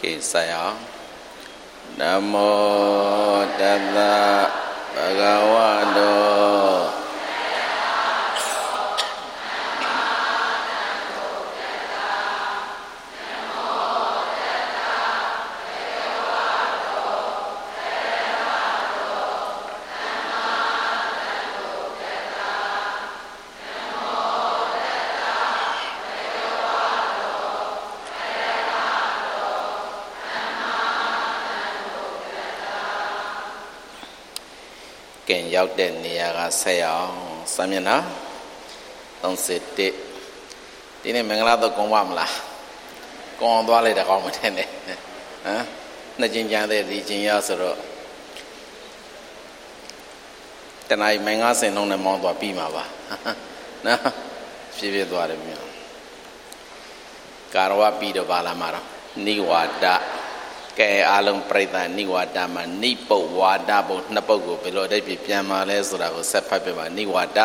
ကိစ္စယနမောတတ္တဘဂဝတောရောက်တဲ့နေရာကဆက်ရအောင်စာမျက်နှာ31ဒီနေ့မင်္ဂလာတော့ကုံပါမလားကုံအောင်သွားလိုက်တာကောင်းမှထင်တယ်ဟမ်နှစ်ချင်းကြမ်းတဲ့ဒီချင်းရဆိုတော့တနင်္ဂနွေ50လုံးနဲ့မောင်းသွားပြီးမှာပါနော်ဖြည်းဖြည်းသွားတယ်မြို့ကာရဝပြီးတော့ပါလာမှာတော့နိဝါဒကဲအားလုံးပြိဿနိဝါဒမှာနိပုတ်ဝါဒဘုံနှစ်ပုတ်ကိုဘယ်လိုအဓိပ္ပာယ်ပြန်มาလဲဆိုတာကိုဆက်ဖတ်ပြပါနိဝါဒ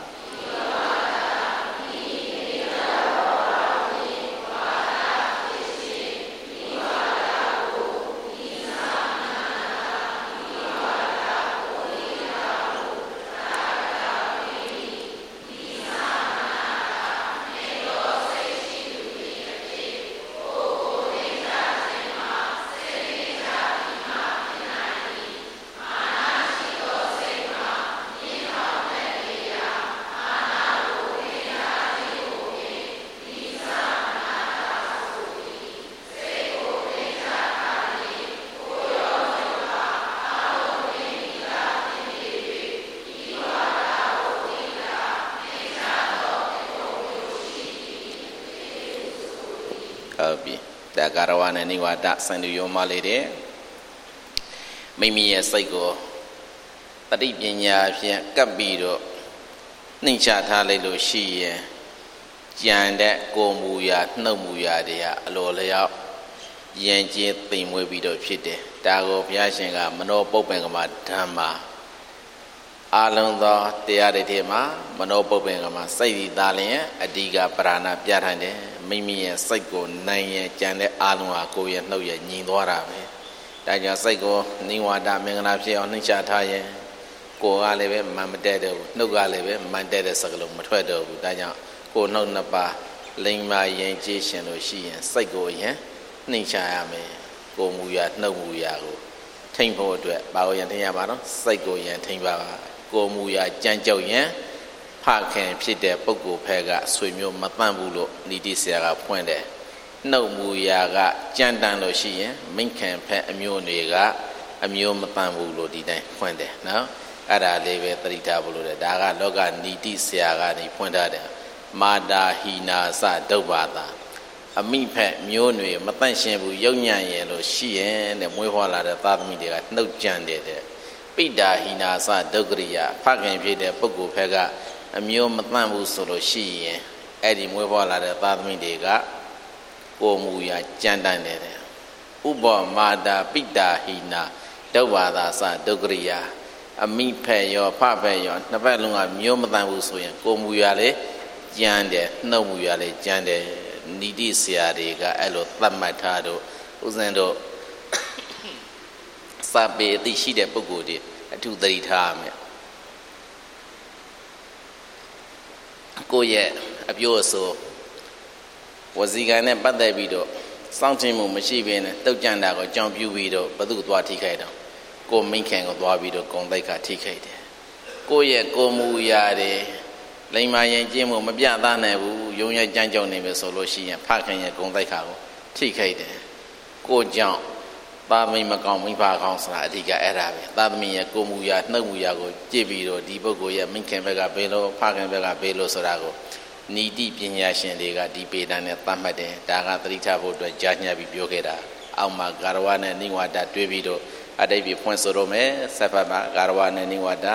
တကာရဝနဲ့နိဝါဒစံတူရောမလေးတဲ့မိမိရဲ့စိတ်ကိုတတိပညာဖြင့်ကပ်ပြီးတော့နှိမ့်ချထားလိုက်လို့ရှိရင်ကြံတဲ့ကိုယ်မူရာနှုတ်မူရာတွေကအလိုလျောက်ယဉ်ကျေးသိမ်မွေးပြီးတော့ဖြစ်တယ်ဒါကိုဘုရားရှင်ကမနောပုပ္ပင်္ဂမဓမ္မာအာလုံးသောတရားတွေထဲမှာမနောပုပ္ပင်္ဂမစိတ်ဒီသားလျင်အဓိကပရဏပြဋ္ဌာန်းတယ်မိမိရဲ့စိတ်ကိုနိုင်ရကြံတဲ့အာလုံးဟာကိုယ်ရဲ့နှုတ်ရဲ့ညီသွားတာပဲဒါကြောင့်စိတ်ကိုနိဝါဒမင်္ဂလာဖြစ်အောင်နှိမ့်ချထားရင်ကိုယ်ကလည်းပဲမန်မတည့်တော့ဘူးနှုတ်ကလည်းပဲမန်တည့်တဲ့စကားလုံးမထွက်တော့ဘူးဒါကြောင့်ကိုယ်နှုတ်နှစ်ပါးလိမ္မာယဉ်ကျေးရှင်လို့ရှိရင်စိတ်ကိုရင်နှိမ့်ချရမယ်ကိုယ်မူရာနှုတ်မူရာကိုထိမ့်ဖို့အတွက်ဘာလို့ရင်ထိမ့်ရပါတော့စိတ်ကိုရင်ထိမ့်ပါကိုယ်မူရာကြမ်းကြောက်ရင်ဖခင်ဖြစ်တဲ့ပုဂ္ဂိုလ်ဖက်ကဆွေမျိုးမတန့်ဘူးလို့ဏိတိဆရာကဖွင့်တယ်နှုတ်မူရာကကြမ်းတမ်းလို့ရှိရင်မိခင်ဖက်အမျိုးတွေကအမျိုးမတန့်ဘူးလို့ဒီတိုင်းဖွင့်တယ်နော်အဲ့ဒါလေးပဲသတိထားဖို့လိုတယ်ဒါကလောကဏိတိဆရာကနေဖွင့်ထားတယ်မာတာဟိနာစဒုဗ္ဗတာအမိဖက်မျိုးတွေမတန့်ရှင်းဘူးယုံညံ့ရဲ့လို့ရှိရင်တဲ့မွေးဖွားလာတဲ့သားသမီးတွေကနှုတ်ကြမ်းတယ်တဲ့ပိတာဟိနာစဒုက္ခရိယဖခင်ဖြစ်တဲ့ပုဂ္ဂိုလ်ဖက်ကအမျိုးမတန့်ဘူးဆိုလို့ရှိရင်အဲ့ဒီမွေးဖွားလာတဲ့သားသမီးတွေကကိုယ်မူရာကြမ်းတမ်းတယ်ဥပမာတာပိတာဟိနာဒုဗ္ဗတာစဒုက္ခရိယအမိဖက်ရောဖဖက်ရောနှစ်ဖက်လုံးကမျိုးမတန့်ဘူးဆိုရင်ကိုယ်မူရာလေကြမ်းတယ်နှုတ်မူရာလေကြမ်းတယ်ဏိတိဆရာတွေကအဲ့လိုသတ်မှတ်ထားတော့ဥစဉ်တို့စာပေအသိရှိတဲ့ပုဂ္ဂိုလ်တွေအထူးသတိထားရမယ်ကိုယ့်ရဲ့အပြိုးအဆိုးဝစီကံနဲ့ပတ်သက်ပြီးတော့စောင့်ကြည့်မှုမရှိဘဲနဲ့တုတ်ကြံတာကိုကြောင်ပြူပြီးတော့ဘသူ့သွားထိခိုက်တော့ကိုမိခင်ကိုသွားပြီးတော့ဂုံတိုက်ခါထိခိုက်တယ်ကိုယ့်ရဲ့ကိုမူရာတွေလိမ္မာရင်ကျင်းမှုမပြသနိုင်ဘူးယုံရကြမ်းကြောက်နေပဲဆိုလို့ရှိရင်ဖခင်ရဲ့ဂုံတိုက်ခါကိုထိခိုက်တယ်ကိုကြောင့်သားသမီးမကောင်းမိဖကောင်းဆိုတာအဓိကအဲ့ဒါပဲသားသမီးရဲ့ကိုမူရာနှုတ်မူရာကိုကြည့်ပြီးတော့ဒီပုဂ္ဂိုလ်ရဲ့မိခင်ဘက်ကဘယ်လိုဖခင်ဘက်ကဘယ်လိုဆိုတာကိုဏိတိပညာရှင်တွေကဒီပေဒံနဲ့သတ်မှတ်တယ်ဒါကသတိထားဖို့အတွက်ကြားညှပ်ပြီးပြောခဲ့တာအောက်မှာကာရဝနဲ့နိဝါဒတွေးပြီးတော့အတိတ်ပြဖွင့်ဆိုတော့မယ်ဆက်ဖတ်ပါကာရဝနဲ့နိဝါဒ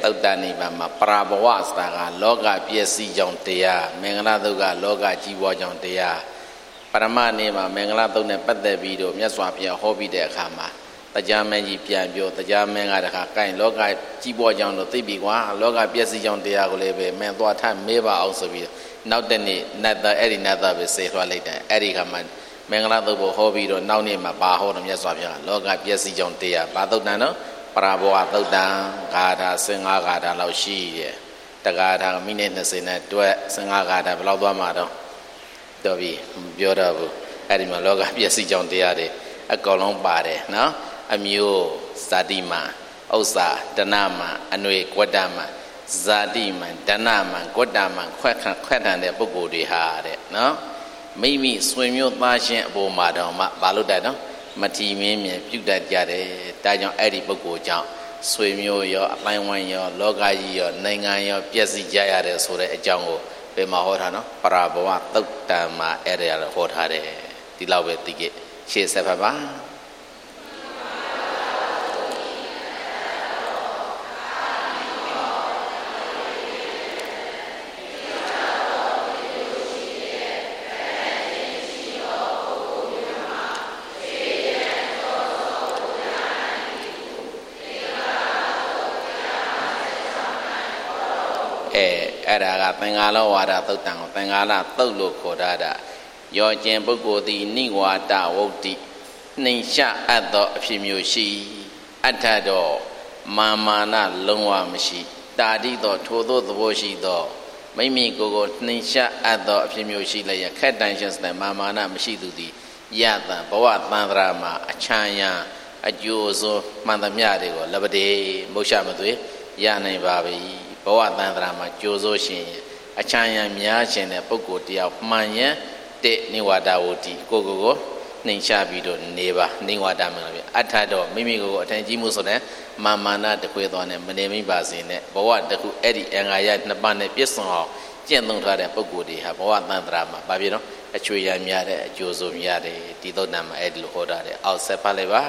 သုတ်တန်နိဗ္ဗာန်မှာပရာဘဝဆိုတာကလောကပျက်စီးကြောင်းတရားမင်္ဂလာသုတ်ကလောကကြီးပွားကြောင်းတရားပရမနေ့မှာမင်္ဂလာသုတ်နဲ့ပတ်သက်ပြီးတော့မြတ်စွာဘုရားဟောပြီးတဲ့အခါမှာတရားမင်းကြီးပြန်ပြောတရားမင်းကတခါကိုင်လောကကြီးပွားကြောင်းလို့သိပြီကွာလောကပျက်စီးကြောင်းတရားကိုလည်းပဲမင်းသွားထမေးပါအောင်ဆိုပြီးနောက်တနေ့နတ်သားအဲ့ဒီနတ်သားပဲဆေလွှတ်လိုက်တယ်အဲ့ဒီခါမှာမင်္ဂလာသုတ်ကိုဟောပြီးတော့နောက်နေ့မှာပါဟောတော့မြတ်စွာဘုရားလောကပျက်စီးကြောင်းတရားဘာသုတ်တန်တော့ပရာဘောသုတ်တံဂါထာ15ဂါထာလောက်ရှိတယ်တဂါထာမိနစ်20နဲ့တွဲ15ဂါထာဘယ်လောက်သွားမှာတော့တော်ပြီပြောတော့ဘူးအဲ့ဒီမှာလောကပျက်စီးကြောင်းတရားတွေအကောင်လုံးပါတယ်နော်အမျိုးဇာတိမံဥစ္စာတဏမံအနွေကွတ္တမံဇာတိမံတဏမံကွတ္တမံခွက်ထန်တဲ့ပုဂ္ဂိုလ်တွေဟာတဲ့နော်မိမိဆွေမျိုးသားချင်းအပေါ်မှာတော့မှဘာလို့တဲ့နော်မထီမင်းမြင်ပြုတ်တတ်ကြတယ်ဒါကြောင့်အဲ့ဒီပုဂ္ဂိုလ်ကြောင့်ဆွေမျိုးရောအပိုင်းဝိုင်းရောလောကကြီးရောနိုင်ငံရောပျက်စီးကြရတယ်ဆိုတဲ့အကြောင်းကိုဘယ်မှာဟောထားနော်ပရာဘဝသုတ်တံမှာအဲ့ဒါလည်းဟောထားတယ်ဒီလောက်ပဲသိခဲ့ရှေ့ဆက်ဖတ်ပါအဲ့ဒါကသင်္ဃာလောဝါဒသုတ်တံကိုသင်္ဃာလသုတ်လို့ခေါ်တာရောကျင်ပုဂ္ဂိုလ်သည်နိဝါဒဝုဒ္ဓိနှိမ်ချအပ်သောအဖြစ်မျိုးရှိအထတော့မာနလုံးဝမရှိတာတိသောထိုသောသဘောရှိသောမိမိကိုယ်ကိုနှိမ်ချအပ်သောအဖြစ်မျိုးရှိလျက်ခက်တန်ရှင်းတဲ့မာနမရှိသူသည်ယတံဘဝတန္တရာမှာအချမ်းရန်အကျိုးဆုံးမှန်သမျှတွေကိုလပတိမုတ်ချမသွေရနိုင်ပါပြီဘဝတန္တရာမှာကြိုးစိုးရှင်အချမ်းရံများခြင်းတဲ့ပုဂ္ဂိုလ်တယောက်မှန်ရင်တဲ့နိဝါဒဝတိကိုနှိမ်ချပြီးတော့နေပါနိဝါဒမင်္ဂလာပြအထတော့မိမိကိုယ်အထင်ကြီးမှုဆိုတဲ့မာနတခွေသွားနဲ့မနေမိပါစေနဲ့ဘဝတခုအဲ့ဒီအင်္ဂါရနှစ်ပါးနဲ့ပြည့်စုံအောင်ကျင့်သုံးထားတဲ့ပုဂ္ဂိုလ်တွေဟာဘဝတန္တရာမှာဘာဖြစ်တော့အချွေရံများတဲ့အကျိုးဆုံးများတယ်ဒီသုတ်တံမှာအဲ့ဒီလိုဟောထားတယ်အောက်ဆက်ပါလိုက်ပါ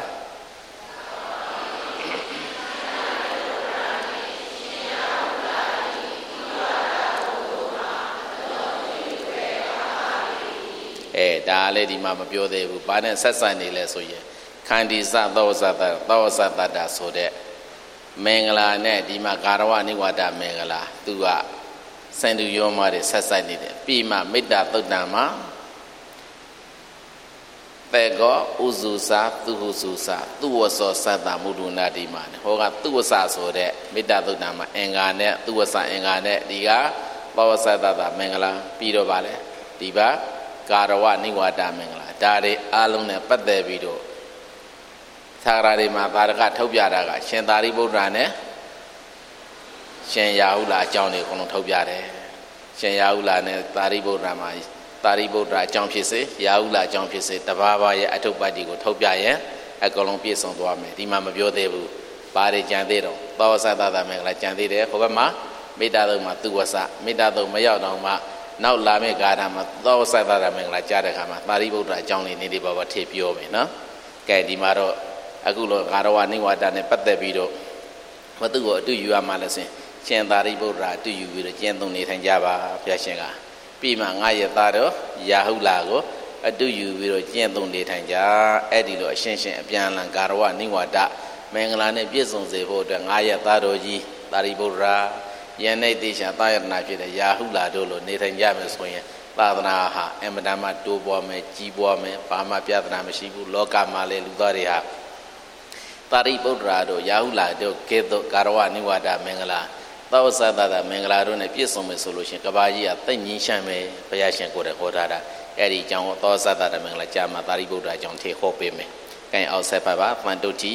ဒါလည်းဒီမှာမပြောသေးဘူးဘာနဲ့ဆက်ဆိုင်နေလဲဆိုရင်ခန္တီစသောဇတသောဇတတာဆိုတဲ့မင်္ဂလာနဲ့ဒီမှာကာရဝနိဝါဒမင်္ဂလာသူကစံတူရောမတွေဆက်ဆိုင်နေတယ်ပြီးမှမေတ္တာသုတ်တံမှာတေကောဥစုစာသူဟုစုစာသူဝဆောသတ္တမုဒုနာတိမှာဟောကသူဝဆဆိုတဲ့မေတ္တာသုတ်တံမှာအင်္ဂါနဲ့သူဝဆအင်္ဂါနဲ့ဒီကသောဇတတာမင်္ဂလာပြီးတော့ပါလေဒီပါကာရဝနိဝါဒမင်္ဂလာဒါတွေအားလုံးနဲ့ပတ်သက်ပြီးတော့သာရတွေမှာသာရကထုတ်ပြတာကရှင်သာရိပုတ္တရာနဲ့ရှင်ရာဟုလာအကြောင်းတွေအကုန်လုံးထုတ်ပြတယ်ရှင်ရာဟုလာနဲ့သာရိပုတ္တရာမှာသာရိပုတ္တရာအကြောင်းဖြစ်စေရာဟုလာအကြောင်းဖြစ်စေတဘာဘာရဲ့အထုပ်ပတ်တီကိုထုတ်ပြရင်အကုန်လုံးပြည့်စုံသွားမယ်ဒီမှာမပြောသေးဘူးဘာတွေကြံသေးတော့သောသတ္တမင်္ဂလာကြံသေးတယ်ဟိုဘက်မှာမေတ္တာသုံးမှာသူဝဆမေတ္တာသုံးမရောက်တော့မှနောက်လာမယ့်ဂါထာမှာသောသတ္တမင်္ဂလာကြားတဲ့အခါမှာသာရိပုတ္တရာအကြောင်းလေးနေပါထည့်ပြောမယ်နော်ကဲဒီမှာတော့အခုလိုဂါရဝနိဝါဒနဲ့ပတ်သက်ပြီးတော့မသူ့ကိုအတူယူရမှလည်းဆိုရှင်သာရိပုတ္တရာအတူယူပြီးတော့ကျင့်သုံးနေထိုင်ကြပါဘုရားရှင်ကပြီးမှငါရဲ့သားတော်ရာဟုလာကိုအတူယူပြီးတော့ကျင့်သုံးနေထိုင်ကြအဲ့ဒီလိုအရှင်းရှင်းအပြန်အလှန်ဂါရဝနိဝါဒမင်္ဂလာနဲ့ပြည့်စုံစေဖို့အတွက်ငါရဲ့သားတော်ကြီးသာရိပုတ္တရာယန္တိတေချာသာယတနာဖြစ်တဲ့ရာဟုလာတို့လိုနေထိုင်ကြမယ်ဆိုရင်သာသနာဟာအမတန်မှတိုးပွားမယ်ကြီးပွားမယ်ဘာမှပြဿနာမရှိဘူးလောကမှာလည်းလူသားတွေဟာသာရိပုတ္တရာတို့ရာဟုလာတို့ကဲ့သို့ကာရဝနိဝါဒမင်္ဂလာသောသတ္တမင်္ဂလာတို့နဲ့ပြည့်စုံမယ်ဆိုလို့ရှိရင်ကဘာကြီးကသိငြင်းရှမ်းမယ်ဘုရားရှင်ကိုယ်တိုင်ဟောထားတာအဲ့ဒီအကြောင်းသောသတ္တမင်္ဂလာကြာမှာသာရိပုတ္တရာအကြောင်းထေဟောပေးမယ်။အဲအောက်ဆက်ပါပါပန္တုတိ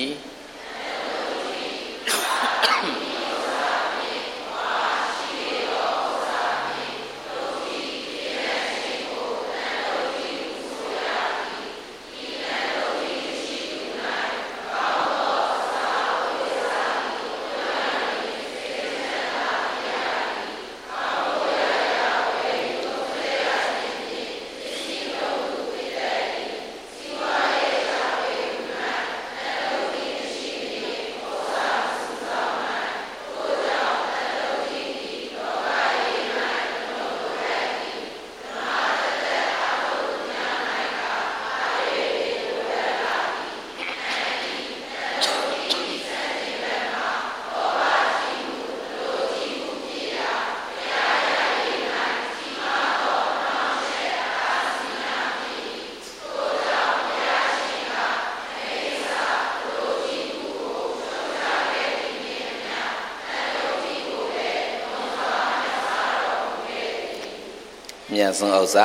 မြတ်ဆုံးဥစ္စာ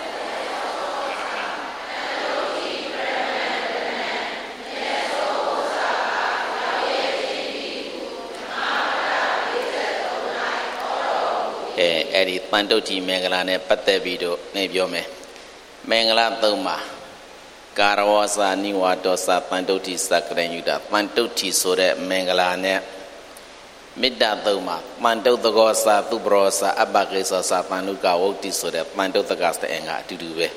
အဲ့ဒီတန်တုတ်တီမင်္ဂလာနဲ့ပတ်သက်ပြီးတော့နေပြောမယ်မင်္ဂလာသုံးပါကာရဝစာနိဝါဒောစာတန်တုတ်တီစကရညုတာတန်တုတ်တီဆိုတဲ့မင်္ဂလာနဲ့မေတ္တာသုံးပါတန်တုတ်တကောစာသူပရောစာအပ္ပကိသောစာတန်လုကဝုတ်တိဆိုတဲ့တန်တုတ်တကစတဲ့အင်္ဂါအတူတူပဲ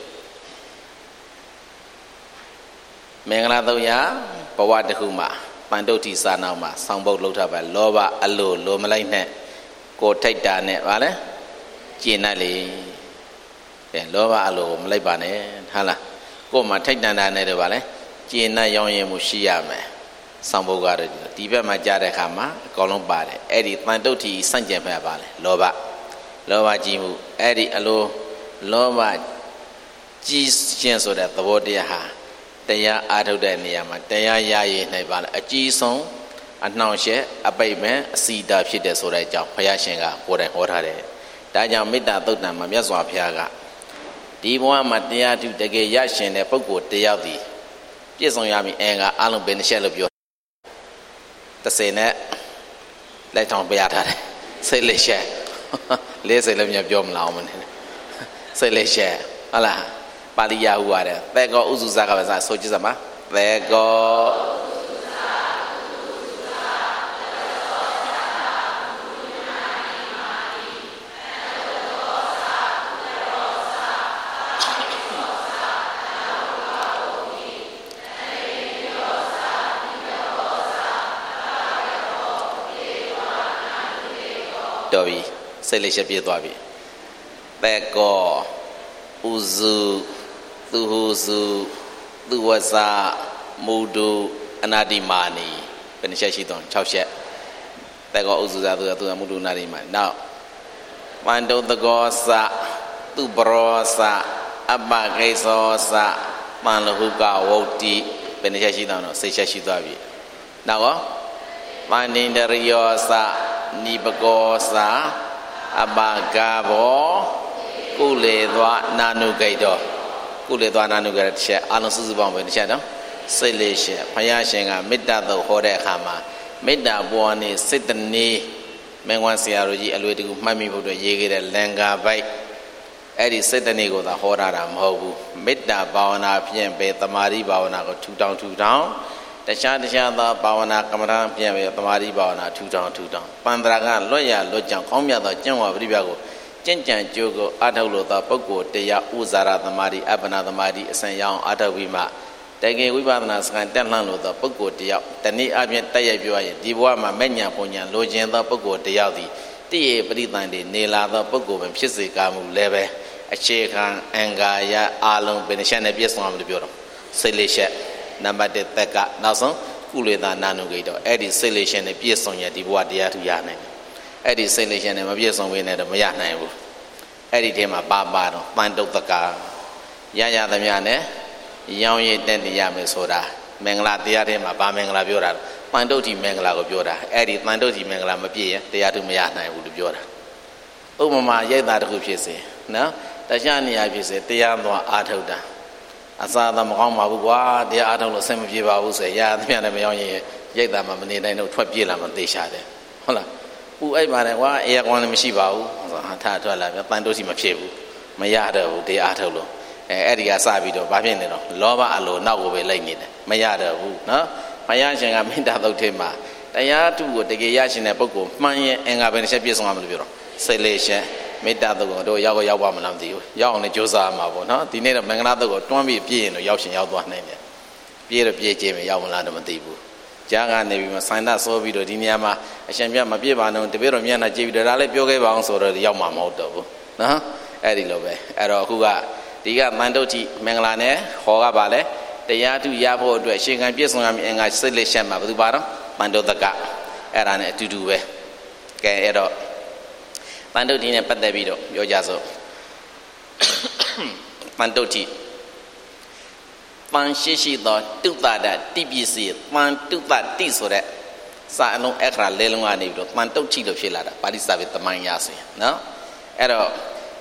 မင်္ဂလာသုံးရဘဝတစ်ခုမှာတန်တုတ်တီစာနောက်မှာဆောင်းပုတ်လှုပ်ထားပါလောဘအလိုမလိုက်နဲ့ကိုထိတ်တာနဲ့ဗာလဲကျင်တ်လေလောဘအလိုမလိုက်ပါနဲ့ဟုတ်လားကိုမှထိတ်တန်တာနဲ့တော့ဗာလဲကျင်တ်ရောင်းရင်မှုရှိရမယ်ဆောင်းပုတ်ကတော့ဒီဘက်မှာကြားတဲ့အခါမှာအကောင်လုံးပါတယ်အဲ့ဒီတန်တုတ်တီစန့်ကျင်ဖက်ပါလေလောဘကြီးမှုအဲ့ဒီအလိုလောဘကြီးခြင်းဆိုတဲ့သဘောတရားဟာတရားအားထုတ်တဲ့နေရာမှာတရားရရနိုင်ပါလေအကြီးဆုံးအနှောင့်အယှက်အပိတ်မဲ့အစီတာဖြစ်တဲ့ဆိုတဲ့အကြောင်းဘုရားရှင်ကကိုယ်တိုင်ဟောထားတယ်ဒါကြောင့်မေတ္တာသုတ်တံမှာမြတ်စွာဘုရားကဒီဘဝမှာတရားထုတကယ်ရရှင်တဲ့ပုဂ္ဂိုလ်တယောက်ဒီပြည့်စုံရမည်အင်္ဂါအလုံးပဲတစ်ချက်လို့ပြော30နဲ့လက်ထောင်ပြရထားတယ်စိတ်လက်ချက်40လည်းမြတ်ပြောမလာအောင်မနေစိတ်လက်ချက်ဟုတ်လားပါဠိယဟူရတယ်သေကောဥစုဇကပဲစားဆိုကြည့်စမ်းပါသေကောတော်ပြီစိတ်လေးချက်ပြည့်သွားပြီသေကောဥစုသူဟုစုသူဝဇမုဒုအနာတိမာနီဘယ်နှချက်ရှိတော့6ချက်သေကောဥစုဇသူမုဒုအနာတိမာနောက်ပန္တုတကောစသူပရောစအပ္ပကိသောစပန်လဟုကဝုတ်တိဘယ်နှချက်ရှိတော့6ချက်ရှိသွားပြီနောက်ရောပန္တိန္ဒရိယောစနိပကောစာအပဂဘောကုလေသွားနာနုဂိတ်တော်ကုလေသွားနာနုဂိတ်တစ်ချက်အလုံးစုစုပေါင်းပဲတစ်ချက်နော်စိတ်လေးချက်ဘုရားရှင်ကမေတ္တာတော်ဟောတဲ့အခါမှာမေတ္တာပွားနေစိတ်တနေမင်းဝမ်းဆရာတို့ကြီးအလွယ်တကူမှတ်မိဖို့အတွက်ရေးခဲ့တဲ့လင်္ကာပိုက်အဲ့ဒီစိတ်တနေကိုသာဟောတာမဟုတ်ဘူးမေတ္တာဘာဝနာဖြင့်ပဲတမာတိဘာဝနာကိုထူထောင်တခြားသောဘာဝနာကမ္မထာပြန်ပြီးသမာဓိဘာဝနာထူထောင်ပန္တရာကလွတ်ရလွတ်ကြောင်ကောင်းမြတ်သောကျင့်ဝါပရိပကိုကျင့်ကြံကြိုးကိုအထောက်လို့သောပုဂ္ဂိုလ်တရားဥဇာရသမာဓိအပ္ပနာသမာဓိအစဉ်ရောင်းအထောက်ပြီးမှတကယ်ဝိပဿနာစကံတက်လှမ်းလို့သောပုဂ္ဂိုလ်တရားတနည်းအားဖြင့်တက်ရိုက်ပြောရရင်ဒီဘဝမှာမဲ့ညာပုံညာလိုချင်သောပုဂ္ဂိုလ်တရားသည်တည်ရပရိသန္တိနေလာသောပုဂ္ဂိုလ်ပင်ဖြစ်စေကားမူလည်းပဲအခြေခံအင်္ဂါရအာလုံးပင်ရှက်နဲ့ပြည့်စုံအောင်လို့ပြောတော့စိတ်လေးချက်နံပါတ်1သက်ကနောက်ဆုံးကုလေသာနာနုဂိတ်တော့အဲ့ဒီစိတ်လေးရှင်နဲ့ပြည့်စုံရဒီဘဝတရားထူရနိုင်တယ်အဲ့ဒီစိတ်လေးရှင်နဲ့မပြည့်စုံဘဲနဲ့တော့မရနိုင်ဘူးအဲ့ဒီထဲမှာပါတော့ပန်တုတ်တကာရသမျှနဲ့ရောင်းရည်တက်ရမယ်ဆိုတာမင်္ဂလာတရားထဲမှာဗာမင်္ဂလာပြောတာပန်တုတ်တီမင်္ဂလာကိုပြောတာအဲ့ဒီပန်တုတ်တီမင်္ဂလာမပြည့်ရင်တရားထူမရနိုင်ဘူးလို့ပြောတာဥပမာရိတ်သားတစ်ခုဖြစ်စေနော်တခြားနေရာဖြစ်စေတရားသွားအားထုတ်တာအစာသာမကောင်းပါဘူးကွာတရားအားထုတ်လို့ဆင်မပြေပါဘူးဆိုရသမျှနဲ့မရောက်ရင်ရိတ်တာမှမနေနိုင်တော့ထွက်ပြေးလာမှသိချတယ်ဟုတ်လားပူအိပ်ပါတယ်ကွာအေးကွန်လည်းမရှိပါဘူးဆိုဟာထားထွက်လာပြတန်တိုးစီမဖြစ်ဘူးမရတော့ဘူးတရားအားထုတ်လို့အဲ့ဒီကစပြီးတော့ဘာဖြစ်နေတော့လောဘအလိုနောက်ကိုပဲလိုက်နေတယ်မရတော့ဘူးနော်ဘုရားရှင်ကမေတ္တာသုတ်ထဲမှာတရားထုကိုတကယ်ရရှင်တဲ့ပုဂ္ဂိုလ်မှန်ရင်အင်္ဂါပဲတစ်ချက်ပြည့်စုံအောင်လို့ပြောတော့စိတ်လေးရှင်မေတ္တာသုတ်ကိုတို့ရောက်ပါမလားမသိဘူးရောက်အောင်လည်းကြိုးစားမှာပေါ့နော်ဒီနေ့တော့မင်္ဂလာသုတ်ကိုတွန်းပြီးပြည့်ရင်တော့ရောက်ရှင်ရောက်သွားနိုင်တယ်ပြည့်တော့ပြည့်ခြင်းပဲရောက်မလားတော့မသိဘူးကြားကနေပြီးမှဆိုင်တာစိုးပြီးတော့ဒီနေရာမှာအရှင်ပြမပြည့်ပါတော့တပည့်တော်မျက်နှာကြည့်ပြီးတော့ဒါလည်းပြောခဲ့ပါအောင်ဆိုတော့ရောက်မှာမဟုတ်တော့ဘူးနော်အဲ့ဒီလိုပဲအဲ့တော့အခုကဒီကမန္တုတ်တိမင်္ဂလာနဲ့ဟောကပါလေတရားထုရဖို့အတွက်ရှင်ခံပြည့်စုံရမည်အင်္ဂါစိတ်လေးရှက်မှာဘယ်သူပါတော့မန္တုတကအဲ့ဒါနဲ့အတူတူပဲကဲအဲ့တော့မန္တုတ်တိနဲ့ပတ်သက်ပြီးတော့ပြောကြစို့မန္တုတ်တိပန်ရှိသောတုတ္တဒတိပစ္စည်းပန်တုတ္တတိဆိုတဲ့စာအလုံးအခရာလေးလုံးကနေပြီးတော့ပန်တုတ်တိလို့ဖြစ်လာတာပါဠိစာပေသမိုင်းရဆိုရင်နော်အဲ့တော့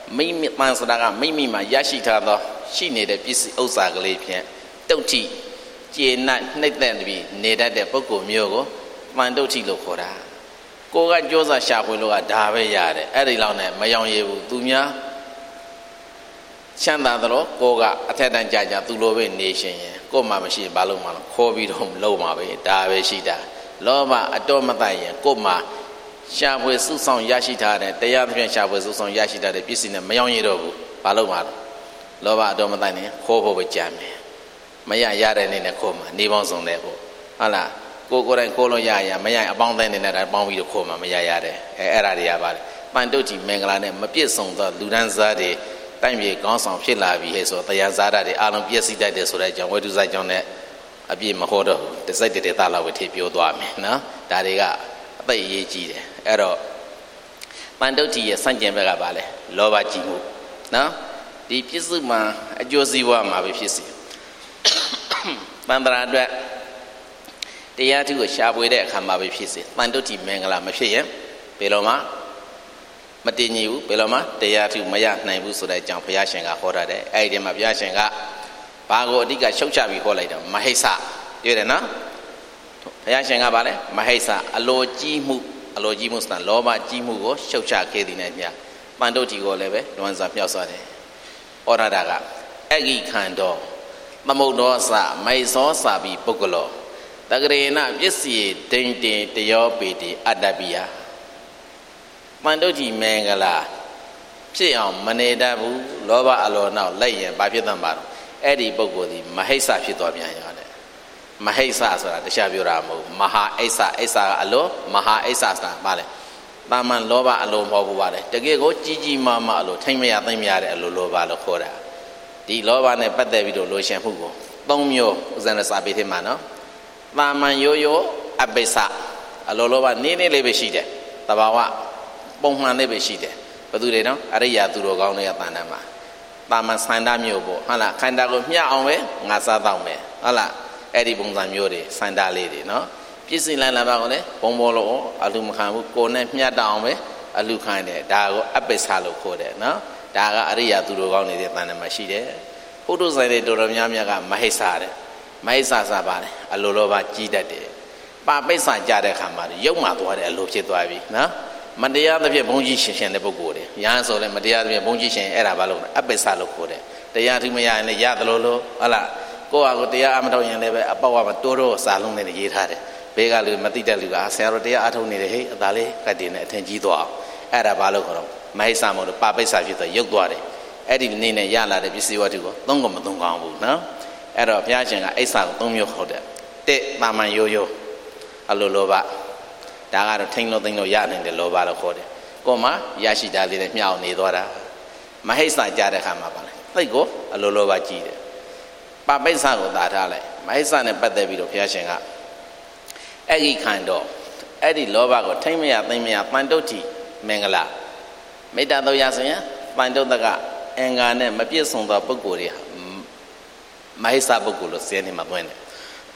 မိမိတန်ဆိုတာကမိမိမှာရရှိထားသောရှိနေတဲ့ပစ္စည်းဥစ္စာကလေးဖြင့်တုတ်တိကျေနပ်နှိမ့်သက်ပြီးနေတတ်တဲ့ပုဂ္ဂိုလ်မျိုးကိုတန်တုတ်တိလို့ခေါ်တာကိုကကြိုးစားရှာဖွေလို့ကဒါပဲရတယ်အဲ့ဒီလောက်နဲ့မယောင်ရဘူးသူများချမ်းသာသလိုကိုကအထက်တန်းကြာကြာသူလိုပဲနေရှင်ရင်ကိုမှမရှိဘာလို့မှခေါ်ပြီးတော့လုံးမှာပဲဒါပဲရှိတာလောဘအတော့မတတ်ရင်ကိုမှရှာဖွေစုဆောင်ရရှိထားတဲ့တရားသဖြင့်ရှာဖွေစုဆောင်ရရှိထားတဲ့ပစ္စည်းနဲ့မယောင်ရတော့ဘူးဘာလို့မှလောဘအတော့မတတ်ရင်ခေါ်ဖို့ပဲကြံမယ်မရရတဲ့နေနဲ့ခေါ်မှာနေပေါင်းစုံတဲ့ပေါ့ဟုတ်လားကိုယ်တိုင်ကိုလို့ရရမရအပေါင်းတိုင်းနဲ့ပေါင်းပြီးတော့ခေါ်မှာမရရတယ်အဲ့ဒါတွေကပါပန်တုတ်ကြီးမင်္ဂလာနဲ့မပြည့်စုံသောလူဒန်းစားတွေတိုင်းပြည်ကောင်းဆောင်ဖြစ်လာပြီဟဲ့ဆိုတရားစားတာတွေအလုံးပြည့်စည်တတ်တယ်ဆိုတဲ့အကြောင်းဝိတုဇာကြောင့်နဲ့အပြည့်မဟောတော့ဘူးတစိုက်တေတာလောက်ပဲထေပြောသွားမယ်နော်ဒါတွေကအသိအရေးကြီးတယ်အဲ့တော့ပန်တုတ်ကြီးရဲ့စန့်ကျင်ဘက်ကပါလဲလောဘကြီးမှုနော်ဒီပြစ္ဆုတ်မှာအကျိုးစီးပွားမှာပဲဖြစ်စီပန္တရာအတွက်တရားထုကိုရှားပွေတဲ့အခါမှာပဲဖြစ်စီပန်တုတ်ကြီးမင်္ဂလာမဖြစ်ရင်ဘယ်လိုမှမတည်ငြိမ်ဘူးဘယ်လိုမှတရားထုမရနိုင်ဘူးဆိုတဲ့အကြောင်းဘုရားရှင်ကဟောထားတယ်အဲ့ဒီမှာဘုရားရှင်ကဘာကိုအဓိကရှုတ်ချပြီးဟောလိုက်တော့မဟိစ္ဆတွေ့တယ်နော်ဘုရားရှင်ကဗာလဲမဟိစ္ဆအလိုကြီးမှုဆိုတာလောဘကြီးမှုကိုရှုတ်ချခဲ့သည်နဲ့ညပန်တုတ်ကြီးကိုလည်းပဲလွန်စွာမြောက်စွာတယ်ဩရတာကအဂိခန္တောသမုဒ္ဒောစမိုက်သောစာပြီးပုဂ္ဂလောတဂရေနပစ္စည်းဒိန်တင်တယောပေတိအတ္တပိယပန်တုတ်ကြီးမင်္ဂလာဖြစ်အောင်မနေတတ်ဘူးလောဘအလိုနောက်လိုက်ရင်ဘာဖြစ်သမှာတော့အဲ့ဒီပုဂ္ဂိုလ်ဒီမဟိစ္ဆဖြစ်သွားပြန်ရတယ်မဟိစ္ဆဆိုတာတခြားပြောတာမဟုတ်မဟာအိစ္ဆအိစ္ဆကအလိုမဟာအိစ္ဆဆိုတာဘာလဲတာမန်လောဘအလိုမဟုတ်ဘူးပါလေတကယ်ကိုကြီးကြီးမားမားအလိုထိမ့်မရသိမ့်မရတဲ့အလိုလောဘလို့ခေါ်တာဒီလောဘနဲ့ပတ်သက်ပြီးတော့လိုရှင်မှုကို၃မျိုးဥဇဏစာပေထဲမှာနော်တာမန်ရိုးရိုးအပိစ္ဆအလိုလောဘနည်းနည်းလေးပဲရှိတယ်တဘာဝပုံမှန်လေးပဲရှိတယ်ဘယ်သူတွေနော်အရိယာသူတော်ကောင်းတွေကတဏ္ဍာမှာတာမန်ဆန္ဒမျိုးပေါ့ဟုတ်လားခန္ဓာကိုမျှအောင်ပဲငါစားတော့မယ်ဟုတ်လားအဲ့ဒီပုံစံမျိုးတွေဆန္ဒလေးတွေနော်ပြည့်စင်လာလာပါကောလေဘုံဘောလို့အလူမခံဘူးကိုယ်နဲ့မျှတအောင်ပဲအလူခံတယ်ဒါကိုအပိစ္ဆလို့ခေါ်တယ်နော်ဒါကအရိယာသူတော်ကောင်းနေတဲ့တဏ္ဍာမှာရှိတယ်ပုထုဇဉ်တွေတော်တော်များများကမဟိစ္ဆတဲ့မဟိစ္ဆစားပါတယ်အလိုလောဘကြီးတတ်တယ်ပါပိစ္ဆကြတဲ့ခါမှာရုပ်မှသွားတယ်အလိုဖြစ်သွားပြီနော်မတရားသဖြင့်ဘုံကြီးရှင်ရှင်တဲ့ပုဂ္ဂိုလ်တွေရဟန်းဆိုလည်းမတရားသဖြင့်ဘုံကြီးရှင်အဲ့ဒါဘာလို့လဲအပိစ္ဆလို့ခေါ်တယ်တရားထုမရရင်လည်းရသလိုလိုဟုတ်လားကိုယ့်ဟာကိုတရားအမထုတ်ရင်လည်းပဲအပေါက်အမတိုးတော့စာလုံးနဲ့ရေးထားတယ်ဘေးကလူမသိတဲ့လူကဆရာတော်တရားအထုတ်နေတယ်ဟေးအသာလေးကတ်တင်နဲ့အထင်ကြီးသွားအောင်အဲ့ဒါဘာလို့ခေါ်တော့မဟိစ္ဆမို့လို့ပါပိစ္ဆဖြစ်တော့ရုပ်သွားတယ်အဲ့ဒီနေ့နဲ့ရလာတဲ့ပစ္စည်းဝတ္ထုကိုသုံးကုန်မသုံးကောင်းဘူးနော်အဲ့တော့ဘုရားရှင်ကအိစ္ဆာကို၃မျိုးခေါ်တယ်တစ်တာမန်ရိုးရိုးအလိုလောဘဒါကတော့ထိန်လို့သိန်းလို့ရနိုင်တယ်လောဘလို့ခေါ်တယ်ကိုမှရရှိတာလေးနဲ့မျှအောင်နေသွားတာမဟိစ္ဆကြတဲ့ခါမှာပါလေသိတ်ကိုအလိုလောဘကြီးတယ်ပပိစ္ဆကိုသာထားလိုက်မဟိစ္ဆနဲ့ပတ်သက်ပြီးတော့ဘုရားရှင်ကအဂိခန္တောအဲ့ဒီလောဘကိုထိမ့်မရသိမ့်မရပန်တုတ်တိမင်္ဂလာမေတ္တာတော်ရဆိုရင်ပန်တုတ်တကအင်္ဂါနဲ့မပြည့်စုံသောပုဂ္ဂိုလ်တွေမဟိစ္ဆပုဂ္ဂိုလ်လို့စဲနေမှာတွင်းတယ်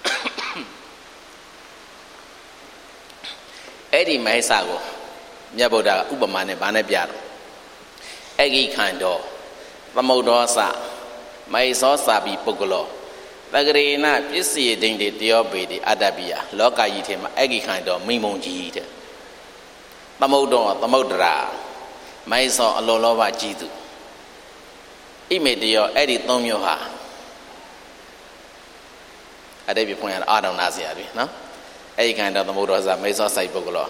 အဲ့ဒီမဟိစ္ဆကိုမြတ်ဗုဒ္ဓကဥပမာနဲ့ဗာနဲ့ပြတော့အဂိခန္တောသမုဒ္ဒောစမဟိသောစာပိပုဂ္ဂလောတဂရေနပစ္စည်းဒိန်တေတယောပေတိအတ္တပိယလောကကြီးထဲမှာအဂိခန္တောမိမုံကြီးတဲ့သမုဒ္ဒောသမုဒ္ဒရာမဟိသောအလောလောဘကြီးသူဣမေတယောအဲ့ဒီ၃မျိုးဟာအတိတ်ပြဖွင့်ရအာရုံနာစီရပြီနော်အဂိခန္တောသမုဒ္ဒောစမဟိသောစာပိပုဂ္ဂလော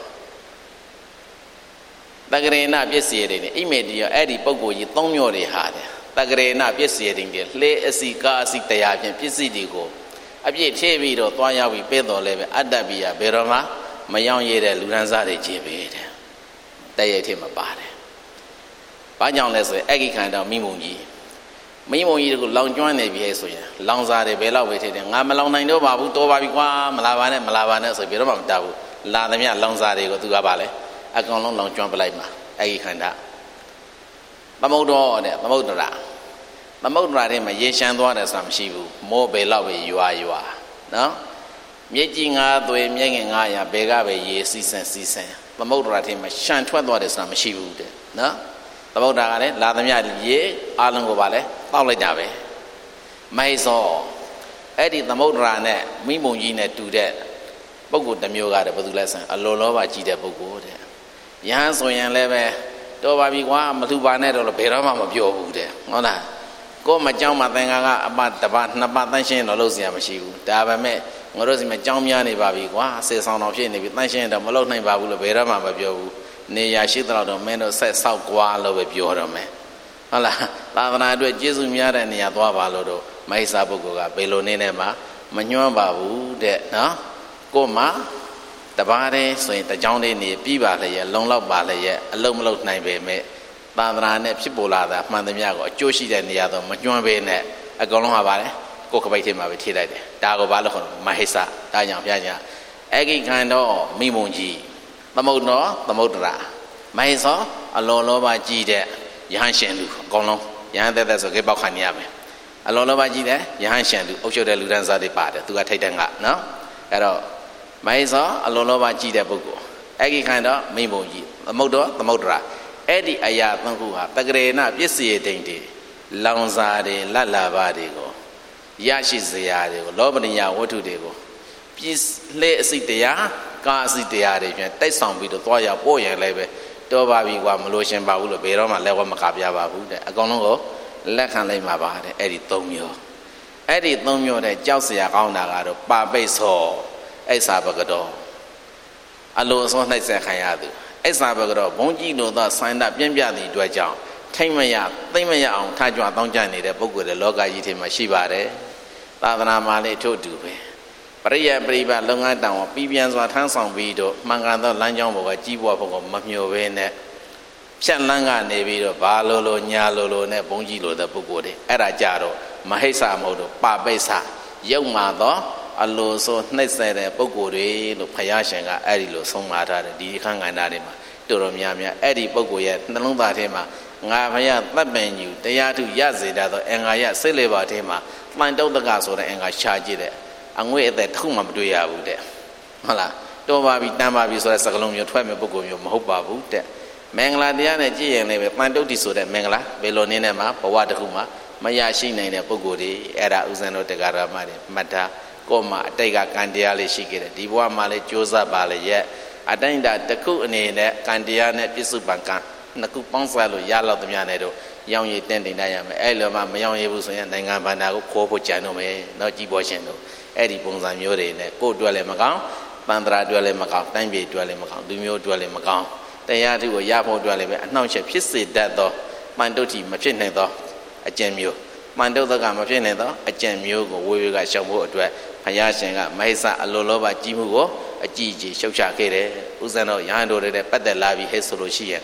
တဂရေနပစ္စည်းဒိန်တေဣမေတယောအဲ့ဒီပုဂ္ဂိုလ်ကြီး၃မျိုးတွေဟာတဲ့တဂရေနပစ္စည်းတင်တယ်လှေအစီကားအစီတရားဖြင့်ပစ္စည်းတွေကိုအပြည့်ဖြည့်ပြီးတော့သွားရောက်ပြီးပေးတော်လဲပဲအတ္တပိယဘယ်တော့မှမယောင်းရတဲ့လူရန်စားတွေခြေပေးတယ်တည့်ရထဲမှာပါတယ်ဘာကြောင့်လဲဆိုရင်အဂိခန္တောမိမုံကြီးကလောင်ကျွမ်းနေပြီဆိုရင်လောင်စားတယ်ဘယ်လောက်ပဲထည့်တယ်ငါမလောင်နိုင်တော့ပါဘူးတော်ပါပြီကွာမလာပါနဲ့ဆိုပြီးတော့မှမတတ်ဘူးလာသမျှလောင်စားတွေကိုသူကပါလဲအကောင်လုံးလောင်ကျွမ်းပလိုက်မှာအဂိခန္တာသမုဒ္ဒောတဲ့သမုဒ္ဒရာထဲမှာရေရှမ်းသွားတယ်ဆိုတာမရှိဘူးမောဘယ်လောက်ပဲရွာနော်မြေကြီးငါသွေမြဲငင်900ဘယ်ကပဲရေစီးဆင်းသမုဒ္ဒရာထဲမှာရှမ်းထွက်သွားတယ်ဆိုတာမရှိဘူးတဲ့နော်သမုဒ္ဒရာကလည်းလာသမျှရေအလုံးကိုပါလဲတောက်လိုက်တာပဲမဟိသောအဲ့ဒီသမုဒ္ဒရာနဲ့မိမုံကြီးနဲ့တူတဲ့ပုဂ္ဂိုလ်တစ်မျိုးကတည်းကဘယ်သူလဲဆိုအလိုလောဘကြီးတဲ့ပုဂ္ဂိုလ်တဲ့ယဟန်ဆိုရင်လည်းပဲတော်ပါပြီကွာမလှူပါနဲ့တော့ဘယ်တော့မှမပြောဘူးတဲ့ဟုတ်လားကိုယ်မကြောင်းမသင်္ကာကအပတစ်ပါးနှစ်ပါးတန်းရှင်းတော့လို့စရာမရှိဘူးဒါပေမဲ့ငါတို့စီမကြောင်းများနေပါပြီကွာစေဆောင်တော်ဖြစ်နေပြီတန်းရှင်းတော့မလုပ်နိုင်ပါဘူးလို့ဘယ်တော့မှမပြောဘူးနေရရှိတော့မင်းတို့ဆက်ဆောက်ကွာလို့ပဲပြောတော့မယ်ဟုတ်လားသာသနာအတွက်ကျေးဇူးများတဲ့နေရာသွားပါလို့တော့မဟိစာပုဂ္ဂိုလ်ကဘယ်လိုနေနဲ့မှမညွှန်းပါဘူးတဲ့နော်ကို့မှာတပါးတည်းဆိုရင်တကြောင်းလေးနေပြီးပါလေရဲ့လုံလောက်ပါလေရဲ့အလုံးမလုံးနိုင်ပေမဲ့သာသနာနဲ့ဖြစ်ပေါ်လာတာမှန်သမျှကိုအကျိုးရှိတဲ့နေရာတော့မညွှန်းပေနဲ့အကောင်လုံးဟာပါလေကိုယ်ကပိတ်ထဲမှာပဲထိလိုက်တယ်ဒါကိုဘာလို့ခေါ်မဟိစာဒါကြောင့်ဘုရားညာအဂိခန္တော်မိမုံကြီးသမုဒ္ဒောသမုဒ္ဒရာမဟိသောအလောလောဘကြီးတဲ့ယဟန်ရှင်လူအကောင်လုံးယဟန်သက်သက်ဆိုကေပေါက်ခံနေရမယ်အလောလောဘကြီးတဲ့ယဟန်ရှင်လူအုပ်ချုပ်တဲ့လူဒန်းစားတွေပါတယ်သူကထိတ်တဲ့ကနော်အဲ့တော့မဟိသောအလောလောဘကြီးတဲ့ပုဂ္ဂိုလ်အဂိခန္တော်မိမုံကြီးသမုဒ္ဒောသမုဒ္ဒရာအဲ့ဒီအရာသုံးခုဟာပဂရေနပစ္စည်းတိန်တွေလောင်စာတွေလတ်လာပါတွေကိုရရှိစရာတွေကိုလောဘနိယဝတ္ထုတွေကိုပြည့်လှဲ့အစိတ်တရားကာအစိတ်တရားတွေပြန်တိုက်ဆောင်ပြီးတော့သွားရောက်ပို့ရင်လည်းပဲတော်ပါပြီကွာမလို့ရှင်ပါဘူးလို့ဘယ်တော့မှလည်းဝမကပြပါဘူးတဲ့အကောင်လုံးကိုလက်ခံလိုက်မှာပါတဲ့အဲ့ဒီ၃မျိုးအဲ့ဒီ၃မျိုးတဲ့ကြောက်စရာကောင်းတာကတော့ပါပိတ်သောအိဆာဘဂတော်အလိုအစွန်းနှိုက်ဆက်ခံရသူအိဆာဘကတော့ဘုံကြီးလို့သောဆိုင်တာပြင်းပြသည့်အတွက်ကြောင့်ထိမ့်မရသိမ့်မရအောင်ထားကြွတောင်းကြနေတဲ့ပုဂ္ဂိုလ်တွေလောကကြီးထဲမှာရှိပါတယ်သာသနာမှာလည်းထို့တူပဲပရိယပရိပတ်လုပ်ငန်းတောင်ပြီးပြန်စွာထမ်းဆောင်ပြီးတော့မှန်ကန်သောလမ်းကြောင်းပေါ်ကကြီးပွားဖို့ကမမျှော်ဘဲနဲ့ဖြတ်လန်းကနေပြီးတော့ဘာလိုညာလိုနဲ့ဘုံကြီးလိုတဲ့ပုဂ္ဂိုလ်တွေအဲ့ဒါကြတော့မဟိဆာမဟုတ်တော့ပပိစ္ဆာရုပ်မာသောအလိုဆိုနှိမ့်ဆက်တဲ့ပုဂ္ဂိုလ်တွေလို့ဘုရားရှင်ကအဲ့ဒီလိုဆုံးမထားတယ်ဒီအခန်းကဏ္ဍတွေမှာတော်တော်များများအဲ့ဒီပုဂ္ဂိုလ်ရဲ့နှလုံးသားထဲမှာငါဘုရားတပ်ပင်ယူတရားထုရစေတတ်သောအင်္ဂါရစိတ်လေးပါထဲမှာမှန်တုတ်တကဆိုတဲ့အင်္ဂါရှားကြည့်တဲ့အငွေ့အသက်တစ်ခုမှမတွေ့ရဘူးတဲ့ဟုတ်လားတော်ပါပြီတန်ပါပြီဆိုတဲ့စကားလုံးမျိုးထွက်မဲ့ပုဂ္ဂိုလ်မျိုးမဟုတ်ပါဘူးတဲ့မင်္ဂလာတရားနဲ့ကြည့်ရင်လည်းပဲမှန်တုတ်တိဆိုတဲ့မင်္ဂလာဘယ်လိုနည်းနဲ့မှဘဝတစ်ခုမှမရရှိနိုင်တဲ့ပုဂ္ဂိုလ်တွေအဲ့ဒါဥစဉ်တော်တရားဓမ္မတွေမှတ်ထားကိုယ်မှာအတိတ်ကကံတရားလေးရှိခဲ့တယ်ဒီဘဝမှာလည်းကြိုးစားပါလေရဲ့အတိုင်းတာတစ်ခုအနေနဲ့ကံတရားနဲ့ပြစ္စုပန်ကံနှစ်ခုပေါင်းစားလို့ရလောက်သမျှနဲ့တော့ရောင်းရည်တင့်တင်နိုင်ရမယ်အဲ့လိုမှမရောင်းရဘူးဆိုရင်နိုင်ငံဗန္ဒာကိုခိုးဖို့ကြံတော့မယ်တော့ကြီးပေါ်ရှင်တို့အဲ့ဒီပုံစံမျိုးတွေနဲ့ကိုယ်အတွက်လည်းမကောင်းတန်ត្រာအတွက်လည်းမကောင်းတိုင်းပြည်အတွက်လည်းမကောင်းလူမျိုးအတွက်လည်းမကောင်းတရားထုကိုရဖို့အတွက်လည်းပဲအနှောင့်အယှက်ဖြစ်စေတတ်သောမှန်တုတ်တိမဖြစ်နိုင်သောအကျင့်မျိုးမှန်တုတ်ကမဖြစ်နိုင်သောအကျင့်မျိုးကိုဝေဝေကရှောင်ဖို့အတွက်ဘုရားရှင်ကမဟိဆာအလိုလောဘကြီးမှုကိုအကြည့်ရှုတ်ချခဲ့တယ်ဥစ္စာတော့ရဟန်းတို့တွေပတ်သက်လာပြီးဟဲ့ဆိုလို့ရှိရင်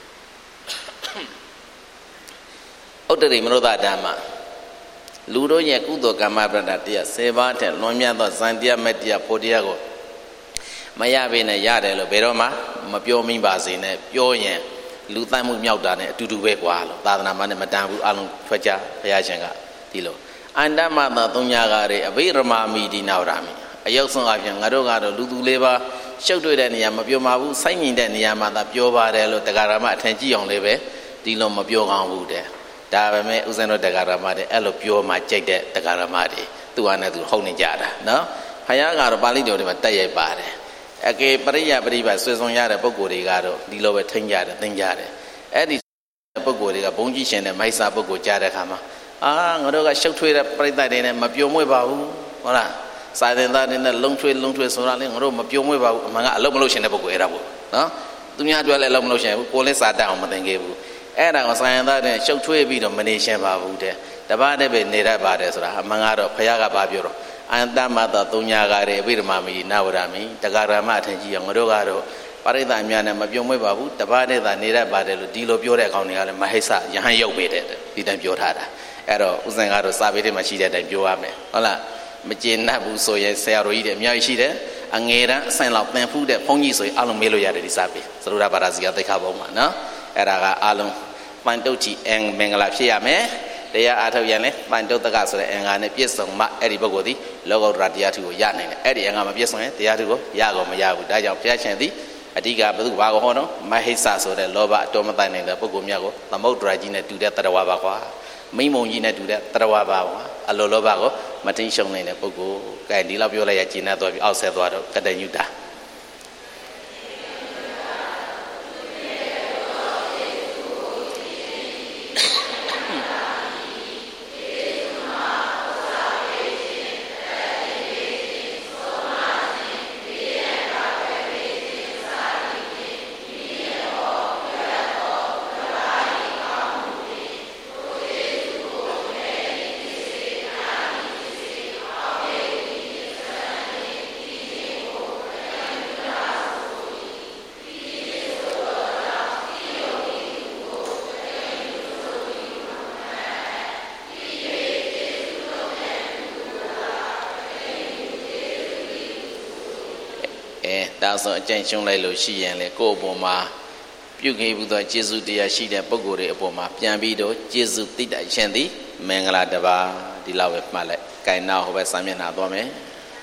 ဥတ္တရိမနုဿဓမ္မလူတို့ရဲ့ကုသိုလ်ကမ္မပရဒတရား10ပါးထက်လွန်မြတ်သောဇန်တရားမဲ့တရားဖို့တရားကိုမရဘဲနဲ့ရတယ်လို့ဘယ်တော့မှမပြောမိပါစေနဲ့ပြောရင်လူတတ်မှုမြောက်တာနဲ့အတူတူပဲကွာလို့သာသနာ့မှာနဲ့မတန်ဘူးအလုံးထွက်ကြဘုရားရှင်ကဒီလိုအန္တမသောသုံးညာကတွေအဘိရမမိဒီနာဝရမိအယုတ်ဆုံးအပြင်ငါတို့ကတော့လူသူလေးပါရှုပ်တွေ့တဲ့နေရာမပြောမှာဘူးစိုက်ငင်တဲ့နေရာမှာသာပြောပါတယ်လို့တရားဓမ္မအထင်ကြီးအောင်လေးပဲဒီလိုမပြောကောင်းဘူးတဲ့ဒါပေမဲ့ဥစဉ်တော်တရားဓမ္မတွေအဲ့လိုပြောမှကြိုက်တဲ့တရားဓမ္မတွေသူဟာနဲ့သူဟုတ်နေကြတာနော်ဘုရားကတော့ပါဠိတော်တွေမှာတက်ရိုက်ပါတယ်အကေပရိယပရိပတ်ဆွေဆုံးရတဲ့ပုဂ္ဂိုလ်တွေကတော့ဒီလိုပဲထိန်းကြတယ်သိကြတယ်အဲ့ဒီပုဂ္ဂိုလ်တွေကဘုံကြီးရှင်တဲ့မိုက်စာပုဂ္ဂိုလ်ကြားတဲ့အခါမှာငါတို့ကရှုပ်ထွေးတဲ့ပရိသတ်တွေနဲ့မပြုံမွေ့ပါဘူးဟုတ်လားစာသင်သားတွေနဲ့လုံထွေးဆိုတာလေငါတို့မပြုံမွေ့ပါဘူးအမှန်ကအလုပ်မလုပ်ရှင်တဲ့ပုဂ္ဂိုလ်အဲ့ဒါပေါ့နော်သူများတွေ့လဲအလုပ်မလုပ်ရှင်ဘူးကိုယ်လည်းစာတတ်အောင်မသင်ခဲ့ဘူးအဲ့ဒါကိုစာရင်သားတဲ့ရှုပ်ထွေးပြီးတော့မနေရှင်ပါဘူးတဲ့တပတ်တည်းပဲနေတတ်ပါတယ်ဆိုတာအမှန်ကတော့ဘုရားကဘာပြောတော့အန္တမသောသုံးညာကားတွေအဘိဓမ္မာမိနာဝရမိတရားဓမ္မအထင်ကြီးအောင်ငါတို့ကတော့ပရိသတ်များနဲ့မပြုံမွေ့ပါဘူးတပတ်တည်းသာနေတတ်ပါတယ်လို့ဒီလိုပြောတဲ့အကောင်တွေကလည်းမဟိဆယဟန်ရုပ်ပဲတဲ့ဒီတိုင်းပြောထားတာအဲ့တော့ဥစဉ်ကတော့စာပေထဲမှာရှိတဲ့အတိုင်းပြောရမယ်ဟုတ်လားမကျေနပ်ဘူးဆိုရင်ဆရာတော်ကြီးတွေအများကြီးရှိတယ်အငယ်တန်းအဆင့်လောက်သင်ဖူးတဲ့ဘုန်းကြီးဆိုရင်အလုံးမေးလို့ရတယ်ဒီစာပေသရုဒ္ဓဘာသာစီကသိက္ခာပုံမှာနော်အဲ့ဒါကအလုံးပန်တုတ်ကြီးအင်မင်္ဂလာဖြစ်ရမယ်တရားအားထုတ်ရင်လည်းပန်တုတ်တကဆိုတဲ့အင်္ဂါနဲ့ပြည့်စုံမှအဲ့ဒီပုဂ္ဂိုလ်သည်လောကုတ္တရာတရားထုကိုရနိုင်တယ်အဲ့ဒီအင်္ဂါမပြည့်စုံရင်တရားထုကိုရကုန်မရဘူးဒါကြောင့်ဘုရားရှင်သည်အအဓိကဘယ်သူဘာကိုဟောနော်မဟိဆဆိုတဲ့လောဘအတော်မတန်နေတဲ့ပုဂ္ဂိုလ်များကိုသမုဒ္ဒရာကြီးနဲ့တူတဲ့တရဝပါကွာမိမုံကြီးနဲ့တူတဲ့တရဝပါကွာအလိုလောဘကိုမထိန်ရှုံနိုင်တဲ့ပုဂ္ဂိုလ်ကဲဒီလောက်ပြောလိုက်ရကျင့်တတ်သွားပြီအောက်ဆက်သွားတော့ကတ္တညုတာဒါဆိုအကျဉ်းရှုံးလိုက်လို့ရှိရင်လေကိုယ့်အပေါ်မှာပြုခဲ့ဘူးသောကျေးဇူးတရားရှိတဲ့ပုဂ္ဂိုလ်တွေအပေါ်မှာပြန်ပြီးတော့ကျေးဇူးသိတတ်ခြင်းသည်မင်္ဂလာတစ်ပါးဒီလောက်ပဲမှတ်လိုက်။ကဲနောက်ဟိုဘက်စာမျက်နှာသွားမယ်။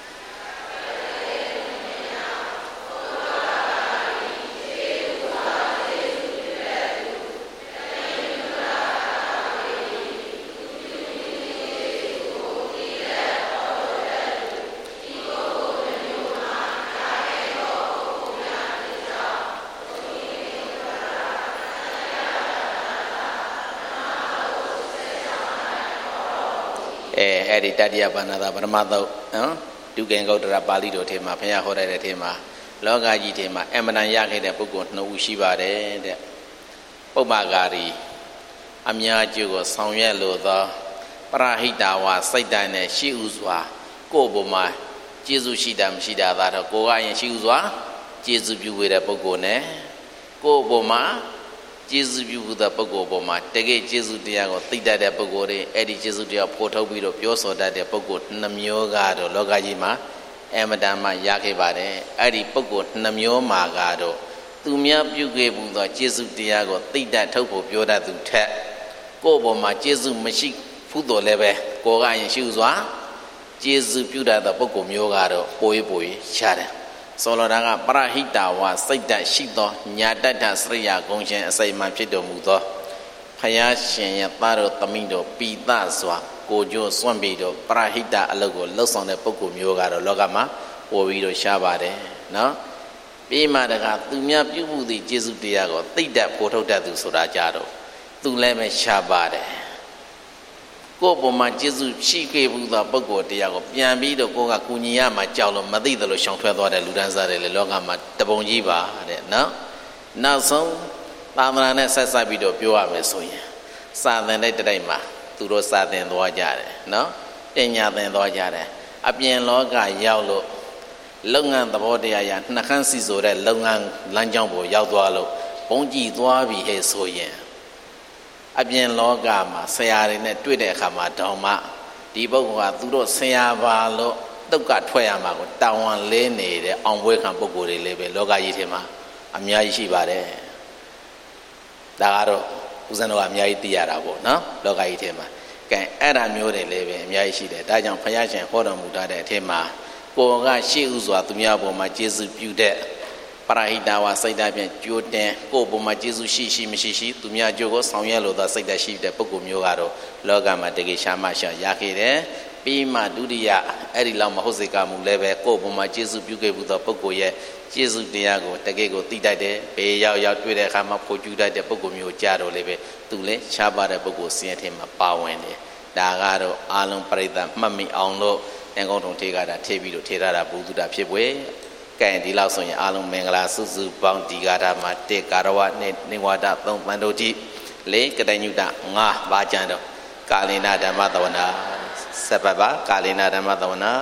အဲ့ဒီတတိယဘာနာတာပရမသုတ်နော်ဒုက္ကင်္ဂௌတရပါဠိတော်ထဲမှာဘုရားဟောတဲ့ထဲမှာလောကကြီးထဲမှာအမှန်တန်ရခဲ့တဲ့ပုဂ္ဂိုလ်2ဦးရှိပါတယ်တဲ့ပုပ္ပကာရီအများကျိုးကိုဆောင်ရွက်လို့သောပရဟိတဝါစိတ်တိုင်းနဲ့ရှိဥစွာကိုယ့်ဘုံမှာကျေးဇူးရှိတာမရှိတာသာတော့ကိုယ်ကရင်ရှိဥစွာကျေးဇူးပြုဝေတဲ့ပုဂ္ဂိုလ်နဲ့ကိုယ့်ဘုံမှာကျေးဇူးပြုတဲ့ပုဂ္ဂိုလ်ပေါ်မှာတကယ်ကျေးဇူးတရားကိုသိတတ်တဲ့ပုဂ္ဂိုလ်တွေအဲ့ဒီကျေးဇူးတရားဖော်ထုတ်ပြီးတော့ပြောဆိုတတ်တဲ့ပုဂ္ဂိုလ်2မျိုးကတော့လောကကြီးမှာအမတန်မှရခဲ့ပါတယ်အဲ့ဒီပုဂ္ဂိုလ်2မျိုးမှာကတော့သူများပြုခဲ့မှုသောကျေးဇူးတရားကိုသိတတ်ထုတ်ဖို့ပြောတတ်သူထက်ကိုယ့်ပေါ်မှာကျေးဇူးမရှိဘူးတော့လည်းပဲကိုယ်ကရင်ရှိစွာကျေးဇူးပြုတတ်တဲ့ပုဂ္ဂိုလ်မျိုးကတော့ပို၍ရှားတယ်ဆိုလိုတာကပရဟိတဝါစိတ်ဓာတ်ရှိသောညာတတ္တစရိယာဂုံရှင်အစိမ့်မှဖြစ်တော်မူသောဖယားရှင်ရဲ့သားတော်သမီးတော်ပိသစွာကိုကျိုးစွန့်ပြီးတော့ပရဟိတအလုပ်ကိုလှုပ်ဆောင်တဲ့ပုဂ္ဂိုလ်မျိုးကတော့လောကမှာပို့ပြီးတော့ရှားပါတယ်နော်ပြီးမှတကသူများပြုမှုသည့်ကျေးဇူးတရားကိုသိတတ်ဖို့ထုတ်တတ်သူဆိုတာကြတော့သူလည်းပဲရှားပါတယ်ကိုယ့်ဘုံမှာကျေးဇူးရှိခဲ့ဘူးသောပုဂ္ဂိုလ်တရားကိုပြန်ပြီးတော့ကိုယ်ကကူညီရမှာကြောက်လို့မသိသလိုရှောင်ထွက်သွားတဲ့လူဒန်းစားတွေလေလောကမှာတပုံကြီးပါတဲ့နော်နောက်ဆုံးသာမဏေနဲ့ဆက်ဆက်ပြီးတော့ပြောရမယ်ဆိုရင်စာသင်တဲ့တိုက်မှာသူတို့စာသင်သွားကြတယ်နော်ပညာသင်သွားကြတယ်အပြင်လောကရောက်လို့လုပ်ငန်းသဘောတရားရနှခမ်းစီဆိုတဲ့လုပ်ငန်းလမ်းကြောင်းပေါ်ရောက်သွားလို့ဘုံကြည်သွားပြီဟဲ့ဆိုရင်အပြင်လောကမှာဆရာတွေနဲ့တွေ့တဲ့အခါမှာတောင်မှဒီပုဂ္ဂိုလ်ကသူတို့ဆရာပါလို့တုတ်ကထွက်ရမှာကိုတောင်းဝန်လေးနေတဲ့အောင်ပွဲခံပုဂ္ဂိုလ်တွေလည်းပဲလောကကြီးထဲမှာအများကြီးရှိပါတယ်ဒါကတော့ဦးဇင်းတို့ကအများကြီးသိရတာပေါ့နော်လောကကြီးထဲမှာကဲအဲ့ဒါမျိုးတွေလည်းပဲအများကြီးရှိတယ်ဒါကြောင့်ဘုရားရှင်ဟောတော်မူထားတဲ့အထက်မှာကိုယ်ကရှေ့ဥစွာသူများပေါ်မှာကျေးဇူးပြုတဲ့ပရဟိတဝါစိတ်ဓာတ်ဖြင့်ကြိုးတင်ကိုယ့်ဘုံမှာကျေးဇူးရှိမရှိသူများကြိုးကိုဆောင်ရွက်လို့သောစိတ်ဓာတ်ရှိတဲ့ပုဂ္ဂိုလ်မျိုးကတော့လောကမှာတကယ်ရှားမှရှာရခဲ့တယ်ပြီးမှဒုတိယအဲ့ဒီလောက်မဟုတ်စေကမူလည်းပဲကိုယ့်ဘုံမှာကျေးဇူးပြုခဲ့ဘူးသောပုဂ္ဂိုလ်ရဲ့ကျေးဇူးတရားကိုတကယ်ကိုသိတတ်တယ်ဘေးရောက်တွေ့တဲ့အခါမှာဖို့ကျူတတ်တဲ့ပုဂ္ဂိုလ်မျိုးကြတော့လည်းပဲသူလည်းရှားပါတဲ့ပုဂ္ဂိုလ်စင်ရဲ့ထဲမှာပါဝင်တယ်ဒါကတော့အာလုံးပရိသတ်မှတ်မိအောင်လို့တန်ကောင်းထုံထေကတာထေပြီးတော့ထေရတာဘုသူတာဖြစ်ပွဲကဲဒီလောက်ဆိုရင်အားလုံးမင်္ဂလာစုစုပေါင်းဒီဂါထာမှာတေကာရဝနဲ့နေဝါဒ3ပန္တုတိ4ကတညုတ5ဘာကြံတော့ကာလိနာဓမ္မသဝနာ7ပါကာလိနာဓမ္မသဝနာ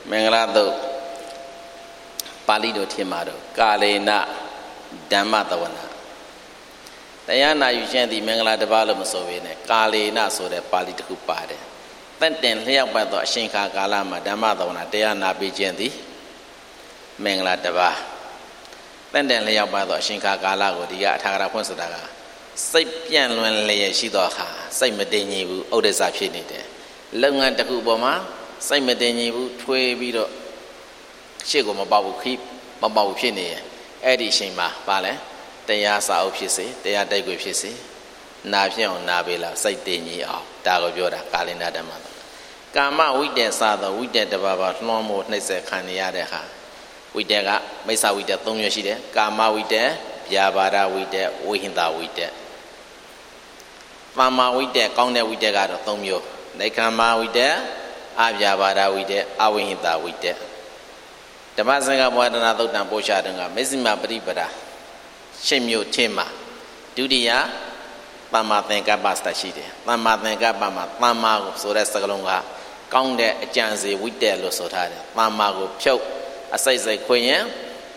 မင်္ဂလာတုတ်ပါဠိတော်ထင်မှာတော့ကာလေနဓမ္မတဝနာတရားနာယူခြင်းသည်မင်္ဂလာတစ်ပါးလို့မဆိုဘဲနဲ့ကာလေနဆိုတဲ့ပါဠိတစ်ခုပါတယ်တင့်တင်လျှောက်ပတ်သောအရှင်ခါကာလမှာဓမ္မတဝနာတရားနာပြီးခြင်းသည်မင်္ဂလာတစ်ပါးတင့်တင်လျှောက်ပတ်သောအရှင်ခါကာလကိုဒီကအထာဂရဖွင့်ဆိုတာကစိတ်ပြန့်လွင်လျက်ရှိသောအခါစိတ်မတည်ငြိမ်ဘူးဥဒိစ္စဖြစ်နေတယ်လုပ်ငန်းတစ်ခုပေါ်မှာစိတ်မတည်ငြိမ်ဘူးထွေးပြီးတော့ရှေ့ကိုမပေါက်ဘူးခိမပေါက်ဘူးဖြစ်နေရင်အဲ့ဒီအချိန်မှာပါလဲတရားစာအုပ်ဖြစ်စေတရားတိုက်ွယ်ဖြစ်စေနာဖြစ်အောင်နာပေးလားစိတ်တည်ငြိမ်အောင်ဒါကိုပြောတာကာလင်နာဓမ္မကာမဝိတ္တစသောဝိတ္တတဘာဘာလွှမ်းမိုးနှိမ့်ဆက်ခံနေရတဲ့ဟာဝိတ္တကမိစ္ဆာဝိတ္တ၃မျိုးရှိတယ်ကာမဝိတ္တဗျာပါဒဝိတ္တဝိဟိတဝိတ္တသမ္မာဝိတ္တကောင်းတဲ့ဝိတ္တကတော့၃မျိုးနိက္ခမဝိတ္တအဗျာပါဒဝိတ္တအဝိဟိတဝိတ္တဓမ္မစင်္ဃဘဝဒနာသုတ်တံပို့ချတုန်းကမေဇိမပရိပဒါရှစ်မျိုးချင်းမှာဒုတိယသမ္မာသင်္ကပ္ပစတရှိတယ်သမ္မာသင်္ကပ္ပမှာသမ္မာကိုဆိုတဲ့စကားလုံးကကောင်းတဲ့အကြံစီဝိတ္တလို့ဆိုထားတယ်သမ္မာကိုဖြုတ်အစိတ်စိတ်ခွင်ရင်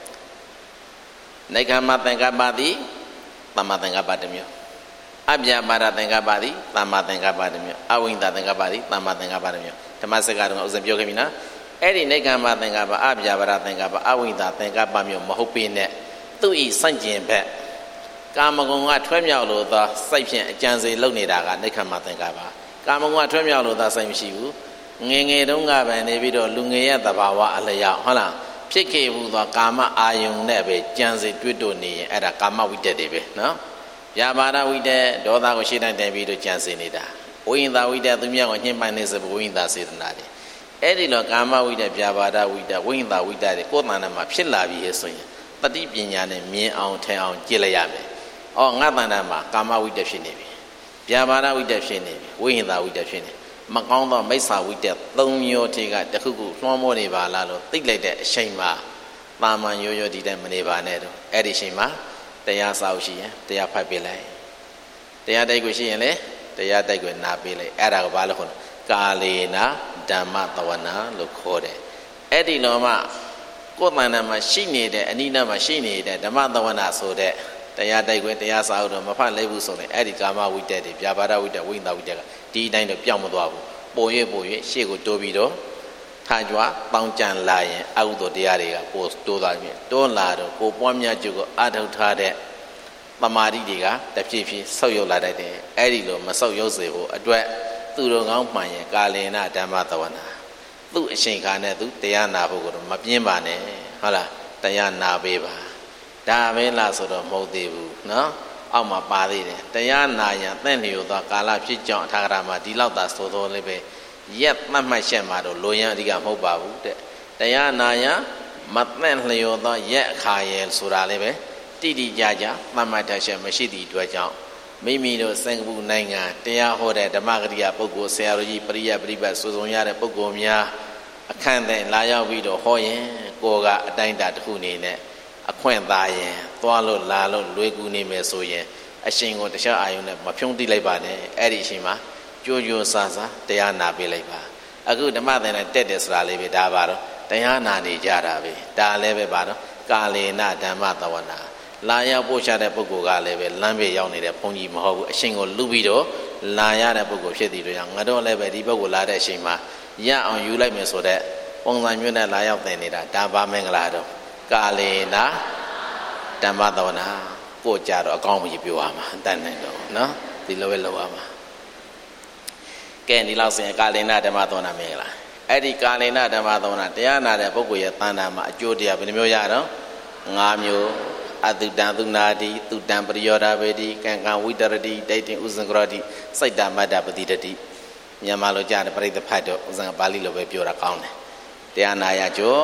နိက္ခမသင်္ကပ္ပသည်သမ္မာသင်္ကပ္ပတစ်မျိုးအဗျာပါဒသင်္ကပ္ပသည်သမ္မာသင်္ကပ္ပတစ်မျိုးအဝိဟိတသင်္ကပ္ပသည်သမ္မာသင်္ကပ္ပတစ်မျိုးဓမ္မစကားတုန်းကဥစဉ်ပြောခဲ့ပြီနော်အဲ့ဒီနိက္ခမသင်္ကပ္ပအဗျာပါဒသင်္ကပ္ပအဝိဟိတသင်္ကပ္ပမျိုးမဟုတ်ပေနဲ့သူ့ဤစန့်ကျင်ဘက်ကာမဂုဏ်ကထွဲမြောက်လို့သောစိတ်ဖြင့်အကြံစီလုပ်နေတာကနိက္ခမသင်္ကပ္ပကာမဂုဏ်ကထွဲမြောက်လို့သောစိတ်မရှိဘူးငယ်ငယ်တုန်းကပဲနေပြီးတော့လူငယ်ရဲ့သဘာဝအလျောက်ဟုတ်လားဖြစ်ခဲ့ဘူးသောကာမအာယုန်နဲ့ပဲကြံစီတွေ့တို့နေရင်အဲ့ဒါကာမဝိတ္တတွေပဲနော်ဗျာပါဒဝိတ္တဒေါသကိုရှေ့တိုင်းတင်ပြီးတော့ကြံစီနေတာဝိဟိတဝိတ္တသူမြောက်ကိုညှဉ်းပန်းနေစဝိဟိတစေတနာတွေအဲ့ဒီလိုကာမဝိတ္တဗျာပါဒဝိတ္တဝိဟိတဝိတ္တတွေကိုယ်တဏ္ဍာမှာဖြစ်လာပြီဆိုရင်တတိပညာနဲ့မြင်အောင်ထင်အောင်ကြည့်လိုက်ရမယ်။အော်ငါတဏ္ဍာမှာကာမဝိတ္တဖြစ်နေပြီ။ဗျာပါဒဝိတ္တဖြစ်နေပြီ။ဝိဟိတဝိတ္တဖြစ်နေမကောင်းသောမိစ္ဆာဝိတ္တ၃မျိုးထဲကတစ်ခုခုလွှမ်းမိုးနေပါလားလို့သိလိုက်တဲ့အချိန်မှာတာမန်ရိုးရိုးဒီတဲ့မနေပါနဲ့တော့အဲ့ဒီအချိန်မှာတရားစာအုပ်ရှိရင်တရားဖတ်ပေးလိုက်တရားတိုက်ွယ်ရှိရင်လည်းတရားတိုက်ွယ်နာပေးလိုက်အဲ့ဒါကိုဘာလို့ခေါ်လဲကာလေနာဓမ္မတဝနာလို့ခေါ်တယ်အဲ့ဒီတော့မှကိုယ်တဏ္ဍာမှာရှိနေတဲ့အနိနာမှာရှိနေတဲ့ဓမ္မတဝနာဆိုတဲ့တရားတိုက်ွယ်တရားစာအုပ်တော့မဖတ်လိုက်ဘူးဆိုရင်အဲ့ဒီကာမဝိတ္တတွေဗျာပါဒဝိတ္တဝိဟိတဝိတ္တကဒီအတိုင်းတော့ပြောင်းမသွားဘူးပို့၍ရှေ့ကိုတိုးပြီးတော့ထားကြွတောင်းကြံလာရင်အကုသိုလ်တရားတွေကပိုတိုးသွားပြီတိုးလာတော့ကိုပွားများကျုပ်ကိုအထုတ်ထားတဲ့သမာဓိတွေကတဖြည်းဖြည်းဆုတ်ယုတ်လာတတ်တယ်အဲ့ဒီလိုမဆုတ်ယုတ်စေဖို့အတွက်သူတော်ကောင်းမှန်ရင်ကာလေနဓမ္မတဝနာသူ့အချိန်ခါနဲ့သူတရားနာဖို့ကတော့မပြင်းပါနဲ့ဟုတ်လားတရားနာပေးပါဒါပဲလားဆိုတော့မဟုတ်သေးဘူးနော်အောက်မှာပါသေးတယ်တရားနာရန်သင့်လျော်သောကာလဖြစ်ကြောင်းအထာဂရမှာဒီလောက်သာဆိုတော့လည်းပဲရက်မှတ်မှတ်ရှက်မှာတော့လိုရန်အဓိကမဟုတ်ပါဘူးတဲ့တရားနာရန်မသင့်လျော်သောရက်အခါရဲ့ဆိုတာလည်းပဲတိတိကျကျမှတ်မှတ်တတ်ရှက်မရှိသည့်အတွက်ကြောင့်မိမိတို့စင်ကာပူနိုင်ငံတရားဟောတဲ့ဓမ္မဂရိယပုဂ္ဂိုလ်ဆရာတော်ကြီးပရိယပရိပတ်စုံရတဲ့ပုဂ္ဂိုလ်များအခန့်တဲ့လာရောက်ပြီးတော့ဟောရင်ကိုယ်ကအတိုင်းတာတစ်ခုနေနဲ့အခွင့်သာရင်သွားလို့လာလို့လွေကူနေမယ်ဆိုရင်အရှင်ကိုတခြားအာယုန်နဲ့မဖြုံးတိလိုက်ပါနဲ့အဲ့ဒီအချိန်မှာကြိုးကြိုးစားစားတရားနာပေးလိုက်ပါအခုဓမ္မသင်နဲ့တက်တယ်ဆိုတာလေးပဲဒါပါတော့တရားနာနေကြတာပဲဒါလည်းပဲပါတော့ကာလေနဓမ္မတဝနာလာရောက်ပို့ချတဲ့ပုဂ္ဂိုလ်ကလည်းပဲလမ်းပြေရောက်နေတဲ့ဘုန်းကြီးမဟုတ်ဘူးအရှင်ကိုလူပြီးတော့လာရတဲ့ပုဂ္ဂိုလ်ဖြစ်တည်လို့ငါတို့လည်းပဲဒီပုဂ္ဂိုလ်လာတဲ့အချိန်မှာရအောင်ယူလိုက်မယ်ဆိုတဲ့ပုံစံမျိုးနဲ့လာရောက်တင်နေတာဒါပါမင်္ဂလာတော့ကာလေနဓမ္မတဝနာကိုကြတော့အကောင်းကြီးပြောရမှာတတ်နိုင်တော့နော်ဒီလိုပဲလုပ်ရမှာကဲဒီလောက်ဆိုရင်ကာလေနဓမ္မတဝနာမင်္ဂလာအဲ့ဒီကာလေနဓမ္မတဝနာတရားနာတဲ့ပုဂ္ဂိုလ်ရဲ့တဏ္ဍာမှာအကျိုးတရားဘယ်နှမျိုးရတော့၅မျိုးအတုတံသုနာတိတုတံပရိယောဓဗေတိကံကံဝိတရတိဒိဋ္ဌိဥဇံကရတိစိတ်တမတ္တပတိတတိမြန်မာလိုကြားတဲ့ပရိသဖတ်တော့ဥဇံပါဠိလိုပဲပြောတာကောင်းတယ်တရားနာရကြော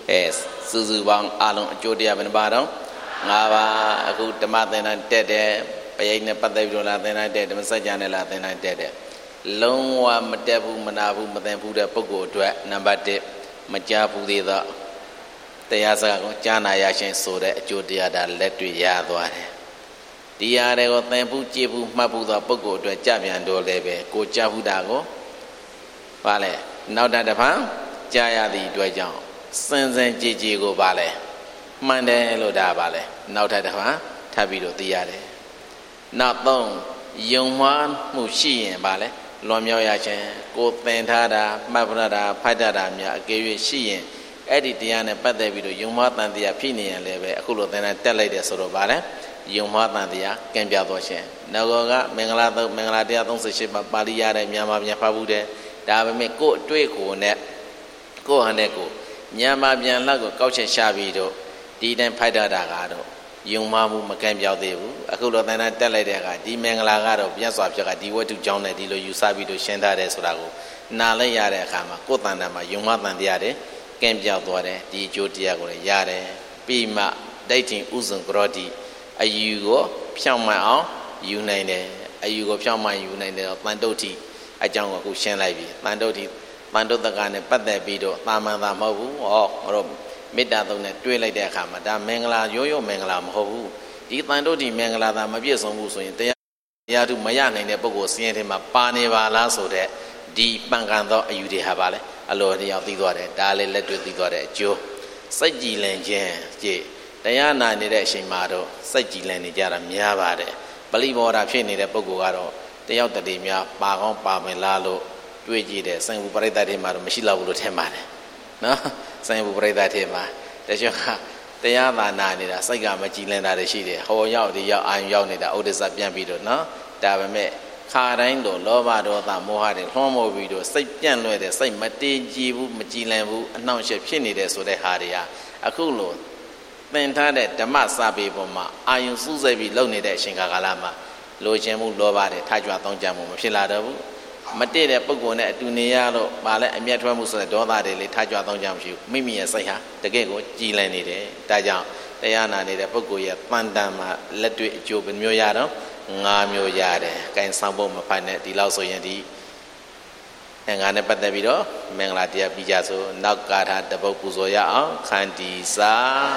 စုစုပေါင်းအလုံးအကျိုးတရားဘယ်နှပါတော့၅ပါးအခုဓမ္မသင်္นานတက်တယ်ပရိတ်နဲ့ပတ်သက်ပြီးတော့လာသင်္นานတက်ဓမ္မစကြာနဲ့လာသင်္นานတက်တယ်လုံးဝမတက်ဘူးမနာဘူးမသင်ဘူးတဲ့ပုဂ္ဂိုလ်အတွက်နံပါတ်1မကြားဘူးသေးတော့တရားစကားကိုကြားနာရရှင်ဆိုတဲ့အကျိုးတရားဒါလက်တွေ့ရသွားတယ်ဒီဟာတွေကိုသင်ဘူးကြည်ဘူးမှတ်ဘူးသောပုဂ္ဂိုလ်အတွက်ကြပြန်တော့လည်းပဲကိုကြားဘူးတာကိုပါလေနောက်တစ်ဖန်ကြားရသည့်အတွက်ကြောင့်စင်စင်ကြည်ကြည်ကိုပါလေမှန်တယ်လို့ဒါပါလေနောက်တစ်ခါထပ်ပြီးတော့သိရတယ်နောက်3ယုံမှားမှုရှိရင်ပါလေလွန်မြောက်ရခြင်းကိုသင်ထားတာမှတ်ဖတ်တာဖတ်တတ်တာများအကယ်၍ရှိရင်အဲ့ဒီတရားနဲ့ပတ်သက်ပြီးတော့ယုံမှားတန်တရားဖြစ်နေရင်လည်းပဲအခုလိုသင်တန်းတက်လိုက်တယ်ဆိုတော့ပါလေယုံမှားတန်တရားကံပြတော်ခြင်းနောက်ကမင်္ဂလာတရား38ပါပါဠိရတဲ့မြန်မာပြန်ဖတ်ဘူးတယ်ဒါပေမဲ့ကို့အတွေ့ကိုနဲ့ကို့ဟန်တဲ့ကိုမြန်မာပြန်လောက်ကိုကောက်ချက်ရှာပြီးတော့ဒီတိုင်းဖိုက်တတ်တာကတော့ယုံမှားမှုမကန့်ပြောက်သေးဘူးအခုလိုသင်တန်းတက်လိုက်တဲ့အခါဒီမင်္ဂလာကတော့ပြတ်စွာပြက်ကဒီဝတ္ထုကြောင်းနဲ့ဒီလိုယူဆပြီးတော့ရှင်းထားတယ်ဆိုတာကိုနားလိုက်ရတဲ့အခါမှာကိုယ်တန်တာမှာယုံမှားတန်တရားတွေကန့်ပြောက်သွားတယ်ဒီအကျိုးတရားကိုလည်းရတယ်ပြီးမှဒိဋ္ဌိဥဇုံကရောတိအယူကိုဖြောင့်မှန်အောင်ယူနိုင်တယ်အယူကိုဖြောင့်မှန်ယူနိုင်တယ်တန်တုဋ္ဌိအကြောင်းကိုအခုရှင်းလိုက်ပြီတန်တုဋ္ဌိတန်တုတ္တကနဲ့ပတ်သက်ပြီးတော့တာမန်တာမဟုတ်ဘူးဟောတို့မေတ္တာသုံးနဲ့တွေးလိုက်တဲ့အခါမှာဒါမင်္ဂလာရိုးမင်္ဂလာမဟုတ်ဘူးဒီတန်တုဋ္ဌိမင်္ဂလာသာမပြည့်စုံဘူးဆိုရင်တရားထုမရနိုင်တဲ့ပုဂ္ဂိုလ်စင်းရဲထဲမှာပါနေပါလားဆိုတဲ့ဒီပံကန်သောအယူတွေဟာပါလေအလိုတရားသိသွားတယ်ဒါလည်းလက်တွေ့သိသွားတဲ့အကျိုးစိတ်ကြည်လင်ခြင်းကြည့်တရားနာနေတဲ့အချိန်မှာတော့စိတ်ကြည်လင်နေကြတာများပါတယ်ပလိဘောဓဖြစ်နေတဲ့ပုဂ္ဂိုလ်ကတော့တယောက်တည်းများပါကောင်းပါမယ်လားလို့တွေ့ကြည့်တယ်ဆိုင်ဘူးပရိသတ်တွေမှာတော့မရှိတော့ဘူးလို့ထင်ပါတယ်နော်ဆိုင်ဘူးပရိသတ်တွေမှာတချို့ကတရားသာနာနေတာစိတ်ကမကြည်လင်တာတွေရှိတယ်ဟောရောက်ဒီရောက်အာယုရောက်နေတာဥဒိစ္စပြန်ပြီးတော့နော်ဒါပေမဲ့ခါတိုင်းတော့လောဘဒေါသမောဟတွေလွှမ်းမိုးပြီးတော့စိတ်ပြန့်လွဲတဲ့စိတ်မတည်ကြည်ဘူးမကြည်လင်ဘူးအနှောင့်အယှက်ဖြစ်နေတဲ့ဆိုတဲ့ဟာတွေကအခုလို့သင်ထားတဲ့ဓမ္မစာပေပေါ်မှာအာယုစူးစိုက်ပြီးလုပ်နေတဲ့အချိန်ကာလမှာလိုချင်မှုလောဘတွေထကြွတောင်းကြမှုမဖြစ်လာတော့ဘူးမတည့်တဲ့ပုဂ္ဂိုလ်နဲ့အတူနေရလို့ပါလဲအမျက်ထွက်မှုဆိုတဲ့ဒေါသတွေလေထကြွတောင်းကြမရှိဘူးမိမိရဲ့စိတ်ဟာတကယ့်ကိုကြည်လင်နေတယ်ဒါကြောင့်တရားနာနေတဲ့ပုဂ္ဂိုလ်ရဲ့ပန်းတန်မှာလက်တွေ့အကျိုးပဲမျိုးရတော့5မျိုးရတယ်။ကဲဆောင်ဖို့မဖတ်နဲ့ဒီလောက်ဆိုရင်ဒီငါနဲ့ပတ်သက်ပြီးတော့မင်္ဂလာတရားပြီးကြဆိုနောက်ကာထာတပုတ်ပူဇော်ရအောင်ခန္တီစာ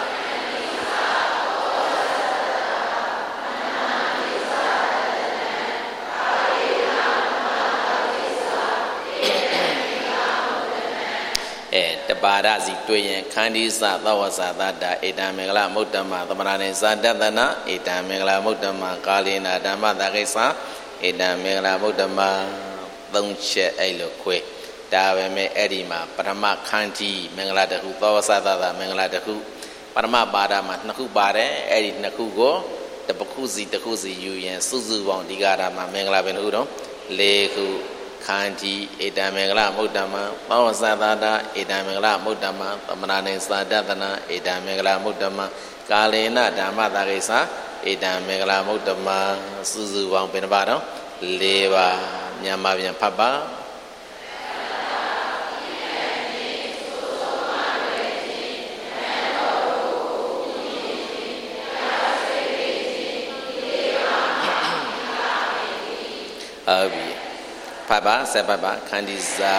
တပါရစီတွေ့ရင်ခန္တီစသဝဇာသတာဧတံမင်္ဂလမုဒ္ဓမသမဏနေဇာတတနာဧတံမင်္ဂလမုဒ္ဓမကာလေနာဓမ္မတာကိစ္စဧတံမင်္ဂလမုဒ္ဓမ3ချက်အဲ့လိုခွဲဒါပဲမဲ့အဲ့ဒီမှာပထမခန္တီမင်္ဂလတခုသဝဇာသတာမင်္ဂလတခုပထမပါဒမှာ2ခုပါတယ်အဲ့ဒီ2ခုကိုတစ်ခုစီယူရင်စုစုပေါင်းဒီကာရမှာမင်္ဂလာပဲလို့တော့4ခုခန္တီဧတံမင်္ဂလမုဒ္ဓမသဝဇာသတာဧတံမင်္ဂလမုဒ္ဓမသမဏနေဇာတတနာဧတံမင်္ဂလမုဒ္ဓမကာလေနဓမ္မတာကိစ္စဧတံမင်္ဂလမုဒ္ဓမစုစုပေါင်းဘယ်နှပါတော့4ပါမြန်မာပြန်ဖတ်ပါဟုတ်ပြီဖတ်ပါဆက်ဖတ်ပါခန္တီစာ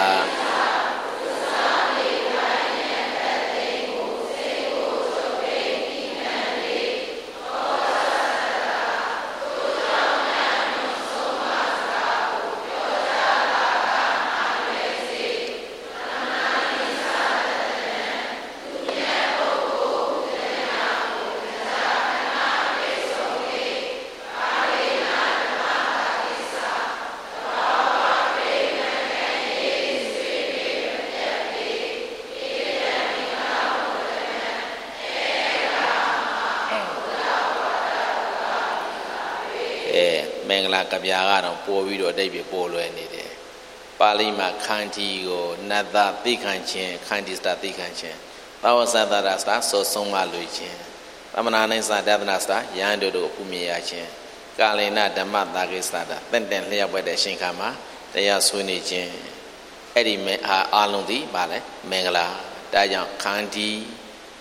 မင်္ဂလာကဗျာကတော့ပို့ပြီးတော့အတိတ်ပဲပို့လွယ်နေတယ်ပါဠိမှာခန္တီကိုနတ္တသိခံခြင်းခန္တီစတာသိခံခြင်းသဝဇ္ဇတရစတာစောဆုံးမလွေခြင်းသမဏနိစ္စဒသနာစတာယန္တုတို့အမှုမြင်ရခြင်းကာလေနဓမ္မတာကိစ္စတာတင့်တယ်လျှောက်ပွဲတဲ့အချိန်ခါမှာတရားဆွေးနေခြင်းအဲ့ဒီအာလုံးသည်ဗာလဲမင်္ဂလာဒါကြောင့်ခန္တီ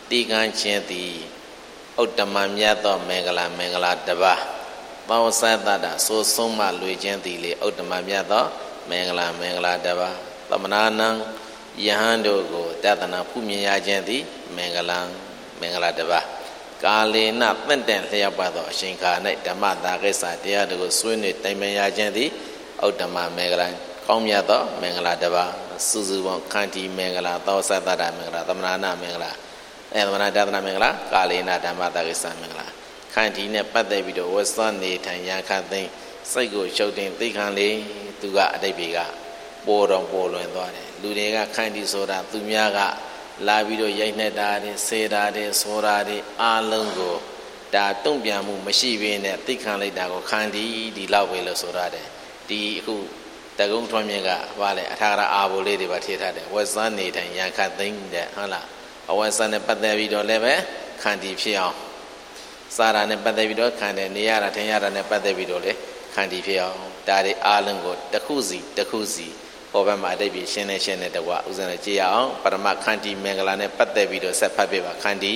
တိကံချင်းသည်ဥတ္တမမြတ်သောမင်္ဂလာတပါးသောသတ္တတာဆိုဆုံးမလွေခြင်းသည်လေဥတ္တမမြတ်သောမင်္ဂလာတပါးသမနာနံယဟန်တို့ကိုတသနာဖူးမြင်ရခြင်းသည်မင်္ဂလာတပါးကာလေနသင့်တန်လျက်ပါသောအရှင်ခါ၌ဓမ္မတာကိစ္စတရားတို့ကိုဆွေးနွေးတိုင်ပင်ရခြင်းသည်ဥတ္တမမင်္ဂလာကောင်းမြတ်သောမင်္ဂလာတပါးစုစုပေါင်းခန္တီမင်္ဂလာသောသတ္တတာမင်္ဂလာသမနာနာမင်္ဂလာသမနာတသနာမင်္ဂလာကာလေနဓမ္မတာကိစ္စမင်္ဂလာခန္တီနဲ့ပတ်သက်ပြီးတော့ဝတ်စွမ်းနေထိုင်ရခသိမ်းစိတ်ကိုရှုပ်တင်သိခံလေသူကအတိတ်ဘေကပေါ်လွင်သွားတယ်လူတွေကခန္တီဆိုတာသူများကလာပြီးတော့ရိုက်နှက်တာတွေဆေးတာတွေဆိုတာတွေအားလုံးကိုဒါတုံ့ပြန်မှုမရှိဘဲနဲ့သိခံလိုက်တာကိုခန္တီဒီလောက်ပဲလို့ဆိုရတယ်ဒီအခုတကုံထွန်းမြင့်ကဘာလဲအထာရအာဘိုလေးတွေပါထည့်ထားတယ်ဝတ်စွမ်းနေထိုင်ရခသိမ်းတဲ့ဟုတ်လားအဝတ်စွမ်းနဲ့ပတ်သက်ပြီးတော့လည်းပဲခန္တီဖြစ်အောင်စားတာနဲ့ပတ်သက်ပြီးတော့ခန္တယ်နေရတာထင်ရတာနဲ့ပတ်သက်ပြီးတော့လေခန္တီဖြစ်အောင်ဒါတွေအားလုံးကိုတစ်ခုစီဟောဘက်မှာအတိတ်ပြရှင်းတဲ့တကွာဥစဉ်နဲ့ကြည့်ရအောင်ပရမခန္တီမင်္ဂလာနဲ့ပတ်သက်ပြီးတော့ဆက်ဖတ်ပြပါခန္တီ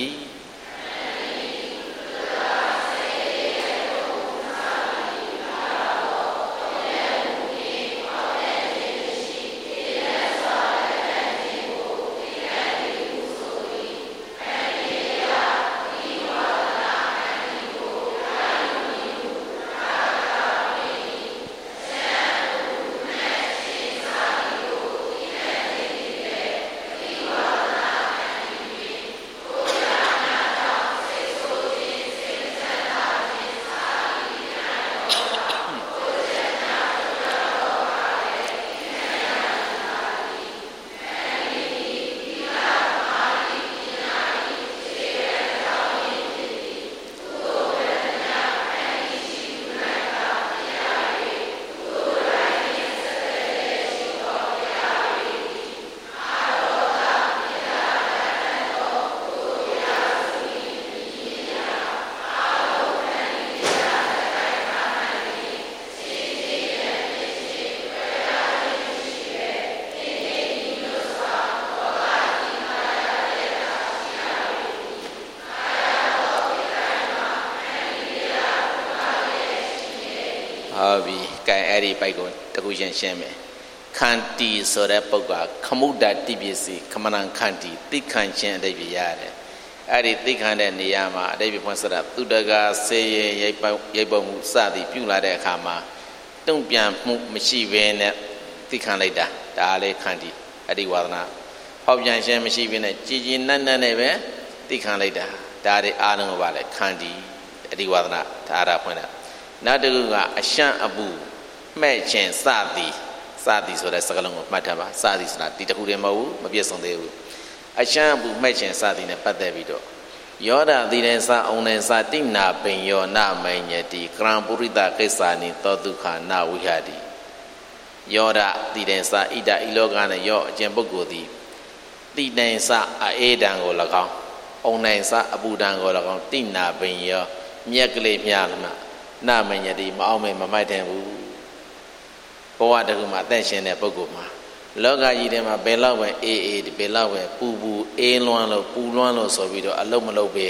ဟုတ်ပြီကဲအဲ့ဒီပိုက်ကိုတခုရှင်းမယ်ခန္တီဆိုတဲ့ပုဂ္ဂိုလ်ခမုဒ္ဒတိပစ္စည်းခမနံခန္တီသိခံခြင်းအတိတ်ပြရတယ်အဲ့ဒီသိခံတဲ့နေရာမှာအတိတ်ပြဖွင့်စတာသူတကာဆေးရဲရိပ်ပုံမှုစသည်ပြုလာတဲ့အခါမှာတုံ့ပြန်မှုမရှိဘဲနဲ့သိခံလိုက်တာဒါလေးခန္တီအတိဝါဒနာဟောပြန်ခြင်းမရှိဘဲနဲ့ကြည်ကြည်နက်နက်နဲ့ပဲသိခံလိုက်တာဒါတွေအားလုံးကပါလေခန္တီအတိဝါဒနာဒါအားဖွင့်တာနောက်တစ်ခုကအရှံအပူမှဲ့ခြင်းစသည်ဆိုတဲ့စကားလုံးကိုမှတ်ထားပါစသည်ဆိုတာဒီတစ်ခုတည်းမဟုတ်ဘူးမပြည့်စုံသေးဘူးအရှံအပူမှဲ့ခြင်းစသည်နဲ့ပတ်သက်ပြီးတော့ယောဒသီရင်္စအုံနေ္စတိနာပင်ယောနမိညတိကရံပုရိသကိစ္ဆာနိသောဒုက္ခနဝိဟတိယောဒသီရင်္စဣဒဤလောကနဲ့ယောအကျင့်ပုဂ္ဂိုလ်သည်သီရင်္စအေးတံကို၎င်းအုံနေ္စအပူတံကို၎င်းတိနာပင်ယောမြက်ကလေးမြားမှနမညတိမအောင်မမိုက်တယ်ဘူးဘဝတခုမှာအသက်ရှင်တဲ့ပုဂ္ဂိုလ်မှာလောကကြီးထဲမှာဘယ်လောက်ပဲအေးဘယ်လောက်ပဲပူအေးလွန်းလို့ပူလွန်းလို့ဆိုပြီးတော့အလုံးမလုံးပဲ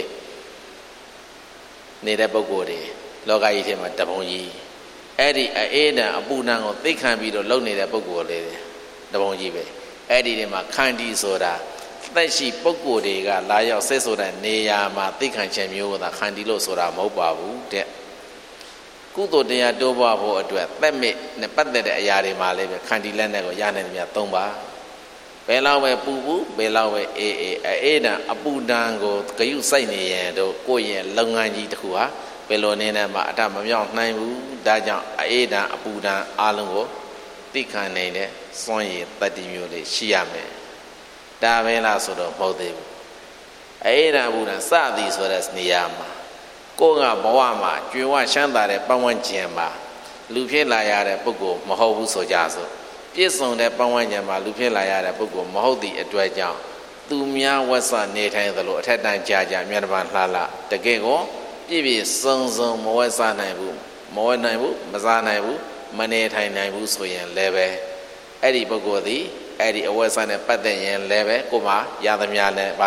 နေတဲ့ပုဂ္ဂိုလ်တွေလောကကြီးထဲမှာတပုံကြီးအဲ့ဒီအေးတံအပူတံကိုသိခံပြီးတော့လုံနေတဲ့ပုဂ္ဂိုလ်လေးတပုံကြီးပဲအဲ့ဒီထဲမှာခန္တီဆိုတာသက်ရှိပုဂ္ဂိုလ်တွေကလာရောက်ဆက်ဆိုတဲ့နေရာမှာသိခံခြင်းမျိုးကခန္တီလို့ဆိုတာမဟုတ်ပါဘူးတဲ့ကုသိုလ်တရားတိုးပွားဖို့အတွက်သက်မြင့်နဲ့ပတ်သက်တဲ့အရာတွေမှာလည်းပဲခန္တီလက်နဲ့ကိုရနိုင်တယ်များ၃ပါးဘယ်လောက်ပဲပူဘယ်လောက်ပဲအေးတံအပူတံကိုဂယုစိုက်နေရင်တို့ကိုယ့်ရဲ့လုပ်ငန်းကြီးတစ်ခုဟာဘယ်လိုနေနဲ့မှအထမမြောက်နိုင်ဘူးဒါကြောင့်အေးတံအပူတံအားလုံးကိုသိခံနိုင်တဲ့စွန့်ရည်တတ္တိမျိုးလေးရှိရမယ်ဒါပဲလားဆိုတော့မဟုတ်သေးဘူးအေးတံအပူတံစသည်ဆိုတဲ့နေရာမှာကိုယ်ကဘဝမှာကျွေးဝချမ်းသာတဲ့ပတ်ဝန်းကျင်မှာလူဖြစ်လာရတဲ့ပုဂ္ဂိုလ်မဟုတ်ဘူးဆိုကြစို့ပြည့်စုံတဲ့ပတ်ဝန်းကျင်မှာလူဖြစ်လာရတဲ့ပုဂ္ဂိုလ်မဟုတ်သည့်အတွက်ကြောင့်သူများဝတ်ဆနေထိုင်သလိုအထက်တန်းကြာမြတ်တပံလှလှတကယ်ကိုပြည့်စုံမဝတ်ဆနိုင်ဘူးမဝတ်နိုင်ဘူးမစားနိုင်ဘူးမနေထိုင်နိုင်ဘူးဆိုရင်လည်းပဲအဲ့ဒီပုဂ္ဂိုလ်သည်အဲ့ဒီအဝတ်ဆနဲ့ပတ်သက်ရင်လည်းပဲကိုယ်မှာရသမျှနဲ့ဗာလဲ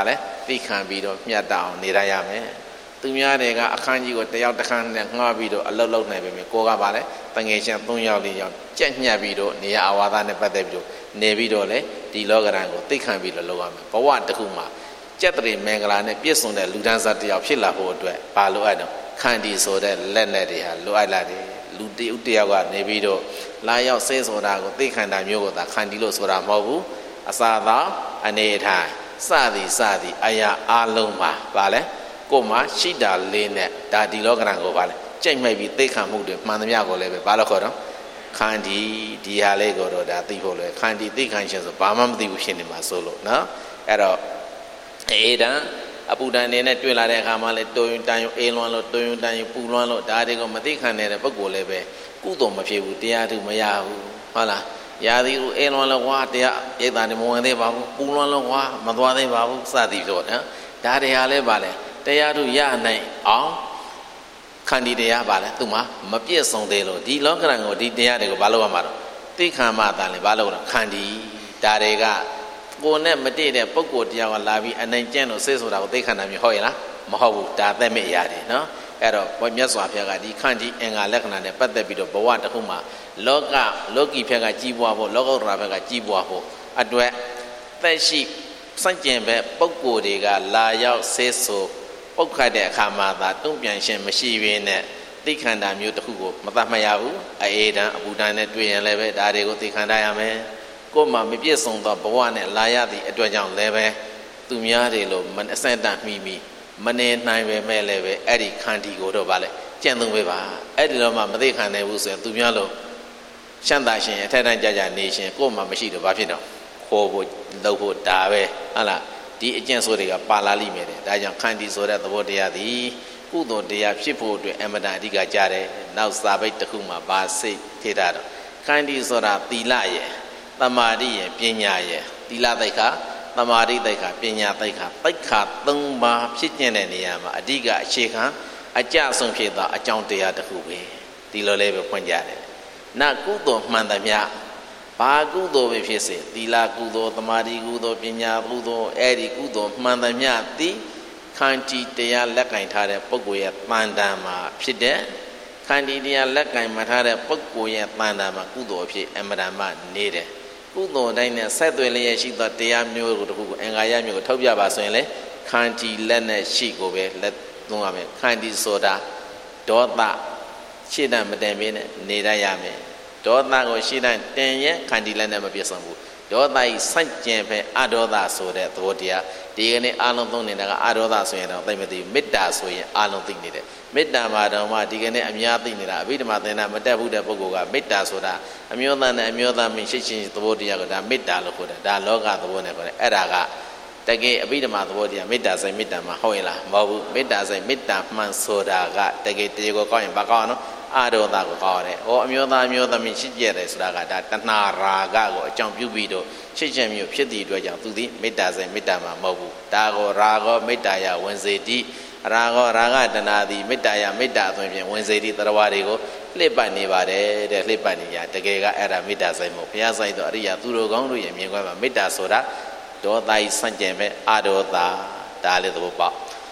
သိခံပြီးတော့မြတ်တောင်နေရရမယ်သူများတွေကအခန်းကြီးကိုတယောက်တစ်ခန်းနဲ့ငှားပြီးတော့အလုတ်လုတ်နိုင်ပြီမြေကိုကပါလေတငယ်ချင်း3ယောက်4ယောက်ကြက်ညှက်ပြီးတော့နေရအဝါဒနဲ့ပတ်သက်ပြီးတော့နေပြီးတော့လေဒီလောကရန်ကိုသိခံပြီးတော့လုပ်ရမယ်ဘဝတစ်ခုမှာကျက်တရေမင်္ဂလာနဲ့ပြည့်စုံတဲ့လူဒန်းစားတယောက်ဖြစ်လာဖို့အတွက်ပါလိုအပ်တော့ခန္တီဆိုတဲ့လက်နဲ့တွေဟာလိုအပ်လာတယ်လူတယောက်ကနေပြီးတော့လာရောက်ဆဲဆိုတာကိုသိခံတာမျိုးကိုသာခန္တီလို့ဆိုတာမဟုတ်ဘူးအစာသာအနေထားစသည်အရာအလုံးပါဗာလဲကိုမှရှိတာလေးနဲ့ဒါဒီလောကရန်ကိုဗာလဲကြိတ်မိတ်ပြီးသိခံမှုတွေမှန်သမျှကိုလည်းပဲဘာလို့ခေါ်တော့ခန္တီဒီဟာလေးကိုတော့ဒါသိဖို့လဲခန္တီသိခံခြင်းဆိုဘာမှမသိဘူးဖြစ်နေမှာဆိုလို့နော်အဲ့တော့အေးတန်အပူတန်နေနဲ့တွေ့လာတဲ့အခါမှာလဲတွယွန်တန်ယွန်အေးလွန်းလို့တွယွန်တန်ယွန်ပူလွန်းလို့ဒါတွေကိုမသိခံတဲ့ပုဂ္ဂိုလ်လည်းပဲကုသိုလ်မဖြစ်ဘူးတရားထုမရဘူးဟုတ်လားရာသီဥအေးလွန်းလို့ကွာတရားပြိတ္တာနေမဝင်သေးပါဘူးပူလွန်းလို့ကွာမသွားသေးပါဘူးစသည်ဆိုနော်ဒါတွေဟာလဲပါလဲတရားထုရနိုင်အောင်ခန္တီတရားပါလဲသူမှမပြည့်စုံသေးလို့ဒီလောကရန်ကိုဒီတရားတွေကိုဘာလို့ရမှာတော့သိခံမှတန်လေဘာလို့လဲခန္တီဒါတွေကကိုယ်နဲ့မတည့်တဲ့ပုဂ္ဂိုလ်တရားကလာပြီးအနိုင်ကျင့်လို့စိတ်ဆိုတာကိုသိခံတာမျိုးဟုတ်ရဲ့လားမဟုတ်ဘူးဒါသက်မဲ့ရတယ်နော်အဲ့တော့ဘုရားမြတ်စွာဘုရားကဒီခန္တီအင်္ဂါလက္ခဏာနဲ့ပတ်သက်ပြီးတော့ဘဝတစ်ခုမှာလောကီဘက်ကကြီးပွားဖို့လောကုတ္တရာဘက်ကကြီးပွားဖို့အတွက်သက်ရှိစန့်ကျင်ဘက်ပုဂ္ဂိုလ်တွေကလာရောက်ဆေးဆိုပုတ်ခတ်တဲ့အခါမှာသာတုံ့ပြန်ခြင်းမရှိဘဲနဲ့သိခံတာမျိုးတစ်ခုကိုမသတ်မှတ်ရဘူးအေးတန်အပူတန်နဲ့တွေ့ရင်လည်းပဲဒါတွေကိုသိခံတတ်ရမယ်ကိုယ်မှမပြည့်စုံသောဘဝနဲ့လာရသည့်အတွက်ကြောင့်လည်းပဲသူများတွေလို့မအစတန်မိမနေနိုင်ပဲမဲ့လည်းပဲအဲ့ဒီခန္တီကိုတော့ဗာလဲကြံ့သုံးပေးပါအဲ့ဒီတော့မှမသိခံနိုင်ဘူးဆိုရင်သူများလို့ရှမ်းသာရှင်အထက်တန်းကြနေရှင်ကိုယ်မှမရှိတော့ဘာဖြစ်တော့ခေါ်ဖို့လုပ်ဖို့ဒါပဲဟုတ်လားဒီအကျင့်ဆိုတွေကပါလာလိမ့်မယ်တဲ့ဒါကြောင့်ခန္တီဆိုတဲ့သဘောတရားသည်ကုသိုလ်တရားဖြစ်ဖို့အတွက်အမတန်အဓိကကြတယ်နောက်စာပိတ်တစ်ခုမှာပါစိတ်ထေတာတော့ခန္တီဆိုတာသီလရဲ့သမာဓိရဲ့ပညာရဲ့သီလသိက္ခာသမာဓိသိက္ခာပညာသိက္ခာ၃ပါးဖြစ်ကျင့်တဲ့နေရာမှာအဓိကအခြေခံအကျဆုံးဖြစ်သောအကြောင်းတရားတစ်ခုပဲဒီလိုလေးပဲဖွင့်ကြတယ်။နာကုသိုလ်မှန်သမျှဘာကုသိုလ်ပဲဖြစ်စေသီလကုသိုလ်သမာဓိကုသိုလ်ပညာကုသိုလ်အဲ့ဒီကုသိုလ်မှန်သမျှသည်ခန္တီတရားလက်ကင်ထားတဲ့ပုဂ္ဂိုလ်ရဲ့တန်တန်မှာဖြစ်တဲ့ခန္တီတရားလက်ကင်မှထားတဲ့ပုဂ္ဂိုလ်ရဲ့တန်တန်မှာကုသိုလ်ဖြစ်အမရမနေတယ်ကုသိုလ်တိုင်းနဲ့ဆက်သွယ်လျက်ရှိသောတရားမျိုးကိုတခုကိုအင်္ဂါရမျိုးကိုထုတ်ပြပါဆိုရင်လေခန္တီလက်နဲ့ရှိကိုပဲလက်သုံးရမယ်ခန္တီဆိုတာဒေါသရှေ့တန်းမတင်ပေးနဲ့နေတတ်ရမယ်ဒေါသကိုရှေ့တန်းတင်ရင်ခန္တီလက်နဲ့မပြည့်စုံဘူးဒေါသဤစန့်ကျင်ပဲအဒေါသဆိုတဲ့သဘောတရားဒီကနေ့အလုံးသုံးနေတာကအဒေါသဆိုရင်တော့သိမသိဘူးမေတ္တာဆိုရင်အလုံးသိနေတယ်မေတ္တာမှာတော့မှဒီကနေ့အများသိနေတာအဘိဓမ္မာသင်္ဍမတက်ဘူးတဲ့ပုဂ္ဂိုလ်ကမေတ္တာဆိုတာအမျိုးသားနဲ့အမျိုးသားမင်းရှိချင်းသဘောတရားကဒါမေတ္တာလို့ခေါ်တယ်ဒါလောကသဘောနဲ့ခေါ်တယ်အဲ့ဒါကတကယ်အဘိဓမ္မာသဘောတရားမေတ္တာစိတ်မေတ္တာမှာဟုတ်ရင်လားမဟုတ်ဘူးမေတ္တာစိတ်မေတ္တာမှန်ဆိုတာကတကယ်တရားကိုကောင်းရင်ဘာကောင်းနော်အဒေါသကိုကောင်းတယ်ဟောအမျိုးသားအမျိုးသမီးရှိကြတယ်ဆိုတာကဒါတဏှာရာဂကိုအကြောင်းပြုပြီးတော့ရှိချက်မျိုးဖြစ်သည့်အတွက်ကြောင့်သူသည်မေတ္တာစိတ်မေတ္တာမှာမဟုတ်ဘူးဒါကိုရာဂောမေတ္တာယဝင်စေတိရာဂောရာဂတဏှာသည်မေတ္တာယမေတ္တာအသွင်ဖြင့်ဝင်စေတိတရားဝါတွေကိုလှစ်ပတ်နေပါတယ်တဲ့လှစ်ပတ်နေရတကယ်ကအဲ့ဒါမေတ္တာစိတ်မဟုတ်ဘုရားဆိုင်သောအရိယာသူတော်ကောင်းတို့ရဲ့မြင်ကွက်မှာမေတ္တာဆိုတာဒေါသဤစန့်ကျင်ပဲအဒေါသဒါလည်းသဘောပေါက်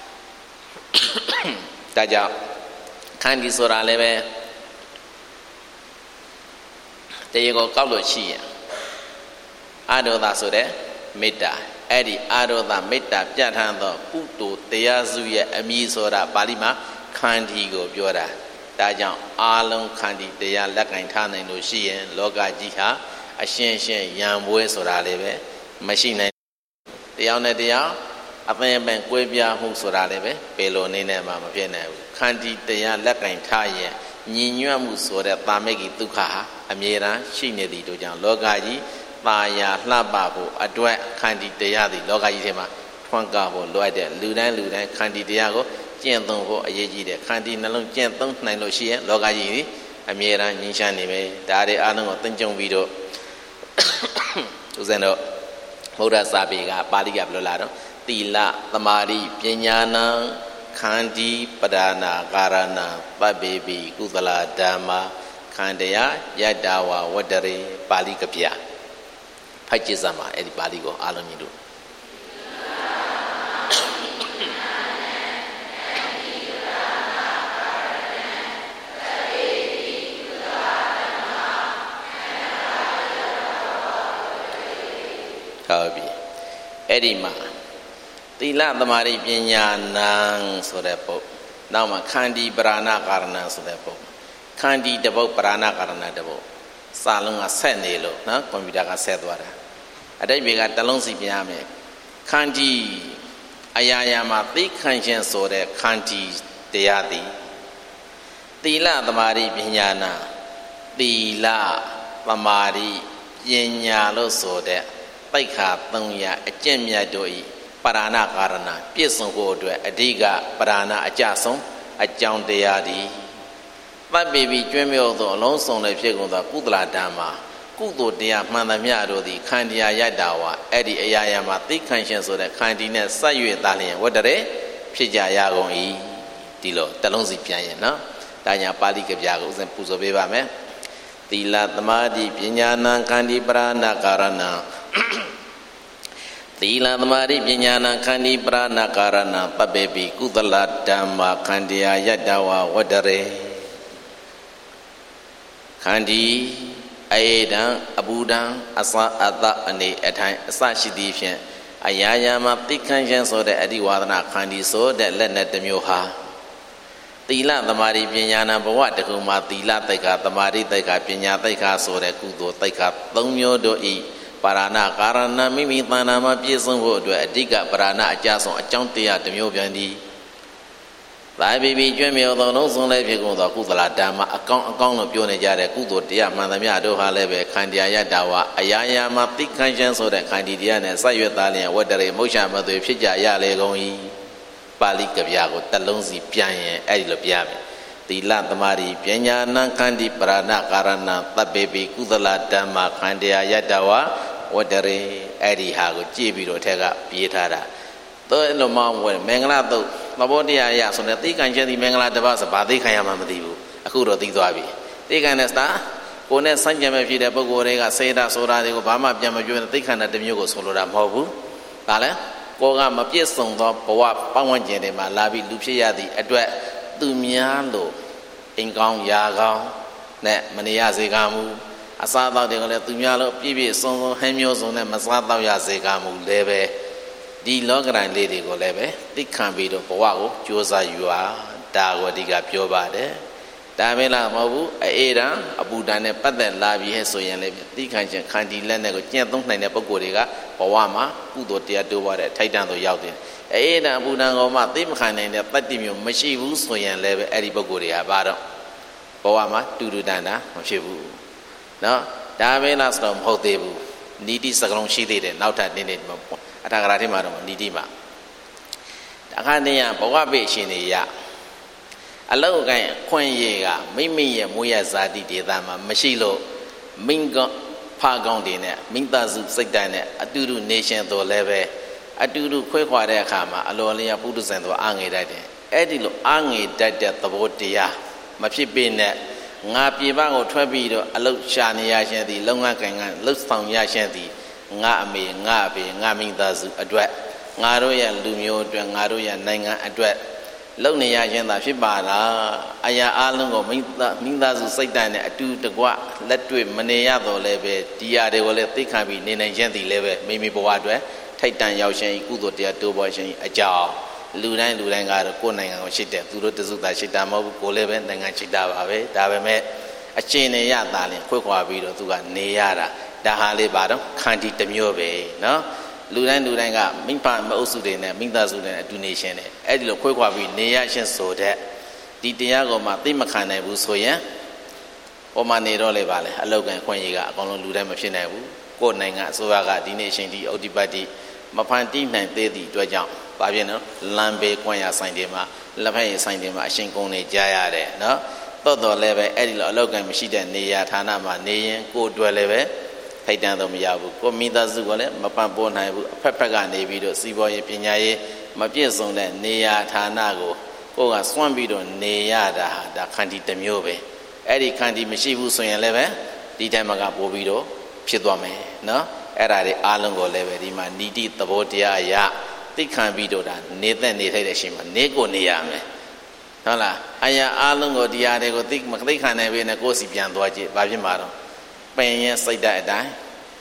ဒါကြောင့်ခန္တီဆိုတာလည်းပဲတရားကိုကောက်လို့ရှိရင်အဒေါသဆိုတဲ့မေတ္တာအဲ့ဒီအဒေါသမေတ္တာပြဋ္ဌာန်းသောကုသိုလ်တရားစုရဲ့အမည်ဆိုတာပါဠိမှာခန္တီကိုပြောတာဒါကြောင့်အာလုံးခန္တီတရားလက်ကင်ထားနိုင်လို့ရှိရင်လောကကြီးဟာအရှင်းရှင်းရံပွဲဆိုတာလည်းပဲမရှိနိုင်တရားနဲ့တရားအပင်ပင်ကွဲပြားမှုဆိုတာလည်းပဲဘယ်လိုနေနဲ့မှမဖြစ်နိုင်ဘူးခန္တီတရားလက်ကင်ထားရင်ညီညွတ်မှုဆိုတဲ့တာမေကိဒုက္ခဟာအမြဲတမ်းရှိနေသည်တို့ကြောင့်လောကကြီးပါရာလှပဖို့အတွက်ခန္တီတရားသည်လောကကြီးထဲမှာထွန်းကားဖို့လိုအပ်တဲ့လူတိုင်းခန္တီတရားကိုကျင့်သုံးဖို့အရေးကြီးတယ်ခန္တီနှလုံးကျင့်သုံးနိုင်လို့ရှိရင်လောကကြီးသည်အမြဲတမ်းငြိမ်းချမ်းနေမယ်ဒါတွေအားလုံးကိုသင်ကြုံပြီးတော့ဦးဇင်းတို့ဗုဒ္ဓစာပေကပါဠိကဘယ်လိုလာတော့သီလသမာဓိပညာနံခန္တီပဒနာကာရဏပပ္ပေပိကုသလဓမ္မာခန္တယယတ္တဝဝတ္တရေပါဠိကဗျာဖတ်ကြည့်စမ်းပါအဲ့ဒီပါဠိကိုအားလုံးညီတို့ဟုတ်ပြီအဲ့ဒီမှာသီလသမာဓိပညာနံဆိုတဲ့ပုဒ်နောက်မှာခန္တီပရာဏကာရဏံဆိုတဲ့ပုဒ်ခန္တီတစ်ပုဒ်ပရာဏကာရဏတစ်ပုဒ်စာလုံးကဆက်နေလို့နော်ကွန်ပျူတာကဆက်သွားတာအတိတ်ကတစ်လုံးစီပြန်ရမယ်ခန္တီအရာရာမှာသိခံခြင်းဆိုတဲ့ခန္တီတရားသည်သီလသမာဓိပညာနာသီလသမာဓိပညာလို့ဆိုတဲ့သိက္ခာ300အကျင့်မြတ်တို့ဤပရာဏကာရဏပြည့်စုံဖို့အတွက်အဓိကပရာဏအကျဆုံးအကြောင်းတရားသည်တပ်ပေပြီးကျွမ်းမြောက်သောအလုံးစုံလည်းဖြစ်ကုန်သောကုသလဓမ္မကုသိုလ်တရားမှန်သမျှတို့သည်ခန္တီယာယတ္တာဝအဲ့ဒီအရာရာမှာသိခံရှင်ဆိုတဲ့ခန္တီနဲ့ဆက်၍သားလျင်ဝတ္တရေဖြစ်ကြရကုန်၏ဒီလိုတစ်လုံးစီပြန်ရင်နော်ဒါညာပါဠိကဗျာကိုဥစဉ်ပူဇော်ပေးပါမယ်သီလသမာဓိပညာနံခန္တီပရာဏကာရဏံသီလသမာဓိပညာနံခန္တီပရာဏကာရဏံပပေပိကုသလဓမ္မခန္တီယာယတ္တဝဝတ္တရေခန္တီအေဒံအဘူဒံအစအတအနေအထိုင်အစရှိသည်ဖြင့်အရာရာမှာသိခံခြင်းဆိုတဲ့အဓိဝါဒနာခန္တီဆိုတဲ့လက်နဲ့တစ်မျိုးဟာသီလသမာဓိပညာနာဘဝတခုမှာသီလသိက္ခာသမာဓိသိက္ခာပညာသိက္ခာဆိုတဲ့ကုသိုလ်သိက္ခာ3မျိုးတို့ဤပါရဏကာရဏမိမိတဏ္ဍာမှာပြည့်စုံဖို့အတွက်အဓိကပရဏအကျဆုံးအကြောင်းတရားတစ်မျိုးပြန်သည်သာဘိဘိကျွမ်းမြောက်သောလုံးစုံလည်းဖြစ်ကုန်သောကုသလဓမ္မအကောင်းလို့ပြောနေကြတဲ့ကုသိုလ်တရားမှန်သမျှတို့ဟာလည်းပဲခန္တီယာယတ္တာဝအရာရာမှာသိခံခြင်းဆိုတဲ့ခန္တီတရားနဲ့ဆက်ရွက်သားလျင်ဝတ္တရေမုတ်ချမသွေဖြစ်ကြရလေကုန်၏ပါဠိကဗျာကိုတစ်လုံးစီပြန်ရင်အဲ့ဒီလိုပြမယ်သီလသမာဓိပညာနံခန္တီပရဏကာရဏတပ်ပေပိကုသလဓမ္မခန္တီယာယတ္တာဝဝတ္တရေအဲ့ဒီဟာကိုကြည့်ပြီးတော့ထက်ကပြေးထားတာတော့အဲ့လိုမှဝယ်မင်္ဂလာတုတ်သဘောတရားရဆိုတဲ့သိခံချက်ဒီမင်္ဂလာတစ်ပါးဆိုဘာသိခံရမှမသိဘူးအခုတော့သိသွားပြီသိခံတဲ့စတာကိုယ်နဲ့ဆန့်ကျင်မဲ့ဖြစ်တဲ့ပုဂ္ဂိုလ်တွေကစေတာဆိုတာတွေကိုဘာမှပြန်မပြောနဲ့သိခံတဲ့တစ်မျိုးကိုဆိုလိုတာမဟုတ်ဘူးဒါလည်းကိုယ်ကမပြည့်စုံသောဘဝပတ်ဝန်းကျင်တွေမှာလာပြီးလူဖြစ်ရသည့်အတွက်သူများလို့အိမ်ကောင်းယာကောင်းနဲ့မနေရစေကမူအစားအသောက်တွေကလည်းသူများလို့ပြည့်ပြည့်စုံစုံဟင်းမျိုးစုံနဲ့မစားတော့ရစေကမူလည်းပဲဒီလောကရန်လေးတွေကိုလည်းပဲသိခံပြီးတော့ဘဝကိုကြိုးစားယူပါဒါကိုဒီကပြောပါတယ်ဒါပဲလားမဟုတ်ဘူးအေဒံအပူဒံနဲ့ပတ်သက်လာပြီးဟဲ့ဆိုရင်လည်းသိခံခြင်းခန္တီလက်နဲ့ကိုကျင့်သုံးနိုင်တဲ့ပုဂ္ဂိုလ်တွေကဘဝမှာကုသိုလ်တရားတိုးပါတဲ့ထိုက်တန်သို့ရောက်တယ်အေဒံအပူဒံကောမှသိမခံနိုင်တဲ့တတ္တိမျိုးမရှိဘူးဆိုရင်လည်းပဲအဲ့ဒီပုဂ္ဂိုလ်တွေကဘာတော့ဘဝမှာတူတူတန်တာမဖြစ်ဘူးနော်ဒါပဲလားဆိုတော့မဟုတ်သေးဘူးနီတိစကလုံးရှိသေးတယ်နောက်ထပ်နေ့အထာဂရထဲမှာတော့နီတိမှာတခါတည်းကဘဝပိရှင်တွေရအလောက်ကိုင်းခွင့်ရကမိမိရဲ့မွေးရဇာတိဒေသမှာမရှိလို့မိင္ကဖကောင်းတွေနဲ့မိသားစုစိတ်တိုင်းနဲ့အတူတူနေရှင်တော်လည်းပဲအတူတူခွဲခွာတဲ့အခါမှာအလောလျာပုထုဇဉ်တို့အားငယ်တတ်တယ်အဲ့ဒီလိုအားငယ်တတ်တဲ့သဘောတရားမဖြစ်ပေနဲ့ငါပြေပန်းကိုထွက်ပြီးတော့အလုတ်ရှာနေရရှင်သည်လုံငန်းကံကလှုပ်ဆောင်ရရှင်သည်ငါအမေငါအဖေငါမိသားစုအတွက်ငါတို့ရဲ့လူမျိုးအတွက်ငါတို့ရဲ့နိုင်ငံအတွက်လုံနေရခြင်းသာဖြစ်ပါလားအရာအလုံးကိုမိသားစုစိတ်တိုင်းနဲ့အတူတကွလက်တွေ့မနေရတော့လည်းပဲဒီရာတွေကိုလည်းသိခံပြီးနေနိုင်ခြင်းသည်လည်းပဲမိမိဘဝအတွက်ထိုက်တန်ရောက်ခြင်းကုသိုလ်တရားတိုးပေါ်ခြင်းအကြောင်းလူတိုင်းကတော့ကိုယ်နိုင်ငံကိုရှိတယ်သူတို့တစုတာရှိတာမဟုတ်ဘူးကိုယ်လည်းပဲနိုင်ငံရှိတာပါပဲဒါပေမဲ့အချင်းနဲ့ရတာလည်းခွဲခွာပြီးတော့သူကနေရတာဒါဟာလေးပါတော့ခန္တီတစ်မျိုးပဲနော်လူတိုင်းကမိဖမအုပ်စုတွေနဲ့မိသားစုတွေနဲ့အတူနေရှင်တယ်အဲ့ဒီလိုခွဲခွာပြီးနေရရှင်ဆိုတဲ့ဒီတရားကိုမှသိမခံနိုင်ဘူးဆိုရင်ဟောမှနေတော့လေပါလေအလောက်ကန်ခွင့်ရကအကောင်လုံးလူတိုင်းမဖြစ်နိုင်ဘူးကိုယ်နိုင်ငံအစိုးရကဒီနေ့ရှင်ဒီဥဒိပတ်တိမဖန်တီးနိုင်သေးသည့်အတွက်ကြောင့်ဘာဖြစ်နော်လမ်းဘေးကွမ်းရဆိုင်တွေမှာလက်ဖက်ရည်ဆိုင်တွေမှာအရှင်ကုန်းနေကြရတယ်နော်တော်လည်းပဲအဲ့ဒီလိုအလောက်ကန်မရှိတဲ့နေရာဌာနမှာနေရင်ကိုယ်အတွက်လည်းပဲထိုက်တန်တော့မရဘူးကိုမိသားစုကလည်းမပန့်ပိုးနိုင်ဘူးအဖက်ကနေပြီးတော့စီးပွားရေးပညာရေးမပြည့်စုံတဲ့နေရာဌာနကိုကိုကစွန့်ပြီးတော့နေရတာဟာဒါခန္တီတစ်မျိုးပဲအဲ့ဒီခန္တီမရှိဘူးဆိုရင်လည်းပဲဒီတိုင်းမှာကပို့ပြီးတော့ဖြစ်သွားမယ်နော်အဲ့ဒါတွေအားလုံးကိုလည်းပဲဒီမှာနီတိသဘောတရားအရသိခံပြီးတော့ဒါနေသက်နေထိုက်တဲ့အချိန်မှာနေကိုနေရမယ်ဟုတ်လားအရာအားလုံးကိုတရားတွေကိုသိခံနိုင်ပြီနဲ့ကိုယ်စီပြန်သွားကြည့်ဘာဖြစ်မှာတော့ပင်ရင်စိတ်ဓာတ်အတိုင်း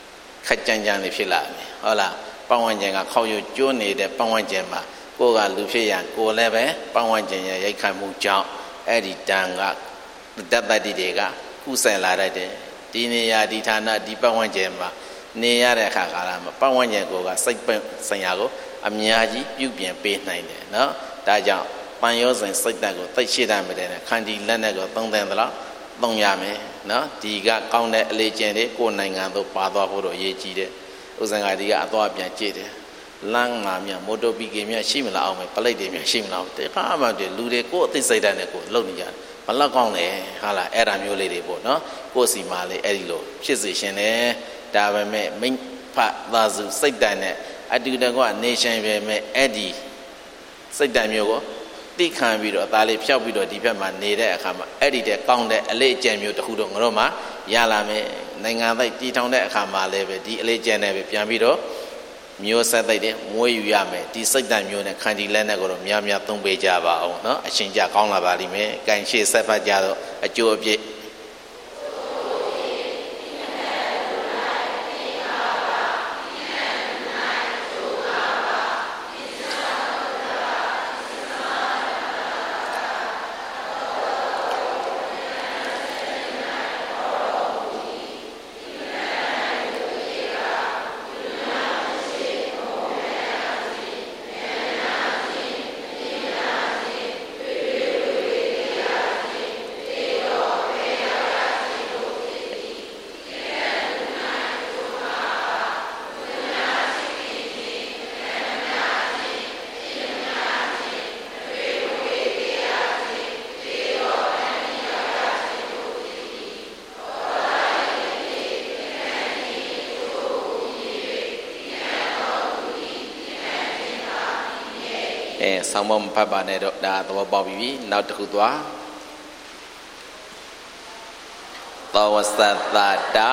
ခက်ကြမ်းကြမ်းလေးဖြစ်လာမယ်ဟုတ်လားပတ်ဝန်းကျင်ကခေါက်ရွကျွန်းနေတဲ့ပတ်ဝန်းကျင်မှာကိုယ်ကလူဖြစ်ရန်ကိုယ်လည်းပဲပတ်ဝန်းကျင်ရဲ့ရိုက်ခတ်မှုကြောင့်အဲ့ဒီတန်ကတတ္တိတွေကကုဆက်လာတတ်တယ်ဒီနေရာဒီဌာနဒီပတ်ဝန်းကျင်မှာနေရတဲ့အခါကာလမှာပတ်ဝန်းကျင်ကိုကစိတ်ဆိုင်ရာကိုအများကြီးပြုပြင်ပေးနိုင်တယ်နော်ဒါကြောင့်ပန်ရောစဉ်စိတ်ဓာတ်ကိုသိရှိတတ်မယ်တဲ့ခန္တီလက်နဲ့ကိုသုံးသင်သလားသုံးရမယ်နော်ဒီကကောင်းတဲ့အလေးကျင့်တွေကိုယ်နိုင်ငံသို့ပါသွားဖို့တော့အရေးကြီးတယ်ဥစဉ်ကဒီကအသွားပြန်ကြည့်တယ်လမ်းမှာမြမိုတိုပီကေမြရှိမလားအောင်မယ်ပလိတ်တွေမြရှိမလားတဲ့ခါမှတည်းလူတွေကိုယ်အသိစိတ်ဓာတ်နဲ့ကိုယ်လုံနေကြတယ်မလောက်ကောင်းတယ်ဟာလားအဲ့ဒါမျိုးလေးတွေပေါ့နော်ကိုယ်စီမှာလေအဲ့ဒီလိုဖြစ်စေရှင်တယ်ဒါပေမဲ့မိဖသာစုစိတ်ဓာတ်နဲ့အတူတကွနေရှင်ပဲမဲ့အဲ့ဒီစိတ်ဓာတ်မျိုးကိုတိခံပြီးတော့အသားလေးဖြောက်ပြီးတော့ဒီဘက်မှာနေတဲ့အခါမှာအဲ့ဒီတဲ့ကောင်းတဲ့အလေးအကျင့်မျိုးတစ်ခုတော့ငါတို့မှရလာမယ်နိုင်ငံသိတည်ထောင်တဲ့အခါမှာလည်းပဲဒီအလေးအကျင့်နဲ့ပဲပြန်ပြီးတော့မျိုးဆက်သိတဲ့မွေးယူရမယ်ဒီစိတ်ဓာတ်မျိုးနဲ့ခန္တီလက်နဲ့ကိုတော့များများသုံးပေးကြပါအောင်เนาะအရှင်ကြကောင်းလာပါလိမ့်မယ်။ကံရှိဆက်ဖတ်ကြတော့အကျိုးအပြည့်ဆောင်းမဖတ်ပါနဲ့တော့ဒါသဘောပေါက်ပြီနောက်တစ်ခုသွားသောဝသတ္တတာ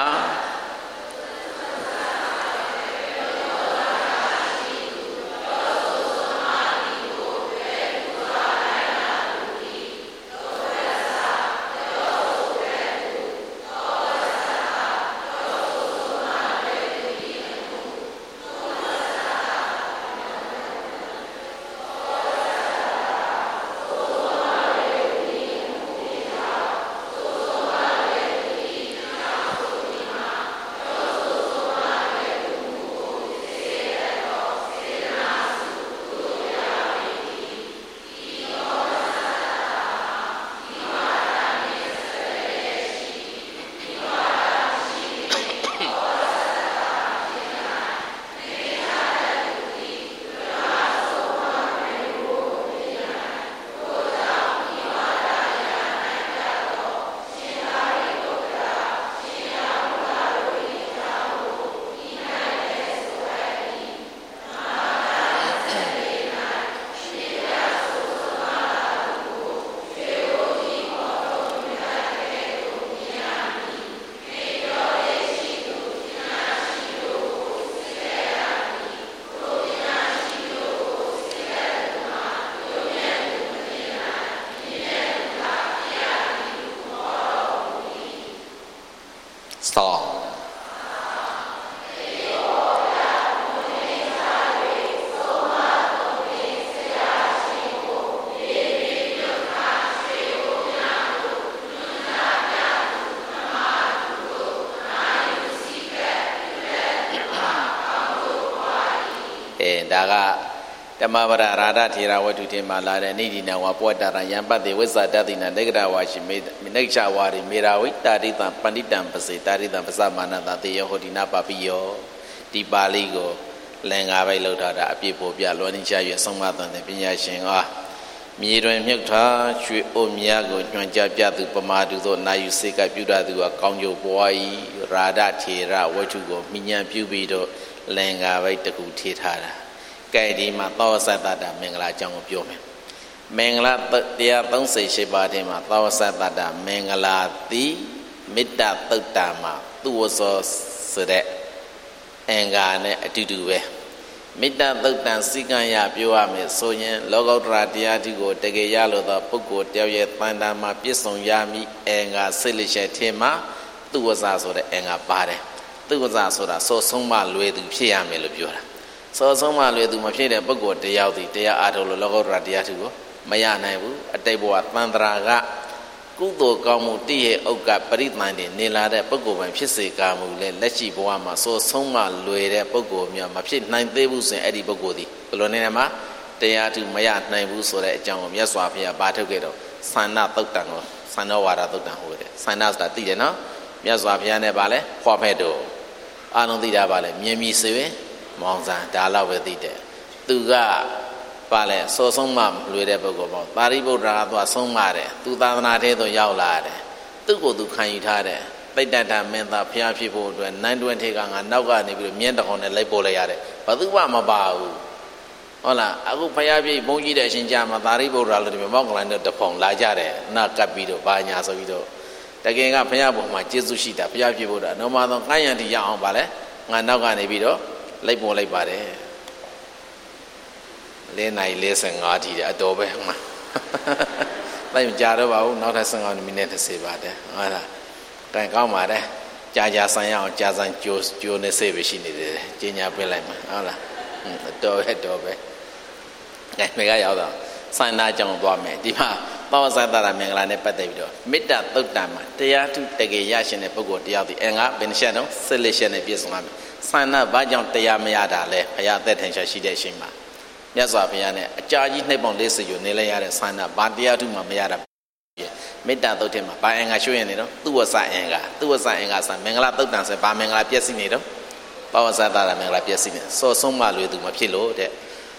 ဒါကဓမ္မပဒရာဓထေရဝတ္ထုထဲမှာလာတဲ့နိဒိနဝါပောတရယံပတ္တိဝိဇ္ဇတတိနာတေကရဝါရှိမေနိချဝါရိမေရာဝိတာတိတံပဏိတံပစေတာရိတံပစမာနတတေယဟောတိနာပပိယောဒီပါဠိကိုလင်္ကာပိုက်လောက်ထားတာအပြည့်ပေါ်ပြလောနိချရွဆုံးမသွန်တဲ့ပညာရှင်အားမြေတွင်မြုပ်ထားရွှေအိုမြားကိုညွှန်ကြားပြသူပမာသူသောနာယူစေကပြုတတ်သူကကောင်းကျိုးပွား၏ရာဓထေရဝတ္ထုကိုမိညာပြုပြီးတော့လင်္ကာပိုက်တခုထေထားတာကဲဒီမှာသောသတ္တတာမင်္ဂလာအကြောင်းကိုပြောမယ်မင်္ဂလာတရား38ပါးထဲမှာသောသတ္တတာမင်္ဂလာသည်မေတ္တာသုတ်တာမှာသူဝစောဆိုတဲ့အင်္ဂါနဲ့အတူတူပဲမေတ္တာသုတ်တံစိကံရပြောရမယ်ဆိုရင်လောကုတ္တရာတရားဓုကိုတကယ်ရလို့သောပုဂ္ဂိုလ်တယောက်ရဲ့တန်တာမှာပြည့်စုံရမည်အင်္ဂါစိတ်လက်ချက်ထဲမှာသူဝစာဆိုတဲ့အင်္ဂါပါတယ်သူဝဇဆိုတာစောဆုံးမလွယ်သူဖြစ်ရမယ်လို့ပြောတာစောဆုံးမလွယ်သူမဖြစ်တဲ့ပုဂ္ဂိုလ်တရားသည်တရားအားထုတ်လို့လောကုတ္တရာတရားထုကိုမရနိုင်ဘူးအတိတ်ဘဝသန္တရာကကုသိုလ်ကောင်းမှုတည်ရဲ့ဥက္ကပရိသန္တိနေလာတဲ့ပုဂ္ဂိုလ်ပိုင်းဖြစ်စေကာမူလဲလက်ရှိဘဝမှာစောဆုံးမလွယ်တဲ့ပုဂ္ဂိုလ်မျိုးမဖြစ်နိုင်သေးဘူးဆိုရင်အဲ့ဒီပုဂ္ဂိုလ်သည်ဘယ်လိုနေလဲမှာတရားထုမရနိုင်ဘူးဆိုတဲ့အကြောင်းကိုမြတ်စွာဘုရားပါထုတ်ခဲ့တော့သန္နသုတ်တံကိုသန္နဝါဒသုတ်တံဟောတယ်သန္နဆိုတာသိတယ်နော်မြတ်စွာဘုရားနဲ့ဗာလဲခွာဖက်တော့အာလုံးသိတာဗာလဲမြင်မြည်စေမောင်စံဒါလောက်ပဲသိတယ်သူကဗာလဲစောဆုံးမလွယ်တဲ့ပုဂ္ဂိုလ်ပေါ့ပါရိဗုဒ္ဓကသွားဆုံးမတယ်သူသာသနာထဲသို့ရောက်လာတယ်သူ့ကိုယ်သူခံယူထားတယ်ပိဋကတ်မင်းသားဘုရားဖြစ်ဖို့အတွက်နိုင်တွင်ထေကငါနောက်ကနေပြီးမြင်းတကောင်နဲ့လိုက်ပို့လိုက်ရတယ်ဘာသူမှမပါဘူးဟုတ်လားအခုဘုရားပြည့်ဘုန်းကြီးတဲ့အရှင်ကြာမှာပါရိဗုဒ္ဓလို့ဒီမောက်ကလိုင်းတို့တဖုံလာကြတယ်နာကပ်ပြီးတော့ဘာညာဆိုပြီးတော့တကယ်ကဘုရားဘုံမှာကျေးဇူးရှိတာဘုရားပြည့်ဖို့တာနော်မသောကိုင်းရန်တီရအောင်ပါလဲငါနောက်ကနေပြီးတော့လိုက်ပို့လိုက်ပါတယ်4 နာရီ 45 ทีအတော်ပဲမှာလိုက်ကြတော့ပါဘူးနောက်ထပ်15မိနစ်30ပါတယ်ဟုတ်လားကန်ကောင်းပါတယ်ကြာဆန်ရအောင်ကြာဆန်ကြိုးနေစေပဲရှိနေတယ်ကျင်ညာပြလိုက်မှာဟုတ်လားတော်ပဲကဲမကရောက်တော့စန္ဒာကြောင့်သွားမယ်ဒီမှာသောဇာတရမင်္ဂလာနဲ့ပတ်သက်ပြီးတော့မေတ္တာသုတ်တံမှာတရားထုတကယ်ရရှင်တဲ့ပုဂ္ဂိုလ်တရားသည်ငါဘယ်နှချက်တော့14ချက်နဲ့ပြည့်စုံရမယ်စန္ဒာဘာကြောင့်တရားမရတာလဲဘုရားအသက်ထင်ရှားရှိတဲ့အချိန်မှာမြတ်စွာဘုရားနဲ့အကြာကြီးနှစ်ပေါင်း40ကျော်နေလဲရတဲ့ဆန္ဒဘာတရားထုမှမရတာမေတ္တာသုတ်ထဲမှာဘာအင်္ဂါရွှေ့ရနေတော့သူဝဆအင်္ဂါဆိုမင်္ဂလာသုတ်တံဆိုဘာမင်္ဂလာပြည့်စုံနေတော့ဘောဇာတရမင်္ဂလာပြည့်စုံနေစောဆုံးမလွယ်သူမဖြစ်လို့တဲ့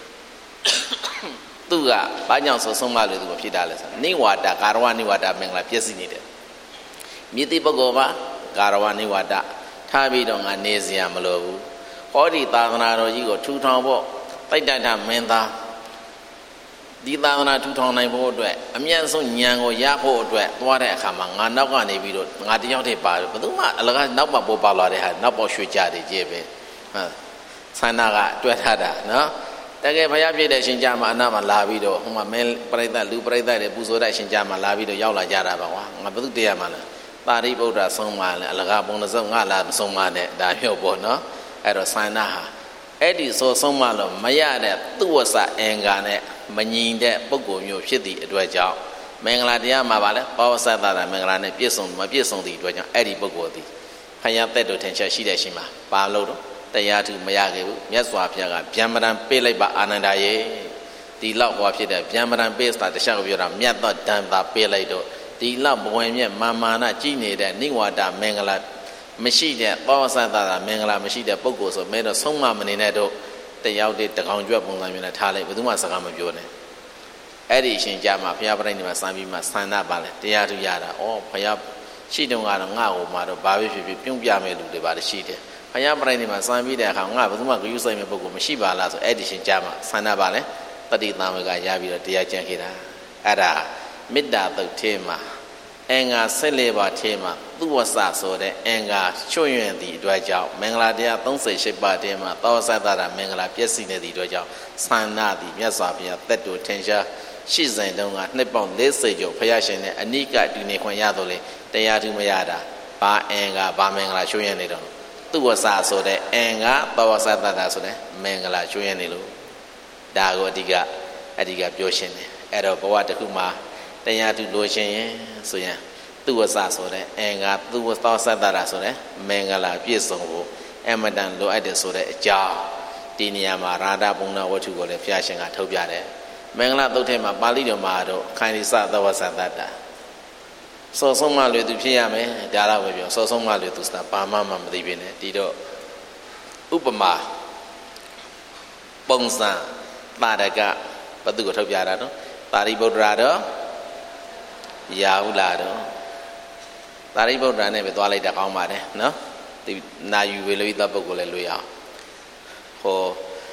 သူကဘာကြောင့်စောဆုံးမလွယ်သူမဖြစ်တာလဲဆိုနိဝါဒကာရဝနိဝါဒမင်္ဂလာပြည့်စုံနေတယ်မြစ်တိပုဂ္ဂိုလ်ပါကာရဝနိဝါဒထားပြီးတော့ငါနေစရာမလိုဘူးဟောဒီသာသနာတော်ကြီးကိုထူထောင်ဖို့တိတ်တထမင်းသားဒီသာသနာထူထောင်နိုင်ဖို့အတွက်အမြတ်ဆုံးဉာဏ်ကိုရဖို့အတွက်သွားတဲ့အခါမှာငါနောက်ကနေပြီးတော့ငါတယောက်တည်းပါဘယ်သူမှအလကားနောက်မှပေါ်ပါလာတဲ့ဟာနောက်ပေါ်ရွှေ့ကြတယ်ကြည့်ပဲဟုတ်ဆန္ဒကတွဲထားတာနော်တကယ်ဘုရားပြည့်တဲ့ရှင်ကြမှာအနာမှာလာပြီးတော့ဟိုမှာမင်းပြိဿလူပြိဿတွေပူဇော်တဲ့ရှင်ကြမှာလာပြီးတော့ရောက်လာကြတာပါကွာငါဘယ်သူတရားမှာလဲပါရိဗုဒ္ဓဆုံးမလဲအလကားပုံစံငါလာမဆုံးမနဲ့ဒါမျိုးပေါ့နော်အဲ့တော့ဆန္ဒဟာအဲ့ဒီစောဆုံးမလို့မရတဲ့သူဝဆအင်္ဂါနဲ့မညီတဲ့ပုဂ္ဂိုလ်မျိုးဖြစ်သည့်အတွက်ကြောင့်မင်္ဂလာတရားမှာပါလဲဘောဇာတရမင်္ဂလာနဲ့ပြည့်စုံမပြည့်စုံသည့်အတွက်ကြောင့်အဲ့ဒီပုဂ္ဂိုလ်သည်ဖယားသက်တို့ထင်ရှားရှိတဲ့ရှင်မှာပါလို့တော့တရားထုမရခဲ့ဘူးမြတ်စွာဘုရားကဗျံပဒံပေးလိုက်ပါအာနန္ဒာရေဒီလောက်ဟောဖြစ်တဲ့ဗျံပဒံပေးတာတခြားကိုပြောတာမြတ်သောတန်တာပေးလိုက်တော့ဒီလောက်ဘဝင်မြတ်မာနကြီးနေတဲ့နိဝါဒမင်္ဂလာမရှိတဲ့ဘောဇာတရမင်္ဂလာမရှိတဲ့ပုဂ္ဂိုလ်ဆိုမဲတော့ဆုံးမမနေနဲ့တော့တယောက်တည်းတကောင်ကြွက်ပုံစံမျိုးနဲ့ထားလိုက်ဘယ်သူမှစကားမပြောနဲ့အဲ့ဒီအရှင်ကြမှာဘုရားပြိဋိနိဗ္ဗာန်စံပြီးမှဆန္ဒပါလဲတရားထုရတာဩဘုရားရှိတုန်းကတော့ငါ့ကိုမှတော့ဘာပဲဖြစ်ဖြစ်ပြုံးပြမဲ့လူတွေပါရှိတယ်ဘုရားပြိဋိနိဗ္ဗာန်စံပြီးတဲ့အခါငါဘယ်သူမှဂရုစိုက်မဲ့ပုဂ္ဂိုလ်မရှိပါလားဆိုအဲ့ဒီရှင်ကြမှာဆန္ဒပါလဲတတိတံဝေကရပြီးတော့တရားကျင့်ခဲ့တာအဲ့ဒါမေတ္တာသုတ်ထဲမှာအင်္ဂါ14ပါးထဲမှာသူဝဆဆိုတဲ့အင်္ဂါချွတ်ယွင်းသည့်အတွက်ကြောင့်မင်္ဂလာတရား38ပါးထဲမှာသောဇာတရမင်္ဂလာပြည့်စုံနေသည့်အတွက်ကြောင့်ဆန္ဒသည်မြတ်စွာဘုရားသက်တော်ထင်ရှားရှိစဉ်တုန်းကနှစ်ပေါင်း40ကျော်ဘုရားရှင်နဲ့အနိကတူနေခွင့်ရတော့လေတရားထုမရတာဘာအင်္ဂါဘာမင်္ဂလာချွတ်ယွင်းနေတော့သူဝဆဆိုတဲ့အင်္ဂါသောဇာတရဆိုတဲ့မင်္ဂလာချွတ်ယွင်းနေလို့ဒါကိုအဓိကပြောရှင်းတယ်အဲ့တော့ဘဝတစ်ခုမှာတရားထုလို့ရှင်ရင်ဆိုရင်သူဝဆဆိုတဲ့အင်္ဂါသူဝသောသတ္တရာဆိုတဲ့မင်္ဂလာပြည့်စုံဖို့အမတန်လိုအပ်တယ်ဆိုတဲ့အကြောင်းဒီနေရာမှာရာဓဘုံနာဝတ္ထုကိုလည်းဘုရားရှင်ကထုတ်ပြတယ်မင်္ဂလာသုတ်ထဲမှာပါဠိတော်မှာတော့ခိုင်ရိစသဝဆတ္တစောဆုံးမလွယ်သူဖြစ်ရမယ်ဒါတော့ပဲပြောစောဆုံးမလွယ်သူဆိုတာဘာမှမသိပြီနဲ့ဒီတော့ဥပမာပုံစံတာရကဘသူကိုထုတ်ပြတာနော်ပါရိဗုဒ္ဓရာတော့ရာဟုလာတော့သာရိပုတ္တရာနဲ့ပဲသွားလိုက်တာကောင်းပါတယ်နော်ဒီနာယူဝေလို့ဤပုဂ္ဂိုလ်လည်းလွေအောင်ဟော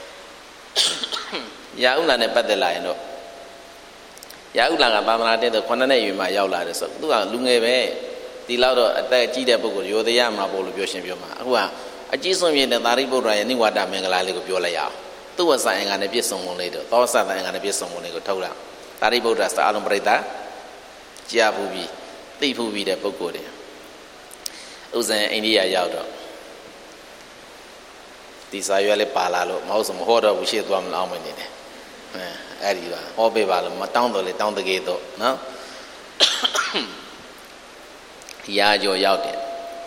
ရာဟုလာနဲ့ပတ်သက်လာရင်တော့ရာဟုလာကသာသနာတဲ့9နှစ်ရွယ်မှာရောက်လာတယ်ဆိုသူကလူငယ်ပဲဒီလောက်တော့အသက်ကြီးတဲ့ပုဂ္ဂိုလ်ရိုသေရမှာပို့လို့ပြောရှင်ပြောမှာအခုကအကြီးဆုံးမြင့်တဲ့သာရိပုတ္တရာရဲ့နိဝါဒမင်္ဂလာလေးကိုပြောလိုက်ရအောင်သူ့ဝဆအင်္ဂါနဲ့ပြည့်စုံပုံလေးတော့သောဆအင်္ဂါနဲ့ပြည့်စုံပုံလေးကိုထုတ်လာသာရိပုတ္တရာစအလုံးပရိသတ်ကြားဘူးပြီးသိဖူးပြီးတဲ့ပုဂ္ဂိုလ်တွေဥဇံအိန္ဒိယရောက်တော့ဒီစာရွက်လေးပါလာလို့မဟုတ်ဆိုမဟောတော့ဘူးရှေ့သွားမလောင်းမနေတယ်အဲ့ဒီပါဟောပေးပါလို့မတောင်းတော့လေတောင်းတကယ်တော့နော်ရာကျော်ရောက်တယ်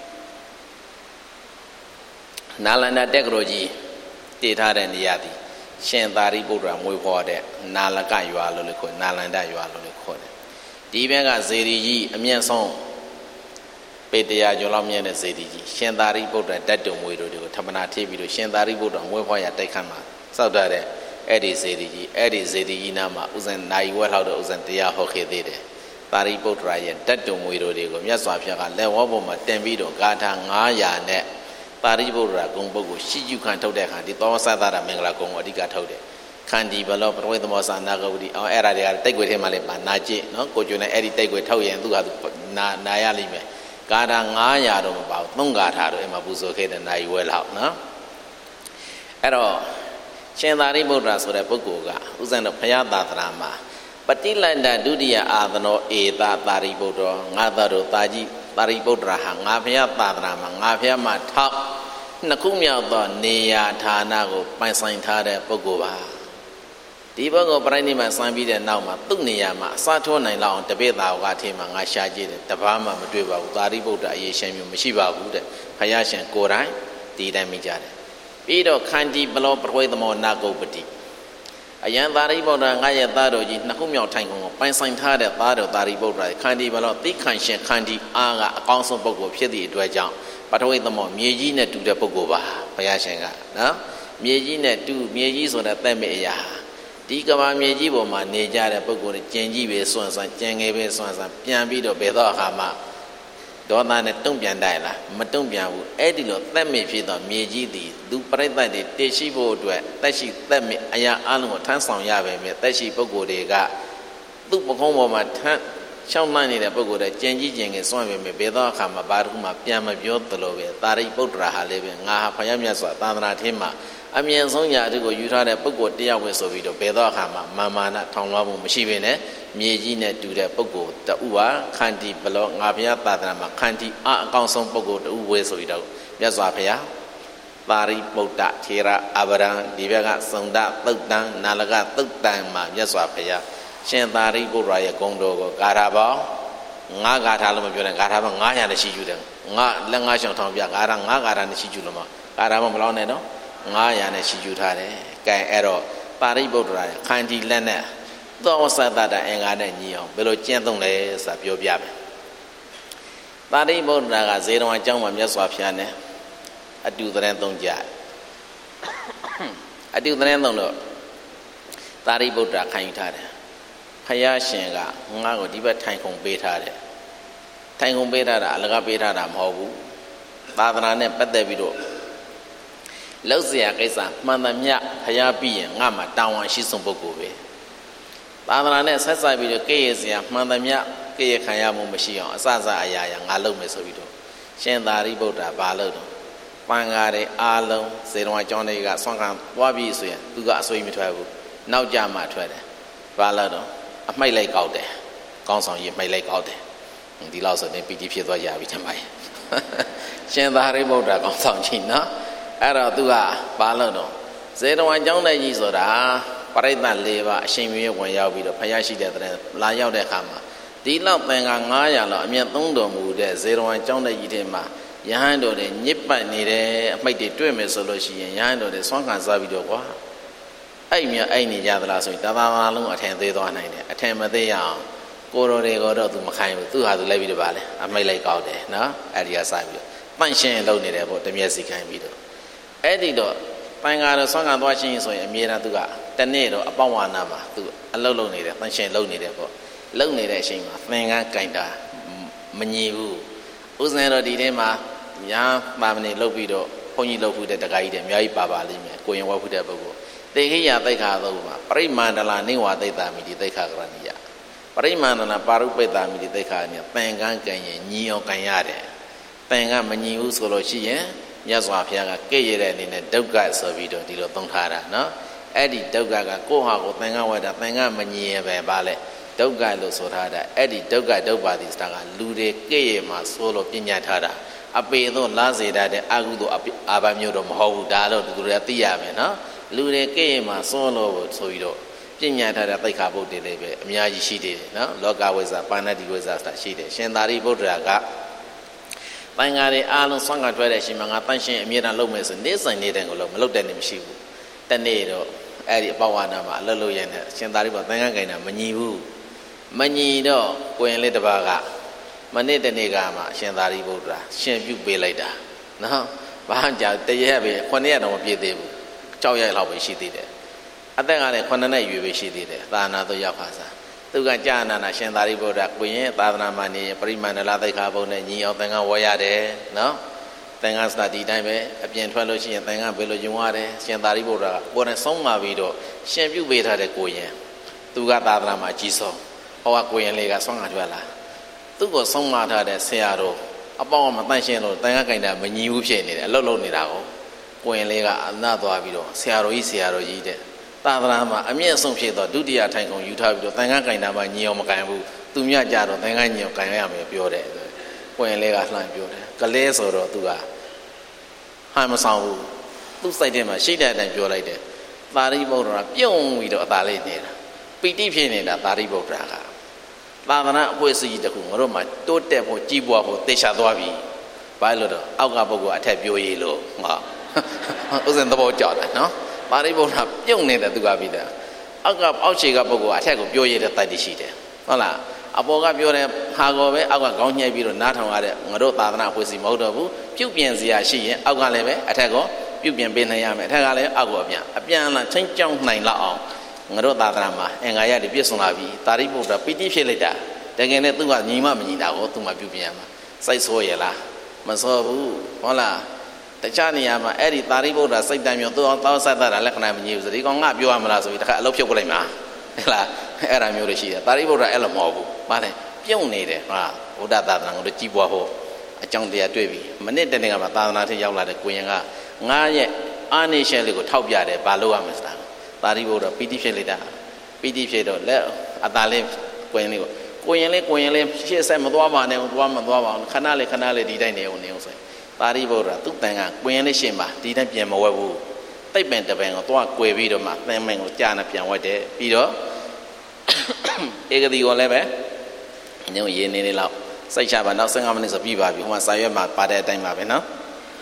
နာလန္ဒတက္ကရာကြီးတည်ထားတဲ့နေရာဒီရှင်သာရိပုတ္တရာမွေးဖွားတဲ့နာလကရွာလို့လည်းခေါ်နာလန္ဒရွာလို့လည်းခေါ်တယ်ဒီဘက်ကဇေဒီကြီးအမြင့်ဆုံးပေတရားကျော်လောက်မြင့်တဲ့ဇေဒီကြီးရှင်သာရိပုတ္တရာတတ်တုံမွေတို့ကိုထမနာထေးပြီးတော့ရှင်သာရိပုတ္တရာမွေးဖွားရတိုက်ခတ်မှာစောက်ထားတဲ့အဲ့ဒီဇေဒီကြီးနာမှာဥဇင်နိုင်ဝက်လောက်တော့ဥဇင်တရားဟောခဲ့သေးတယ်သာရိပုတ္တရာရဲ့တတ်တုံမွေတို့တွေကိုမြတ်စွာဘုရားကလက်ဝါးပေါ်မှာတင်ပြီးတော့ဂါထာ900နဲ့သာရိပုတ္တရာဂုံပုဂ္ဂိုလ်ရှိကျုခံထုတ်တဲ့အခါဒီသောသသရမင်္ဂလာဂုံကိုအဓိကထုတ်တယ်ခန္ဒီဘလောပရဝိသမောသနာဂဝတိအောင်အဲ့ဒါတွေကတိတ်ွယ်ထဲမှာလည်းပါနာကြည့်နော်ကိုကျွန်းနဲ့အဲ့ဒီတိတ်ွယ်ထုတ်ရင်သူကနာရလိမ့်မယ်ဂါထာ900တော့မပါဘူး3ဂါထာတော့အဲ့မှာပူဇော်ခဲ့တဲ့နိုင်ဝဲလောက်နော်အဲ့တော့ရှင်သာရိပုတ္တရာဆိုတဲ့ပုဂ္ဂိုလ်ကဥစဉ်တော့ဘုရားသာသနာမှာပတိလန္တဒုတိယအာသနောဧတသာရိပုတ္တရောငါသားတို့တာကြီးသာရိပုတ္တရာဟာငါဘုရားသာသနာမှာငါဘုရားမှာထောက်နှစ်ခုမြောက်သောနေရာဌာနကိုပိုင်ဆိုင်ထားတဲ့ပုဂ္ဂိုလ်ပါဒီပုဂ္ဂိုလ်ပြိဋိမဆန်းပြီးတဲ့နောက်မှာသူ့နေရာမှာအစထိုးနိုင်လောက်အောင်တပိသာဝကထဲမှာငါရှာကြည့်တယ်တပားမှမတွေ့ပါဘူးသာရိပုတ္တရာအရေးရှင်မျိုးမရှိပါဘူးတဲ့ဘုရားရှင်ကိုယ်တိုင်ဒီတိုင်းမိကြတယ်ပြီးတော့ခန္တီဘလောပရဝိသမောနာဂုပတိအယံသာရိပုတ္တရာငါရဲ့သားတော်ကြီးနှစ်ခုမြောက်ထိုင်ကုန်ကိုပိုင်ဆိုင်ထားတဲ့သားတော်သာရိပုတ္တရာခန္တီဘလောသိခန့်ရှင်ခန္တီအားကအကောင်းဆုံးပုဂ္ဂိုလ်ဖြစ်သည့်အတွက်ကြောင့်ပထဝီသမောမြေကြီးနဲ့တူတဲ့ပုဂ္ဂိုလ်ပါဘုရားရှင်ကနော်မြေကြီးနဲ့တူမြေကြီးဆိုတဲ့သက်မဲ့အရာဒီကဘာမြေကြီးပေါ်မှာနေကြတဲ့ပုဂ္ဂိုလ်ကျင်ကြီးပဲစွန့်ဆန်းကျင်ငယ်ပဲစွန့်ဆန်းပြန်ပြီးတော့ဘယ်တော့အခါမှဒေါသနဲ့တုံ့ပြန်တိုက်လားမတုံ့ပြန်ဘူးအဲ့ဒီလိုသက်မဲ့ဖြစ်သောမြေကြီးသည်သူပြိဿတ်တွေတည်ရှိဖို့အတွက်သက်ရှိသက်မဲ့အရာအလုံးကိုထမ်းဆောင်ရပဲမြဲသက်ရှိပုဂ္ဂိုလ်တွေကသူ့ပကုံးပေါ်မှာထမ်းရှောင်းမှန်းနေတဲ့ပုဂ္ဂိုလ်တွေကျင်ကြီးကျင်ငယ်စွန့်ပဲမြဲဘယ်တော့အခါမှဘာတစ်ခုမှပြန်မပြောသလိုပဲသာရိပုတ္တရာဟာလည်းပဲငါဟာဘုရားမြတ်စွာသာသနာထင်းမှာအမြင့်ဆုံးရာတွေကိုယူထားတဲ့ပုဂ္ဂိုလ်တရားဝင်ဆိုပြီးတော့ဘယ်တော့အခါမှမာနထောင်လွှားမှုမရှိဘဲနဲ့မြေကြီးနဲ့တူတဲ့ပုဂ္ဂိုလ်တူဟာခန္တီဘလောငါဘုရားသာသနာမှာခန္တီအကောင်းဆုံးပုဂ္ဂိုလ်တူဝဲဆိုပြီးတော့မြတ်စွာဘုရားပါရိပုတ္တထေရအဗရံဒီဘက်ကစုံဒသုတ်တံနာလကသုတ်တံမှာမြတ်စွာဘုရားရှင်သာရိပုတ္တရာရဲ့ဂုဏ်တော်ကိုဂါထာပေါင်း9ဂါထာလို့မပြောနဲ့ဂါထာပေါင်း900နဲ့ရှိကျူတယ်ငါလက်ငါးချောင်းထောင်ပြဂါထာ9ဂါထာနဲ့ရှိကျူလို့မဂါထာမလောက်နဲ့နော်900နဲ့ရှိကျူထားတယ်။ကဲအဲ့တော့ပါရိပုတ္တရာခန္တီလက်နဲ့သောသတ္တအင်္ဂါနဲ့ညီအောင်ဘယ်လိုကျင့်သုံးလဲဆိုတာပြောပြမယ်။ပါရိပုတ္တရာကဇေတဝန်အကြောင်းမှာမြတ်စွာဘုရားနဲ့အတူတည်းသုံးကြ။အတူတည်းသုံးလို့ပါရိပုတ္တရာခံယူထားတယ်။ဘုရားရှင်ကငါ့ကိုဒီဘက်ထိုင်ခုံပေးထားတယ်။ထိုင်ခုံပေးထားတာအလကားပေးထားတာမဟုတ်ဘူး။သာသနာနဲ့ပတ်သက်ပြီးတော့လောက်เสียကိစ္စမှန်သမျှဖျားပြီးရင်ငါမှတောင်းဝန်ရှိဆုံးပုဂ္ဂိုလ်ပဲသာသနာနဲ့ဆက်ဆက်ပြီးတော့ကိရเสียမှန်သမျှကိရခံရမှုမရှိအောင်အစစအရာရာငါလုပ်မယ်ဆိုပြီးတော့ရှင်သာရိပုတ္တရာဘာလုပ်တော့ပန်ကားတဲ့အားလုံးဇေတဝန်ကျောင်းတွေကဆွမ်းခံသွားပြီးဆိုရင်သူကအဆွေးမထွက်ဘူးနောက်ကြမှထွက်တယ်ဘာလုပ်တော့အမှိတ်လိုက်ကောက်တယ်ကောင်းဆောင်ကြီးမှိတ်လိုက်ကောက်တယ်ဒီလောက်ဆိုရင်ပီတိဖြစ်သွားကြပြီထင်ပါရဲ့ရှင်သာရိပုတ္တရာကောင်းဆောင်ကြီးနော်အဲ့တော့သူကဘာလို့တော့ဇေတဝန်ကျောင်းတိုက်ကြီးဆိုတာပရိသတ်၄ပါးအရှင်မြေဝင်ရောက်ပြီးတော့ဖယားရှိတဲ့တဲ့လာရောက်တဲ့အခါမှာဒီလောက်သင်္ကာ900လောက်အမြတ်သုံးတော်မူတဲ့ဇေတဝန်ကျောင်းတိုက်ကြီးထဲမှာယဟန်တော်တွေညစ်ပတ်နေတယ်အမိတ်တွေတွေ့မယ်ဆိုလို့ရှိရင်ယဟန်တော်တွေဆွမ်းခံစားပြီးတော့ကွာအဲ့မြအဲ့နေကြသလားဆိုရင်တဘာဝလုံးအထင်သေးသွားနိုင်တယ်အထင်မသေးရအောင်ကိုတော်တွေကတော့သူမခိုင်းဘူးသူဟာသူလိုက်ပြီးတော့ဗာလဲအမိတ်လိုက်ကောက်တယ်နော်အဲ့ဒီကစပြီးတော့ပန့်ရှင်းလုပ်နေတယ်ပေါ့တမျက်စိခိုင်းပြီးတော့အဲ့ဒီတော့ပန်ကားတော့ဆွမ်းခံသွားချင်းဆိုရင်အမြဲတမ်းသူကတနေ့တော့အပေါင်းဝါနာမှာသူအလုပ်လုပ်နေတယ်တန်ရှင်လုပ်နေတယ်ပေါ့လုပ်နေတဲ့အချိန်မှာသင်္ကန်းကင်တာမညီဘူးဥစဉ်တော့ဒီထဲမှာညာပါမနေလုပ်ပြီးတော့ဘုန်းကြီးလုပ်ဖို့တဲ့တခါကြီးတယ်အများကြီးပါလိမ့်မယ်ကိုရင်ဝတ်ဖို့တဲ့ပုဂ္ဂိုလ်တေခိယသိက္ခာသုံးပါပရိမန္တလာနိဝါသိတ္တာမိတိသိက္ခာကရဏိယပရိမန္တနာပါရုပိတ္တာမိတိသိက္ခာနိယသင်္ကန်းကင်ရင်ညီအောင်ကင်ရတယ်သင်္ကန်းမညီဘူးဆိုလို့ရှိရင်မြတ်စွာဘုရားကကဲ့ရတဲ့အနေနဲ့ဒုက္ခဆိုပြီးတော့ဒီလိုသုံးထားတာနော်အဲ့ဒီဒုက္ခကကိုယ့်ဟာကိုယ်သင်္ကန်းဝတ်တာသင်္ကန်းမညီရပဲပါလေဒုက္ခလို့ဆိုထားတာအဲ့ဒီဒုက္ခဒုပ္ပါတိစတာကလူတွေကဲ့ရဲ့မှာဆိုလို့ပညာထားတာအပေတော့လားစေတဲ့အကုသို့အာဘမျိုးတော့မဟုတ်ဘူးဒါတော့သူတွေကသိရမယ်နော်လူတွေကဲ့ရဲ့မှာဆိုလို့ဆိုပြီးတော့ပညာထားတဲ့သိက္ခာပုဒ်တွေလည်းပဲအများကြီးရှိသေးတယ်နော်လောကဝိဇ္ဇာပါဏာတိဝိဇ္ဇာဆိုတာရှိတယ်ရှင်သာရိပုတ္တရာကပင်္ဂါတွေအားလုံးဆွမ်းကထွက်တဲ့အချိန်မှာငါတန့်ရှင်းအမြဲတမ်းလုပ်မယ်ဆိုနေဆိုင်နေတဲ့ကိုလို့မလုပ်တဲ့နေမရှိဘူးတနေ့တော့အဲ့ဒီအပဝါဒမှာအလုပ်လုပ်ရတဲ့ရှင်သာရိပုတ္တရာသင်္ကန်းကင်တာမညီဘူးမညီတော့ကိုရင်လေးတစ်ပါးကမနေ့တနေ့ကမှရှင်သာရိပုတ္တရာရှင်ပြုပေးလိုက်တာနော်ဘာကြောင့်တရက်ပဲ9ရက်တော့မပြည့်သေးဘူး6ရက်လောက်ပဲရှိသေးတယ်အသက်ကလည်း9နှစ်ရွယ်ပဲရှိသေးတယ်သာနာတော့ရောက်ခါစားသူကကြာနာနာရှင်သာရိပုတ္တရာကိုရင်သာသနာမှာနေပရိမန္တလသိက္ခာပုံနဲ့ညီအောင်သင်္ကန်းဝေါ်ရတယ်နော်သင်္ကန်းစတာဒီတိုင်းပဲအပြင်ထွက်လို့ရှိရင်သင်္ကန်းဘယ်လိုယုံရတယ်ရှင်သာရိပုတ္တရာကိုယ်နဲ့ဆုံးမပြီးတော့ရှင်ပြုပေးထားတဲ့ကိုရင်သူကသာသနာမှာကြီးဆုံးဟောကကိုရင်လေးကဆုံးငါထွက်လာသူ့ကိုဆုံးမထားတဲ့ဆရာတော်အပေါင်းမတန့်ရှင်းလို့သင်္ကန်းကင်တာမညီဘူးဖြစ်နေတယ်အလုတ်လုံးနေတာကိုရင်လေးကအနာသွားပြီးတော့ဆရာတော်ကြီးတဲ့သာသနာမှာအမြင့်ဆုံးဖြစ်တော့ဒုတိယထိုင်ကုန်ယူထားပြီးတော့သင်္ကန်းကင်တာမှညီအောင်မကင်ဘူးသူမြတ်ကြတော့သင်္ကန်းညီအောင်ကင်ရမယ်ပြောတယ်ကိုရင်လေးကလှမ်းပြောတယ်ကလေးဆိုတော့သူကဟန်မဆောင်ဘူးသူ့စိတ်ထဲမှာရှိတဲ့အတိုင်းပြောလိုက်တယ်သာရိပုတ္တရာပြုံးပြီးတော့အသာလေးနေတာပီတိဖြစ်နေတာသာရိပုတ္တရာကသာသနာအဖွဲ့အစည်းတခုငါတို့မှတိုးတက်ဖို့ကြီးပွားဖို့သိချသွားပြီဘာလို့တော့အောက်ကပုဂ္ဂိုလ်အထက်ပြောရည်လို့ဟောဥစဉ်သဘောကျတယ်နော်သာရိပုတ္တရာပြုံးနေတဲ့သူကပြီးတာအောက်ခြေကပုဂ္ဂိုလ်အထက်ကိုပြောရတဲ့တိုက်တည်ရှိတယ်ဟုတ်လားအပေါ်ကပြောတဲ့ဟာကောပဲအောက်ကခေါင်းညှိပြီးတော့နားထောင်ရတဲ့ငါတို့သာသနာအဖွဲ့အစည်းမဟုတ်တော့ဘူးပြုတ်ပြင်စရာရှိရင်အောက်ကလည်းပဲအထက်ကောပြုတ်ပြင်ပေးနိုင်ရမယ်အထက်ကလည်းအောက်ကိုအပြန်လာချင်းကြောင်းနိုင်လောက်အောင်ငါတို့သာသနာမှာအင်္ဂါရတွေပြည့်စုံလာပြီသာရိပုတ္တရာပီတိဖြစ်လိုက်တာတကယ်နဲ့သူကညီမမညီတာကိုသူမှပြုတ်ပြင်ရမှာစိတ်ဆိုးရလားမဆိုးဘူးဟုတ်လားတခြားနေရာမှာအဲ့ဒီသာရိပုတ္တရာစိတ်တမ်းမျိုးသူအောင်သောဆက်တာလက္ခဏာမညီဘူးဆိုဒီကောင်ငါပြောရမလားဆိုပြီးတခါအလုပ်ဖြုတ်ပလိုက်မှာဟဲ့လားအဲ့ဒါမျိုးတွေရှိတယ်သာရိပုတ္တရာအဲ့လိုမဟုတ်ဘူးဗါတယ်ပြုံးနေတယ်ဟာဘုဒ္ဓသာသနာကိုကြီးပွားဖို့အကြောင်းတရားတွေ့ပြီမနစ်တနေ့ကမှသာသနာထဲရောက်လာတဲ့ကိုရင်ကငါရဲ့အာနိရှယ်လေးကိုထောက်ပြတယ်ဘာလို့ရမလဲဆိုတာသာရိပုတ္တရာပီတိဖြစ်လိုက်တာပီတိဖြစ်တော့လက်အသာလေးကိုရင်လေးရှေ့ဆက်မသွားပါနဲ့သွားမသွားပါဘူးခဏလေးဒီတိုင်းနေအောင်ဆိုသာရိပုတ္တရာသူ့တန်ကကိုရင်လေးရှင်းပါဒီတိုင်းပြန်မဝဲဘူးတိတ်ပင်တပင်ကိုသွားကွယ်ပြီးတော့မှသင်္မင်ကိုကြာနေပြန်ဝဲတယ်ပြီးတော့ဧကတိကိုလည်းပဲညုံရေးနေလောက်စိတ်ချပါနောက်15မိနစ်ဆိုပြီးပါပြီဟိုမှာစာရွက်မှာပါတဲ့အတိုင်းပါပဲနော်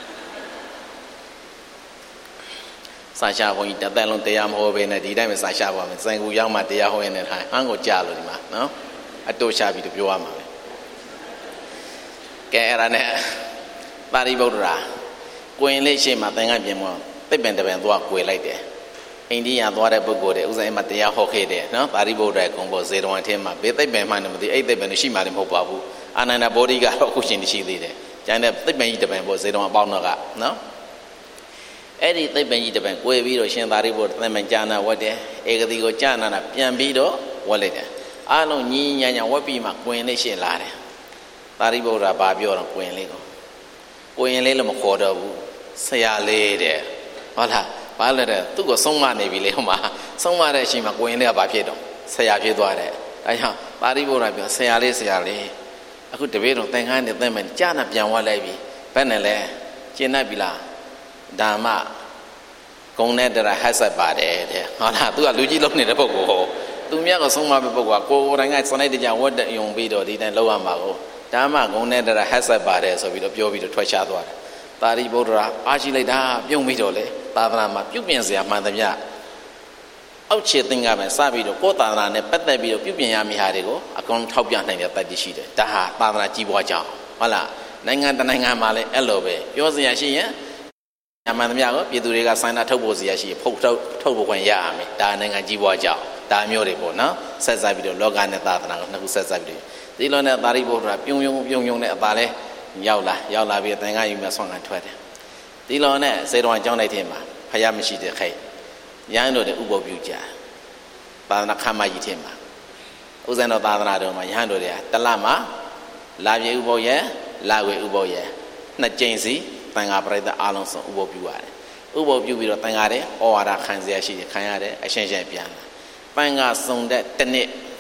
စာရှာဘုန်းကြီးတစ်သက်လုံးတရားမဟောဘဲနဲ့ဒီတိုင်းပဲစာရှာပါမယ်စံကူရောက်မှတရားဟောရင်လည်းထိုင်အန်းကိုကြားလို့ဒီမှာနော်အတူရှာပြီးတော့ပြောရမှာပဲကဲအဲ့ဒါနဲ့သာရိပုတ္တရာကိုရင်လေးရှိမှသင်္ကန်းပြင်မောတိတ်ပင်တပင်သွားကွယ်လိုက်တယ်အိန္ဒိယသွားတဲ့ပုဂ္ဂိုလ်တွေဥစ္စာမှာတရားဟောခဲ့တယ်နော်သာရိပုတ္တရာကုံပေါ်ဇေတဝန်အထင်းမှာဘေးတိတ်ပင်မှန်းတယ်မသိအဲ့တိတ်ပင်ရှိမှလည်းမဟုတ်ပါဘူးအာနန္ဒဗောဓိကတော့အခုရှင်ရှိသေးတယ်ကျန်တဲ့တိတ်ပင်ကြီးတပင်ပေါ်ဇေတဝန်အပေါင်းတော့ကနော်အဲ့ဒီတိတ်ပင်ကြီးတပင်ကွယ်ပြီးတော့ရှင်သာရိပုတ္တရာသင်္မင်ကြာနာဝတ်တယ်ဧကတိကိုကြာနာပြန်ပြီးတော့ဝတ်လိုက်တယ်အားလုံးညီညာဝတ်ပြီးမှကွင်လေးရှင်းလာတယ်သာရိပုတ္တရာဘာပြောတော့ကွင်လေးလည်းမခေါ်တော့ဘူးဆရာလေးတဲ့ဟုတ်လားဘာလဲတဲ့သူ့ကိုဆုံးမနေပြီလေဟိုမှာဆုံးမတဲ့အချိန်မှာကိုရင်လေးကဘာဖြစ်တော့ဆရာဖြစ်သွားတယ်ဒါကြောင့်သာရိပုတ္တရာပြောဆရာလေးအခုတပည့်တော်သင်္ကန်းနဲ့သင်္မင်ကြာနာပြန်ဝတ်လိုက်ပြီဘယ်နဲ့လဲကျင့်တတ်ပြီလားဓမ္မဂုံနဲ့တရာဟတ်ဆက်ပါတယ်တဲ့ဟုတ်လားသူကလူကြီးလုံးနေတဲ့ပုဂ္ဂိုလ်ဟောသူမြတ်ကိုဆုံးမတဲ့ပုဂ္ဂိုလ်ကကိုယ်တိုင်ကစနေတကြဝတ်တယုံပြီးတော့ဒီတိုင်းလောက်ရမှာကိုဓမ္မဂုံနဲ့တရာဟတ်ဆက်ပါတယ်ဆိုပြီးတော့ပြောပြီးတော့ထွက်ချသွားတယ်သာရိပုတ္တရာအားရှိလိုက်တာပြုံးပြီးတော့လေသာသနာမှာပြုပြင်စရာမှန်သမျှအောက်ခြေသင်္ကန်းပဲစပြီးတော့ကိုယ်သာသနာနဲ့ပတ်သက်ပြီးတော့ပြုပြင်ရမယ့်ဟာတွေကိုအကုန်ထောက်ပြနိုင်တဲ့တတ်သိရှိတယ်ဒါဟာသာသနာကြီးပွားကြောင်းဟုတ်လားနိုင်ငံတနိုင်ငံမှာလည်းအဲ့လိုပဲပြောစရာရှိရင်အမှန်တမျှကိုပြည်သူတွေကစိုင်းတာထုတ်ဖို့စရာရှိရင်ထုတ်ဖို့ခွင့်ရရမယ်ဒါနိုင်ငံကြီးပွားကြောင်းဒါမျိုးတွေပေါ့နော်ဆက်စားပြီးတော့လောကနဲ့သာသနာကိုနှစ်ခုဆက်စားပြီးဒီလိုနဲ့သာရိပုတ္တရာပြုံနဲ့အသာလဲရောက်လာပြီးသင်္ကန်းယူမြဆွမ်းခံထွက်တယ်ဒီလိုနဲ့စေတော်အကြောင်းလိုက်ထဲမှာဖယားမရှိတဲ့ခိုက်ရဟန်းတို့တွေဥပုပ်ပြုကြသာသနာခမ်းမကြီးထဲမှာဥဇဏတော်သာသနာတော်မှာရဟန်းတို့တွေကတလမှာလာပြေဥပုပ်ရဲ့လာဝေဥပုပ်ရဲ့နှစ်ကြိမ်စီသံဃာပရိသတ်အားလုံးစုံဥပုပ်ပြုရတယ်ဥပုပ်ပြုပြီးတော့သံဃာတွေဩဝါဒခံစရာရှိတယ်ခံရတယ်အရှင်းပြန်လာပန်းကစုံတဲ့တစ်နှစ်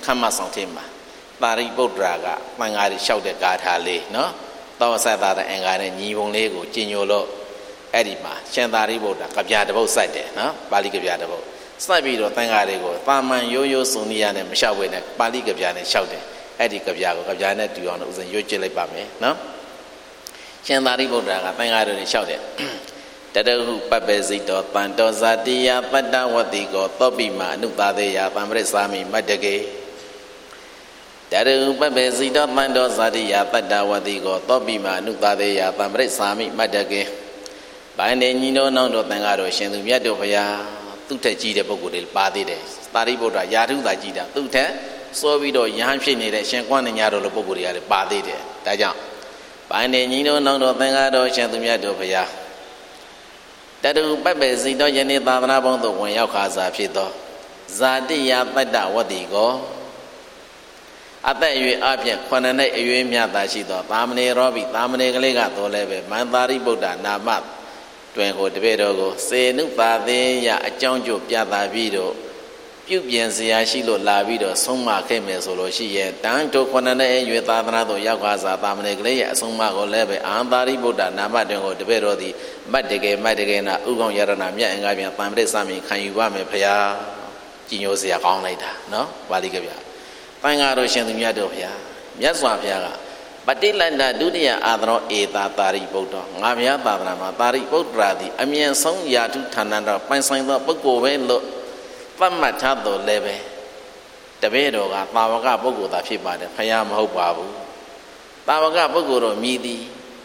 ခမ်းမဆောင်ထဲမှာသာရိပုတ္တရာကသံဃာတွေလျှောက်တဲ့ဂါထာလေးနော်သောဆတ်တာတဲ့အင်္ဂါနဲ့ညီပုံလေးကိုကျင့်ညိုလို့အဲ့ဒီမှာရှင်သာရိပုတ္တရာကဗျာတစ်ပုဒ်စိုက်တယ်နော်ပါဠိကဗျာတစ်ပုဒ်စိုက်ပြီးတော့သံဃာတွေကိုတာမန်ရိုးရိုးစုံနည်းနဲ့မလျှောက်ဝဲနဲ့ပါဠိကဗျာနဲ့လျှောက်တယ်အဲ့ဒီကဗျာကိုကဗျာနဲ့တူအောင်လို့ဥစဉ်ရွတ်ကြည့်လိုက်ပါမယ်နော်ရှင်သာရိပုတ္တရာကသံဃာတွေလျှောက်တယ်တတဟုပပ္ပေစိတောတန်တောဇာတိယပတ္တဝတိကောသောပိမအနုသာသေယသံပရိသာမိမတ္တကေတတဟုပပ္ပေစိတောတန်တောဇာတိယပတ္တဝတိကောသောပိမအနုသာသေယသံပရိသာမိမတ္တကေဘိုင်းနေညီတို့နောင်တို့သံဃာတို့ရှင်သူမြတ်တို့ဘုရားသူ့ထက်ကြီးတဲ့ပုဂ္ဂိုလ်တွေပါသေးတယ်သာရိပုတ္တရာယာထုသာကြီးတာသူ့ထက်စောပြီးတော့ယဟန်ဖြစ်နေတဲ့ရှင်ကွမ်းနေညာတို့လိုပုဂ္ဂိုလ်တွေကလည်းပါသေးတယ်ဒါကြောင့်ဘိုင်းနေညီတို့နောင်တို့သံဃာတို့ရှင်သူမြတ်တို့ဘုရားတတုပပ္ပေစိတောယနေ့သာသနာပေါင်းသို့ဝင်ရောက်ခါစားဖြစ်သောဇာတိယပတ္တဝတိကောအသက်အရွယ်အပြည့်9နှစ်အရွယ်မြတ်သာရှိသောသာမဏေရောဘိသာမဏေကလေးကတော့လည်းပဲမန္တာရိပုတ္တနာမတွင်ကိုတပည့်တော်ကိုစေနုပါသေးယအကြောင်းကျိုးပြသပြီးတော့ပြုပြင်စရာရှိလို့လာပြီးတော့ဆုံးမခဲ့မယ်ဆိုလို့ရှိရင်တန်တို့9နှစ်အရွယ်သာသနာသို့ရောက်ခါစားသာမဏေကလေးရဲ့အဆုံးအမကိုလည်းပဲအာန္တာရိပုတ္တနာမတွင်ကိုတပည့်တော်သည်မတ်တကယ်နာဥကောင်းယရဏမြတ်အင်္ဂါပြန်တံပရိသမိခံယူပါမယ်ဖရာကြည်ညိုစရာကောင်းလိုက်တာနော်ပါဠိကဗျာတန်ဃာတော်ရှင်သူမြတ်တို့ဖရာမြတ်စွာဘုရားကပတိလန္တဒုတိယအာသရောဧတာတာရိပုတ္တငါဘုရားသာသနာမှာတာရိပုတ္တရာသည်အမြင့်ဆုံးယာထုဌာနတော်ပိုင်ဆိုင်သောပုဂ္ဂိုလ်ပဲလို့သတ်မှတ်ထားတော်လည်းပဲတပည့်တော်ကသာဝကပုဂ္ဂိုလ်သာဖြစ်ပါတယ်ဖရာမဟုတ်ပါဘူးသာဝကပုဂ္ဂိုလ်တော်မြည်သည်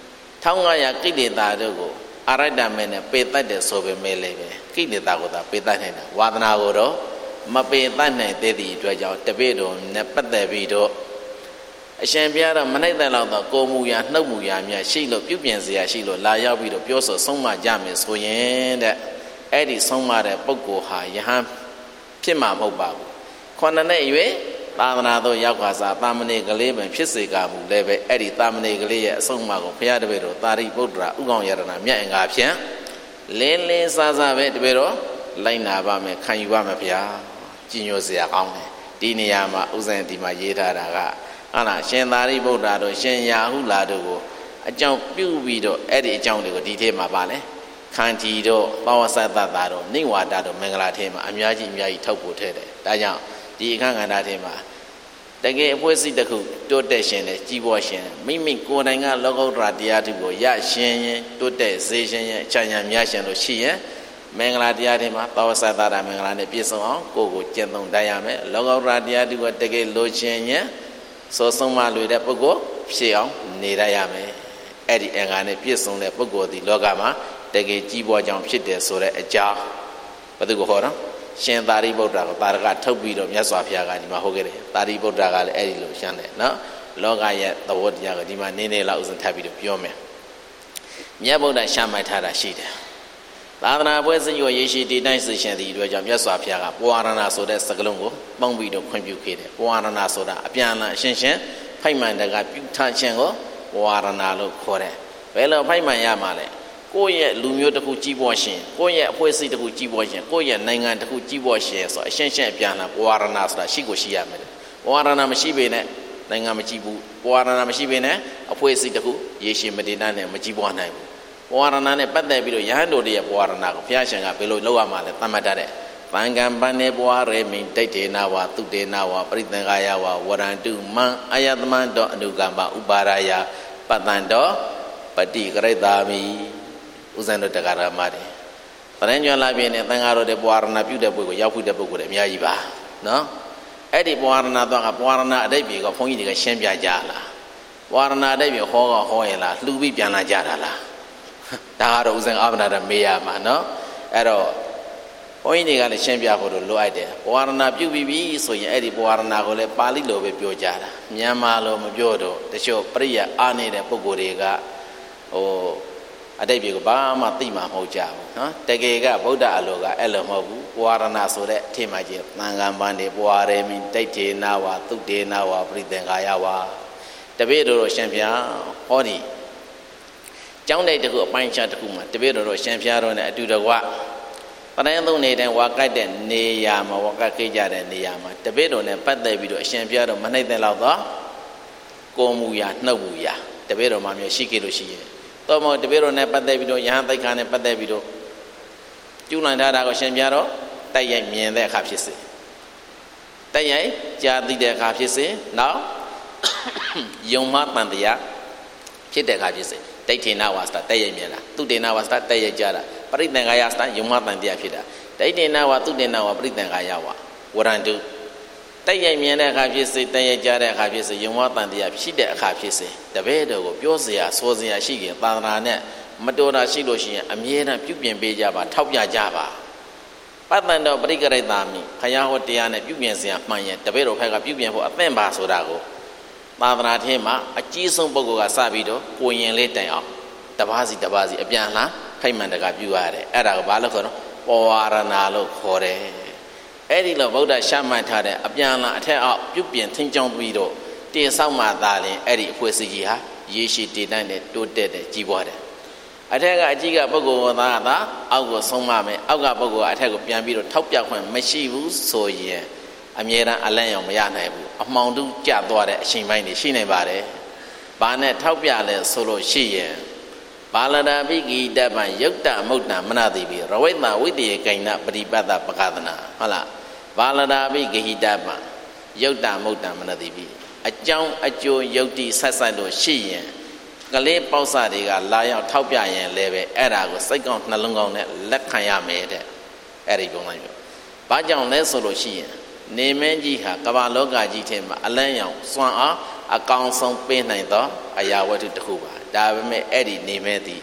1500ကိလေသာတို့ကိုအရတ္တမဲနဲ့ပေတတ်တယ်ဆိုပေမဲ့လည်းပဲကိလေသာကိုသာပေတတ်နိုင်တာဝါဒနာကိုတော့မပေတတ်နိုင်သေးသည့်အတွက်ကြောင့်တပည့်တော်နဲ့ပတ်သက်ပြီးတော့အရှင်ဘုရားတော့မနိုင်တဲ့လောက်တော့ကိုမူရာနှုတ်မူရာများရှိလို့ပြုပြင်စရာရှိလို့လာရောက်ပြီးတော့ပြောဆိုဆုံးမကြမယ်ဆိုရင်တဲ့အဲ့ဒီဆုံးမတဲ့ပုဂ္ဂိုလ်ဟာယဟန်ဖြစ်မှာမဟုတ်ပါဘူး9နှစ်အရွယ်သာသနာတော်ရောက်ခါစားတာမဏေကလေးပဲဖြစ်စေကမူလည်းပဲအဲ့ဒီတာမဏေကလေးရဲ့အဆုံးအမကိုဘုရားတပည့်တော်သာရိပုတ္တရာဥကောင်းယရဏမြတ်အင်္ဂါဖြင့်လင်းလင်းစားစားပဲတပည့်တော်လိုက်နာပါမယ်ခံယူပါမယ်ဘုရားကြည်ညိုစရာကောင်းတယ်ဒီနေရာမှာဥစဉ်ဒီမှာရေးထားတာကဟာလားရှင်သာရိပုတ္တရာတို့ရှင်ရာဟုလာတို့ကိုအကြောင်းပြုပြီးတော့အဲ့ဒီအကြောင်းတွေကိုဒီထဲမှာပါလဲခန္တီတို့ပဝဆတတာတို့နိဝါဒတို့မင်္ဂလာထဲမှာအများကြီးထောက်ပို့ထဲတယ်ဒါကြောင့်ဒီအခန်းကဏ္ဍထဲမှာတကယ်အဖွဲစိတ်တစ်ခုတိုးတက်ရှင်နဲ့ကြီးပွားရှင်မိမိကိုယ်တိုင်ကလောကုတ္တရာတရားထုကိုရရှင်ရင်တိုးတက်စေရှင်ရင်အချမ်းသာများရှင်လို့ရှိရင်မင်္ဂလာတရားထဲမှာပဝဆတတာမင်္ဂလာနဲ့ပြည့်စုံအောင်ကိုယ်ကိုကျင့်သုံးတတ်ရမယ်လောကုတ္တရာတရားထုကိုတကယ်လိုချင်ရင်စောဆုံးမလွေတဲ့ပုဂ္ဂိုလ်ဖြစ်အောင်နေရရမယ်အဲ့ဒီအင်္ဂါနဲ့ပြည့်စုံတဲ့ပုဂ္ဂိုလ်ဒီလောကမှာတကယ်ကြီးပွားကြောင်ဖြစ်တယ်ဆိုတဲ့အကြောင်းဘယ်သူကိုဟောတော့ရှင်သာရိပုတ္တရာကိုတာရကထုတ်ပြီးတော့မြတ်စွာဘုရားကဒီမှာဟောခဲ့တယ်သာရိပုတ္တရာကလည်းအဲ့ဒီလိုရှင်းတယ်နော်လောကရဲ့သဘောတရားကိုဒီမှာနည်းနည်းလောက်ဥစဉ်ထပ်ပြီးတော့ပြောမယ်မြတ်ဗုဒ္ဓရှာမှတ်ထားတာရှိတယ်သာသနာ့ပွဲစညိုရေရှိတည်တိုင်းစီရှင်သည့်အတွက်ကြောင့်မြတ်စွာဘုရားကပွာရဏဆိုတဲ့စကားလုံးကိုပေါင်းပြီးတော့ခွင့်ပြုခဲ့တယ်ပွာရဏဆိုတာအပြန်အလှန်အရှင်းရှင်းဖိုက်မှန်တကပြုထားခြင်းကိုပွာရဏလို့ခေါ်တယ်ဘယ်လိုဖိုက်မှန်ရမှာလဲကိုယ့်ရဲ့လူမျိုးတစ်ခုကြီးပွားရှင်ကိုယ့်ရဲ့အဖွဲ့အစည်းတစ်ခုကြီးပွားရှင်ကိုယ့်ရဲ့နိုင်ငံတစ်ခုကြီးပွားရှင်ဆိုအရှင်းရှင်းအပြန်အလှန်ပွာရဏဆိုတာရှိကိုရှိရမယ်ပွာရဏမရှိပေနဲ့နိုင်ငံမကြီးဘူးပွာရဏမရှိပေနဲ့အဖွဲ့အစည်းတစ်ခုရေရှည်မတည်နဲ့မကြီးပွားနိုင်ဘူးပွာရဏနဲ့ပတ်သက်ပြီးတော့ယဟန်တို့ရဲ့ပွာရဏကိုဘုရားရှင်ကဘယ်လိုလုပ်ရမှာလဲသတ်မှတ်တတ်တဲ့ဗံကံပန်နေပွာရေမိန်ဒိဋ္ဌေနာဝသုတေနာဝပရိသင်္ကာယဝဝရန္တုမံအယတမန္တောအနုကမ္ပဥပါရယပတ္တန္တောပတိကရိတာမိဥဇံတို့တက္ကရာမတွေတရင်ကျွမ်းလာပြင်းနဲ့သံဃာတော်တွေပွာရဏပြုတဲ့ပုဂ္ဂိုလ်ရောက်တဲ့ပုဂ္ဂိုလ်တွေအများကြီးပါနော်အဲ့ဒီပွာရဏတော့ကပွာရဏအတိတ်ပြေကဘုန်းကြီးတွေကရှင်းပြကြလားပွာရဏအတိတ်ပြေဟောရင်လားလှူပြီးပြန်လာကြတာလားဒါကတော့ဥစဉ်အာမနာတမေးရမှာနော်အဲ့တော့ဘုန်းကြီးတွေကလည်းရှင်းပြဖို့လိုအပ်တယ်ပွာရဏပြုပြီးပြီဆိုရင်အဲ့ဒီပွာရဏကိုလည်းပါဠိလိုပဲပြောကြတာမြန်မာလိုမပြောတော့တချို့ပရိယအားနေတဲ့ပုဂ္ဂိုလ်တွေကအတိတ်ပြေကဘာမှသိမှာမဟုတ်ကြဘူးနော်တကယ်ကဗုဒ္ဓအလိုကအဲ့လိုမဟုတ်ဘူးပွာရဏဆိုတဲ့အထင်မှကြီးသံဃာပန်တွေပွာရေမိဒိဋ္ဌေနာဝသုတေနာဝပရိသင်္ကာယဝတပည့်တော်ရှင်ဖျားဟောဒီကျောင်းတိုက်တစ်ခုအပိုင်းခြားတစ်ခုမှာတပည့်တော်ရှင်ဖျားတော်နဲ့အတူတကွပရဏုနေတဲ့ဝါကတ်တဲ့နေရာမှာဝါကတ်ခဲ့ကြတဲ့နေရာမှာတပည့်တော်နဲ့ပတ်သက်ပြီးတော့အရှင်ဘုရားတော်မနှိမ့်တဲ့လောက်တော့ကိုမူရာနှုတ်မူရာတပည့်တော်မှာမျိုးရှိခဲ့လို့ရှိရဲ့တော့မဟုတ်တပည့်တော်နဲ့ပတ်သက်ပြီးတော့ယဟန်သိက္ခာနဲ့ပတ်သက်ပြီးတော့ကျူးလွန်ထားတာကိုရှင်ဘုရားတော်တိုက်ရိုက်မြင်တဲ့အခါဖြစ်စေတိုက်ရိုက်ကြားသိတဲ့အခါဖြစ်စေနောက်ယုံမှတန်တရားဖြစ်တဲ့အခါဖြစ်စေဒိဋ္ဌိနာဝါစတာတိုက်ရိုက်မြင်တာသူတေနာဝါစတာတိုက်ရိုက်ကြားတာပရိသင်္ခါယစတာယုံမှတန်တရားဖြစ်တာဒိဋ္ဌိနာဝါသူတေနာဝါပရိသင်္ခါယဝါဝရန္တုတိုက်ရိုက်မြင်တဲ့အခါဖြစ်စေတိုက်ရိုက်ကြားတဲ့အခါဖြစ်စေယုံမှတန်တရားဖြစ်တဲ့အခါဖြစ်စေတပည့်တော်ကိုပြောစရာဆိုစရာရှိခင်သာသနာနဲ့မတော်တာရှိလို့ရှိရင်အမြဲတမ်းပြုပြင်ပေးကြပါထောက်ပြကြပါပတ္တန်တော်ပရိကရိတာမိခရဟောတရားနဲ့ပြုပြင်စရာမှန်ရင်တပည့်တော်ဖက်ကပြုပြင်ဖို့အသင့်ပါဆိုတာကိုသာသနာထဲမှာအကြီးဆုံးပုဂ္ဂိုလ်ကစပြီးတော့ကိုရင်လေးတိုင်အောင်တပါးစီအပြန်လှန်ခိုက်မှန်တကပြုရတယ်အဲ့ဒါကိုဘာလို့ခေါ်တော့ပဝါရဏလို့ခေါ်တယ်အဲ့ဒီလိုဗုဒ္ဓရှာမှတ်ထားတဲ့အပြန်လှန်အထက်အောက်ပြုပြင်သင်ကြောင်းပြီးတော့တင်ဆောက်မှသာလင်အဲ့ဒီအဖွဲ့အစည်းကြီးဟာရေရှည်တည်တတ်တဲ့တိုးတက်တဲ့ကြီးပွားတယ်အထက်ကအကြီးကပုဂ္ဂိုလ်သားကသာအောက်ကိုဆုံးမမယ်အောက်ကပုဂ္ဂိုလ်ကအထက်ကိုပြန်ပြီးတော့ထောက်ပြခွင့်မရှိဘူးဆိုရင်အမြဲတမ်းအလန့်ရောင်မရနိုင်ဘူးအမှောင်တူးကျသွားတဲ့အချိန်ပိုင်းတွေရှိနေပါတယ်။ဘာနဲ့ထောက်ပြလဲဆိုလို့ရှိရင်ဘာလဒာပိကိတပံယုတ်တမုတ်တမနတိပိရဝိတ္တဝိတ္တေကိဏပရိပတ်တပကသနာဟုတ်လားဘာလဒာပိကိတပံယုတ်တမုတ်တမနတိပိအကြောင်းအကျိုးယုတ်တိဆက်ဆက်လို့ရှိရင်ကလေးပေါက်စတွေကလာရောက်ထောက်ပြရင်လည်းပဲအဲ့ဒါကိုစိတ်ကောင်းနှလုံးကောင်းနဲ့လက်ခံရမယ်တဲ့အဲ့ဒီပုံစံမျိုးဘာကြောင့်လဲဆိုလို့ရှိရင်နေမင်းကြီးဟာကမ္ဘာလောကကြီးထဲမှာအလန့်ရောင်စွမ်းအားအကောင်ဆုံးပေးနိုင်သောအရာဝတ္ထုတစ်ခုပါဒါပေမဲ့အဲ့ဒီနေမင်းသည်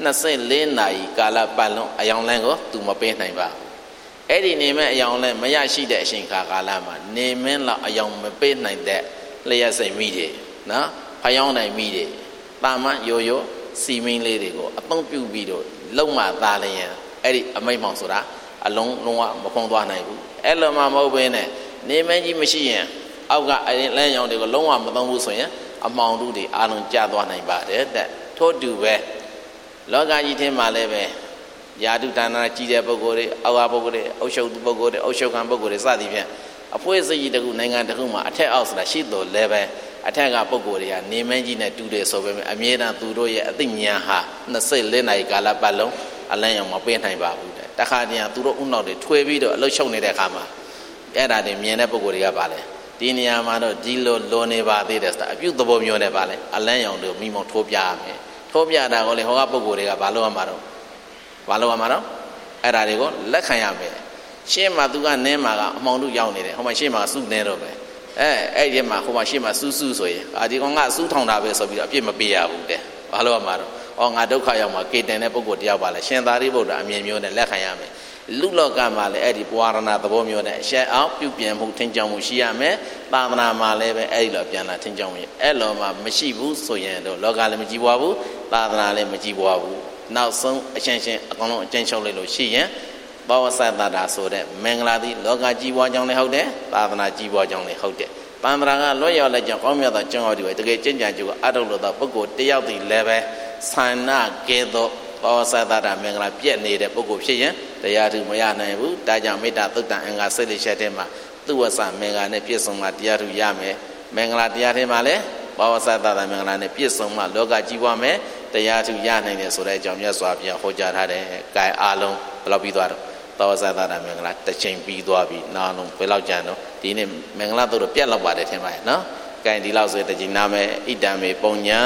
24နာရီကာလပတ်လုံးအယောင်လန်းကိုသူမပေးနိုင်ပါဘူးအဲ့ဒီနေမင်းအယောင်လန်းမရရှိတဲ့အချိန်ကာလမှာနေမင်းလောက်အယောင်မပေးနိုင်တဲ့လျှက်စိတ်မိတယ်နော်ဖျောင်းနိုင်မိတယ်တာမန်ရိုးရိုးစီမင်းလေးတွေကိုအသုံးပြုပြီးတော့လုံမသားလျင်အဲ့ဒီအမိတ်မောင်ဆိုတာအလုံးလုံးဝမဖုံးသွားနိုင်ဘူးအဲ့လိုမှမဟုတ်ဘဲနဲ့နေမင်းကြီးမရှိရင်အောက်ကလမ်းရောင်တွေကိုလုံးဝမသုံးဘူးဆိုရင်အမှောင်တူတွေအားလုံးကျသွားနိုင်ပါတယ်တဲ့ထို့တူပဲလောကကြီးထဲမှာလည်းပဲယာတုဒါနကြီးတဲ့ပုဂ္ဂိုလ်တွေအောက်ကပုဂ္ဂိုလ်တွေအုပ်ချုပ်သူပုဂ္ဂိုလ်တွေအုပ်ချုပ်ခံပုဂ္ဂိုလ်တွေစသည်ဖြင့်အဖွဲ့အစည်းကြီးတစ်ခုနိုင်ငံတစ်ခုမှာအထက်အောက်ဆိုတာရှိတော်လည်းပဲအထက်ကပုဂ္ဂိုလ်တွေကနေမင်းကြီးနဲ့တူတယ်ဆိုပေမဲ့အမြဲတမ်းသူတို့ရဲ့အသိဉာဏ်ဟာ24နာရီကာလပတ်လုံးအလန့်ရောင်မပေးနိုင်ပါဘူးတဲ့တခါတည်းသူတို့ဥနောက်တွေထွေပြီးတော့အလုချုပ်နေတဲ့အခါမှာအဲ့ဒါတွေမြင်တဲ့ပုဂ္ဂိုလ်တွေကပါလေဒီနေရာမှာတော့ဒီလိုလွန်နေပါသေးတယ်ဆိုတာအပြုသဘောမျိုးနဲ့ပါလေအလန့်ရောင်တို့မိမောထိုးပြရမယ်ထိုးပြတာကိုလေဟောကပုဂ္ဂိုလ်တွေကဘာလို့ရမှာတော့အဲ့ဒါတွေကိုလက်ခံရမယ်ရှေ့မှာသူကနင်းမှာကအမှောင်တို့ရောက်နေတယ်ဟိုမှာရှေ့မှာစုနေတော့ပဲအဲ့ဒီမှာဟိုမှာရှေ့မှာစူးဆိုရင်ဒီကောင်ကစူးထောင်တာပဲဆိုပြီးတော့အပြစ်မပေးရဘူးတဲ့ဘာလို့ရမှာတော့ငါဒုက္ခရောက်မှာကေတင်တဲ့ပုဂ္ဂိုလ်တယောက်ပါလေရှင်သာရိပုတ္တရာအမြင်မျိုးနဲ့လက်ခံရမယ်လူလောကမှာလည်းအဲ့ဒီပွာရဏသဘောမျိုးနဲ့ရှက်အောင်ပြုပြင်မှုထင်ကြောင်မှုရှိရမယ်သာသနာမှာလည်းပဲအဲ့ဒီလိုပြန်လာထင်ကြောင်မှုအဲ့လိုမှမရှိဘူးဆိုရင်တော့လောကလည်းမကြည်ပွားဘူးသာသနာလည်းမကြည်ပွားဘူးနောက်ဆုံးအချင်းချင်းအကောင်လုံးအကျဉ်းချုပ်လိုက်လို့ရှိရင်ဘောဝဆတ္တတာဆိုတဲ့မင်္ဂလာသည်လောကကြည်ပွားကြောင်းလည်းဟုတ်တယ်သာသနာကြည်ပွားကြောင်းလည်းဟုတ်တယ်တန်ត្រာကလွတ်ရောက်လက်ကြောင့်ကောင်းမြတ်သောကျောင်းတော်တွေတကယ်ကျင့်ကြံကြိုးအထုတ်လို့သောပုဂ္ဂိုလ်တယောက်တည်းလည်းပဲဆန္ဒကဲသောဘောဝဆတ္တတာမင်္ဂလာပြည့်နေတဲ့ပုဂ္ဂိုလ်ဖြစ်ရင်တရားထုမရနိုင်ဘူးဒါကြောင့်မေတ္တာသုတ်တံအင်္ဂါစိတ်လေးချက်ထဲမှာသူဝဆမင်္ဂလာနဲ့ပြည့်စုံမှတရားထုရမယ်မင်္ဂလာတရားထဲမှာလည်းဘောဝဆတ္တတာမင်္ဂလာနဲ့ပြည့်စုံမှလောကကြီးပွားမယ်တရားထုရနိုင်တယ်ဆိုတဲ့အကြောင်းမြတ်စွာဘုရားဟောကြားထားတယ်။ကဲအားလုံးဘယ်လောက်ပြီးသွားတော့သောဇာတမင်္ဂလာတစ်ချိန်ပြီးသွားပြီနောက်လုံးဘယ်လောက်ကြာတော့ဒီနေ့မင်္ဂလာတို့ပြတ်လောက်ပါတယ်ထင်ပါရဲ့နော်။ကဲဒီလောက်ဆိုတစ်ချိန်နာမယ်ဣတံမေပုံညာ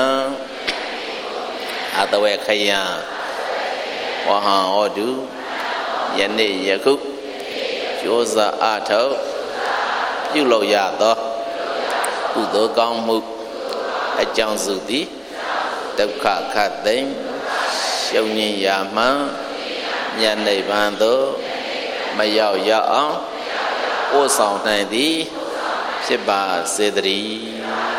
အတဝေခယံဝဟံဟောတုယနေ့ယခုကျိုးစားအထောက်ပြုလုပ်ရသောကုသိုလ်ကောင်းမှုအကြောင်းစုသည်ဒုက္ခခတ်သိမ်းရှုံညင်ရာမှမြတ်နိဗ္ဗာန်သို့မရောက်ရအောင်ပို့ဆောင်နိုင်သည်ဖြစ်ပါစေတည်း